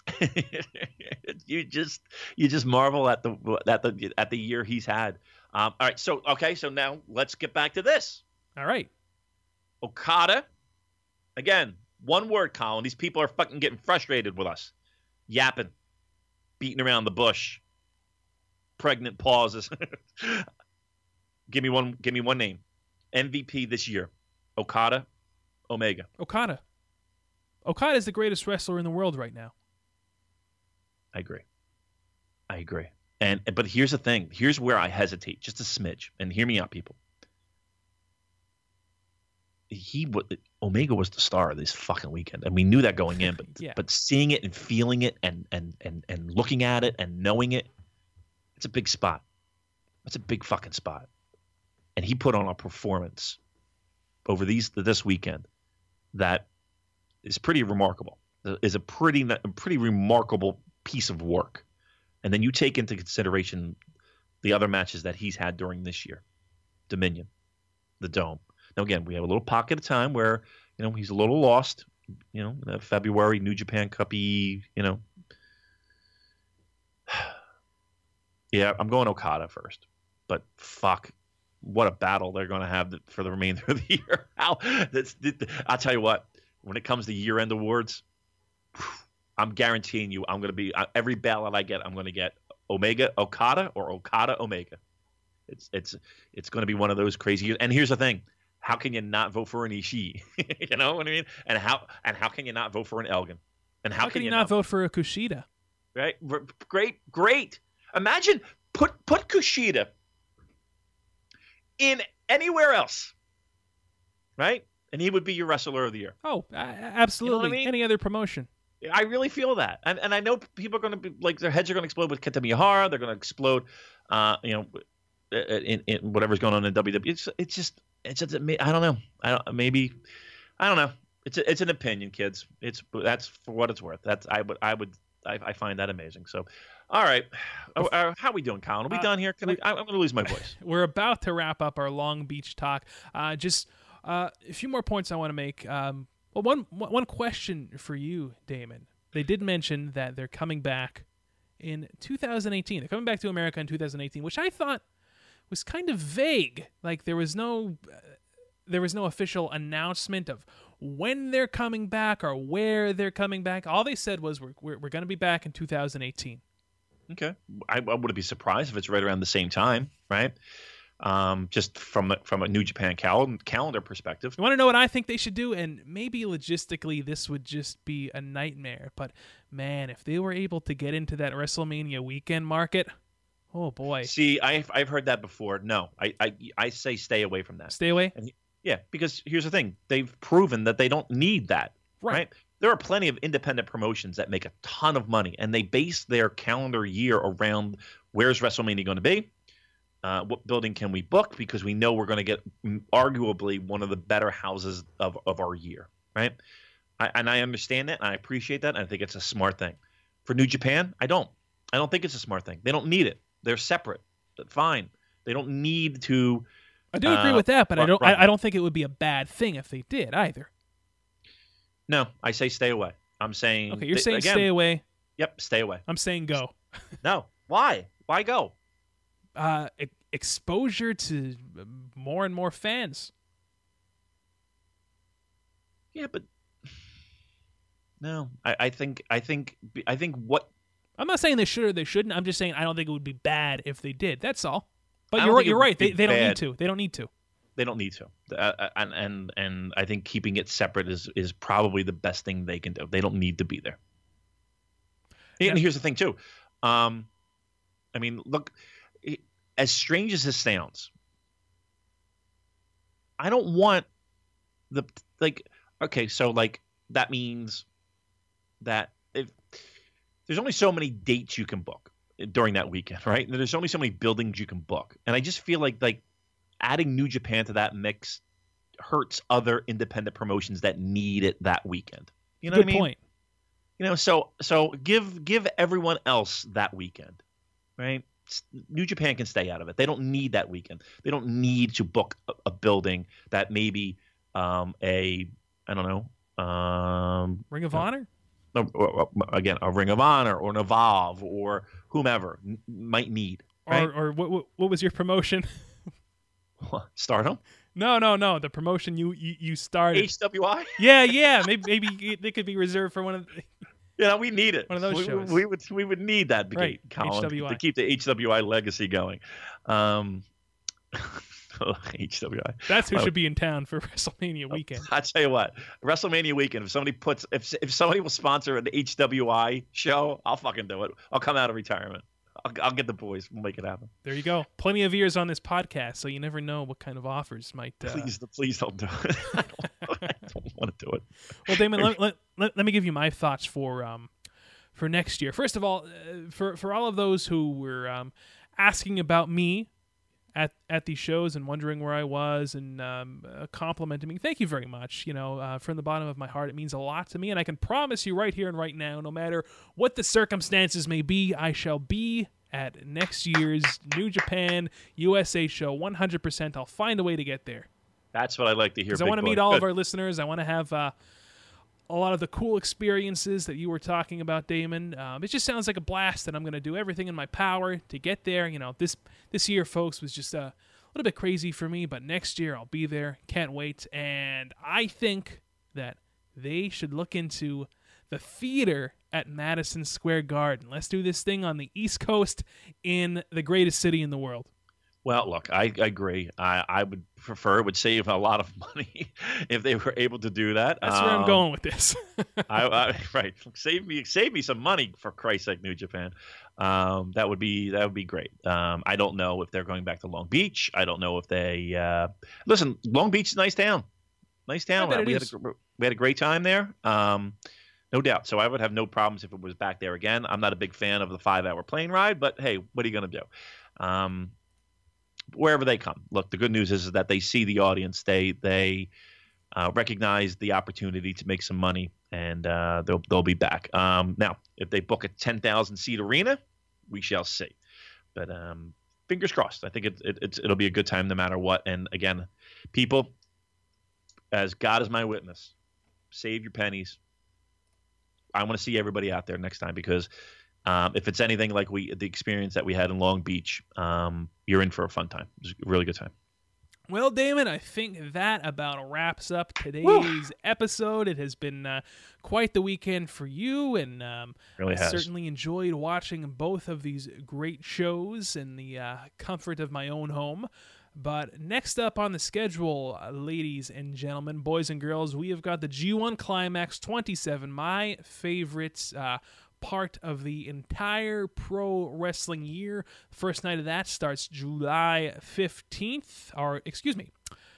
you just you just marvel at the at the at the year he's had. Um, all right, so okay, so now let's get back to this. All right. Okada, again, one word, Colin. These people are fucking getting frustrated with us, yapping, beating around the bush, pregnant pauses. give me one. Give me one name. M V P this year. Okada, Omega. Okada. Okada is the greatest wrestler in the world right now. I agree. I agree. And but here's the thing. Here's where I hesitate, just a smidge. And hear me out, people. He Omega was the star of this fucking weekend, and we knew that going in. But yeah. but seeing it and feeling it, and and and and looking at it and knowing it, it's a big spot. It's a big fucking spot. And he put on a performance over these this weekend that is pretty remarkable. Is a pretty a pretty remarkable piece of work. And then you take into consideration the other matches that he's had during this year. Dominion, the Dome. Now, again, we have a little pocket of time where, you know, he's a little lost, you know, the February New Japan Cup-y, you know. Yeah, I'm going Okada first. But fuck, what a battle they're going to have for the remainder of the year. How, that's, I'll tell you what, when it comes to year-end awards, I'm guaranteeing you I'm going to be – every ballot I get, I'm going to get Omega Okada or Okada Omega. It's it's it's going to be one of those crazy years. And here's the thing. How can you not vote for an Ishii? You know what I mean? And how and how can you not vote for an Elgin? And how, how can, can you not vote for a Kushida? Right? Great, great. Imagine put put Kushida in anywhere else, right? And he would be your wrestler of the year. Oh, absolutely. You know what I mean? Any other promotion. I really feel that. And and I know people are going to be like their heads are going to explode with Kenta Miyahara. They're going to explode, uh, you know, in, in whatever's going on in W W E. It's, it's just, it's just, I don't know. I don't, maybe, I don't know. It's a, it's an opinion, kids. It's that's for what it's worth. That's I would I would I, I find that amazing. So, all right, uh, how are we doing, Colin? Are we uh, done here? Can I, I'm going to lose my voice. We're about to wrap up our Long Beach talk. Uh, just uh, a few more points I want to make. Um, well, one one question for you, Damon. They did mention that they're coming back in two thousand eighteen. They're coming back to America in two thousand eighteen, which I thought was kind of vague. Like there was no, uh, there was no official announcement of when they're coming back or where they're coming back. All they said was we're we're, we're going to be back in two thousand eighteen. Okay, I, I wouldn't be surprised if it's right around the same time, right? Um, just from a, from a New Japan cal- calendar perspective. You want to know what I think they should do? And maybe logistically this would just be a nightmare. But, man, if they were able to get into that WrestleMania weekend market, oh, boy. See, I've, I've heard that before. No, I, I, I say stay away from that. Stay away? And, yeah, because here's the thing. They've proven that they don't need that, right. right? There are plenty of independent promotions that make a ton of money, and they base their calendar year around where's WrestleMania going to be? Uh, what building can we book? Because we know we're going to get arguably one of the better houses of, of our year, right? I, and I understand that, and I appreciate that, and I think it's a smart thing. For New Japan, I don't. I don't think it's a smart thing. They don't need it. They're separate. Fine. They don't need to. I do agree uh, with that, but run, I don't. run. I, I don't think it would be a bad thing if they did either. No, I say stay away. I'm saying. Okay, you're th- saying again, stay away. Yep, stay away. I'm saying go. No, why? Why go? Uh, e- exposure to more and more fans. Yeah, but no, I, I think I think I think what I'm not saying they should or they shouldn't. I'm just saying I don't think it would be bad if they did. That's all. But I you're don't right. think it You're would right. They be they don't bad. need to. They don't need to. They don't need to, uh, and and and I think keeping it separate is is probably the best thing they can do. They don't need to be there. And Yeah. here's the thing too. Um, I mean, look, as strange as this sounds, I don't want the like. Okay, so like that means that if there's only so many dates you can book during that weekend, right? And there's only so many buildings you can book, and I just feel like like adding New Japan to that mix hurts other independent promotions that need it that weekend. You know Good what I mean? point. You know, so so give give everyone else that weekend, right? New Japan can stay out of it. They don't need that weekend. They don't need to book a, a building that maybe um, a I don't know um, Ring of Honor. Or, or, or, again, a Ring of Honor or an Evolve or whomever n- might need. Right? Or, or what, what? What was your promotion? Stardom? No, no, no. The promotion you you, you started. H W I? Yeah, yeah. Maybe maybe they could be reserved for one of. The, you know, we need it. One of those we, shows. We would we would need that, Right. Colin, H W I. to keep the H W I legacy going. Um, H W I. That's who Uh, should be in town for WrestleMania weekend. I tell you what, WrestleMania weekend. If somebody puts, if if somebody will sponsor an H W I show, I'll fucking do it. I'll come out of retirement. I'll, I'll get the boys. We'll make it happen. There you go. Plenty of ears on this podcast, so you never know what kind of offers might. Uh... Please, please don't do it. I don't, I don't want to do it. Well, Damon, let, let, let, let me give you my thoughts for um for next year. First of all, uh, for for all of those who were um, asking about me at at these shows and wondering where I was and um, uh, complimenting me, thank you very much. You know, uh, from the bottom of my heart, it means a lot to me, and I can promise you right here and right now, no matter what the circumstances may be, I shall be at next year's New Japan U S A show one hundred percent. I'll find a way to get there. That's what I like to hear. Because I want to meet all of our listeners. I want to have uh, a lot of the cool experiences that you were talking about, Damon. Um, it just sounds like a blast, and I'm going to do everything in my power to get there. You know, this this year, folks, was just a little bit crazy for me, but next year I'll be there. Can't wait. And I think that they should look into the theater at Madison Square Garden. Let's do this thing on the East Coast in the greatest city in the world. Well, look, I, I agree. I, I would prefer, would save a lot of money if they were able to do that. That's um, where I'm going with this. I, I, right, save me, save me some money for Christ's sake, New Japan. Um, that would be that would be great. Um, I don't know if they're going back to Long Beach. I don't know if they uh, listen. Long Beach is a nice town, nice town. I bet we it had is. a, we had a great time there. Um, no doubt. So I would have no problems if it was back there again. I'm not a big fan of the five-hour plane ride, but hey, what are you going to do? Um, wherever they come. Look, the good news is, is that they see the audience. They they uh, recognize the opportunity to make some money, and uh, they'll they'll be back. Um, now, if they book a ten thousand seat arena, we shall see. But um, fingers crossed. I think it, it it's it'll be a good time no matter what. And again, people, as God is my witness, save your pennies. I want to see everybody out there next time, because Um, if it's anything like we the experience that we had in Long Beach, um, you're in for a fun time. It was a really good time. Well, Damon, I think that about wraps up today's Woo! episode. It has been uh, quite the weekend for you, and um, Really I has. certainly enjoyed watching both of these great shows in the uh, comfort of my own home. But next up on the schedule, uh, ladies and gentlemen, boys and girls, we have got the G one Climax twenty-seven, my favorite uh, part of the entire pro wrestling year. First night of that starts July fifteenth, or excuse me,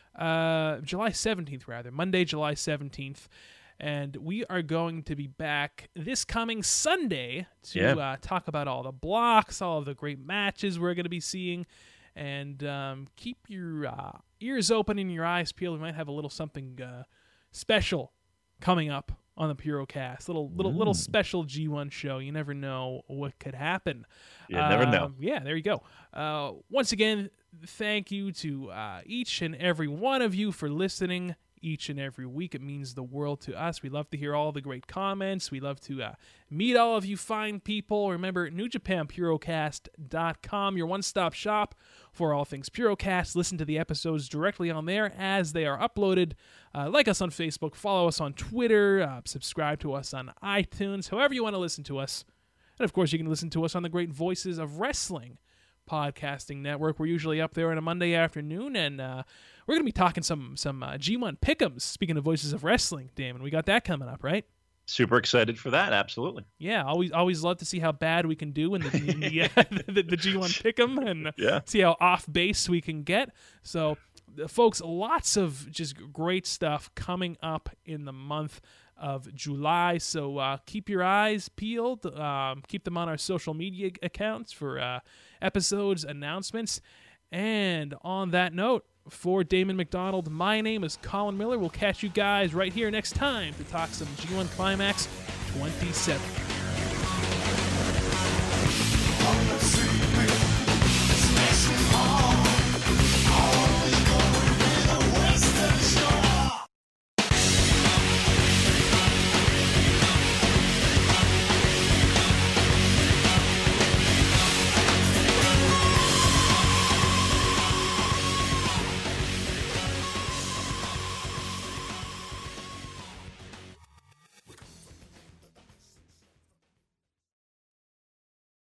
uh, July seventeenth, rather, Monday, July seventeenth. And we are going to be back this coming Sunday to Yeah. uh, talk about all the blocks, all of the great matches we're going to be seeing. And um, keep your uh, ears open and your eyes peeled. We might have a little something uh, special coming up on the Purocast. Little little little special G one show. You never know what could happen. You never know. Um, Yeah, there you go. Uh, once again, thank you to uh, each and every one of you for listening each and every week. It means the world to us. We love to hear all the great comments. We love to uh, meet all of you fine people. Remember, New Japan Purocast dot com, your one-stop shop for all things Purocast. Listen to the episodes directly on there as they are uploaded. Uh, like us on Facebook, follow us on Twitter, uh, subscribe to us on iTunes, however you want to listen to us. And, of course, you can listen to us on the great Voices of Wrestling podcasting network. We're usually up there on a Monday afternoon, and uh, we're going to be talking some some uh, G one pick'ems. Speaking of Voices of Wrestling, Damon, we got that coming up, right? Super excited for that. Absolutely. Yeah, always always love to see how bad we can do in the in the, uh, the, the G one pick'em, and Yeah. see how off base we can get. So, uh, folks, lots of just great stuff coming up in the month of July. So uh, keep your eyes peeled. Um, keep them on our social media accounts for uh, episodes, announcements. And on that note, for Damon McDonald, my name is Colin Miller. We'll catch you guys right here next time to talk some G one Climax twenty-seven.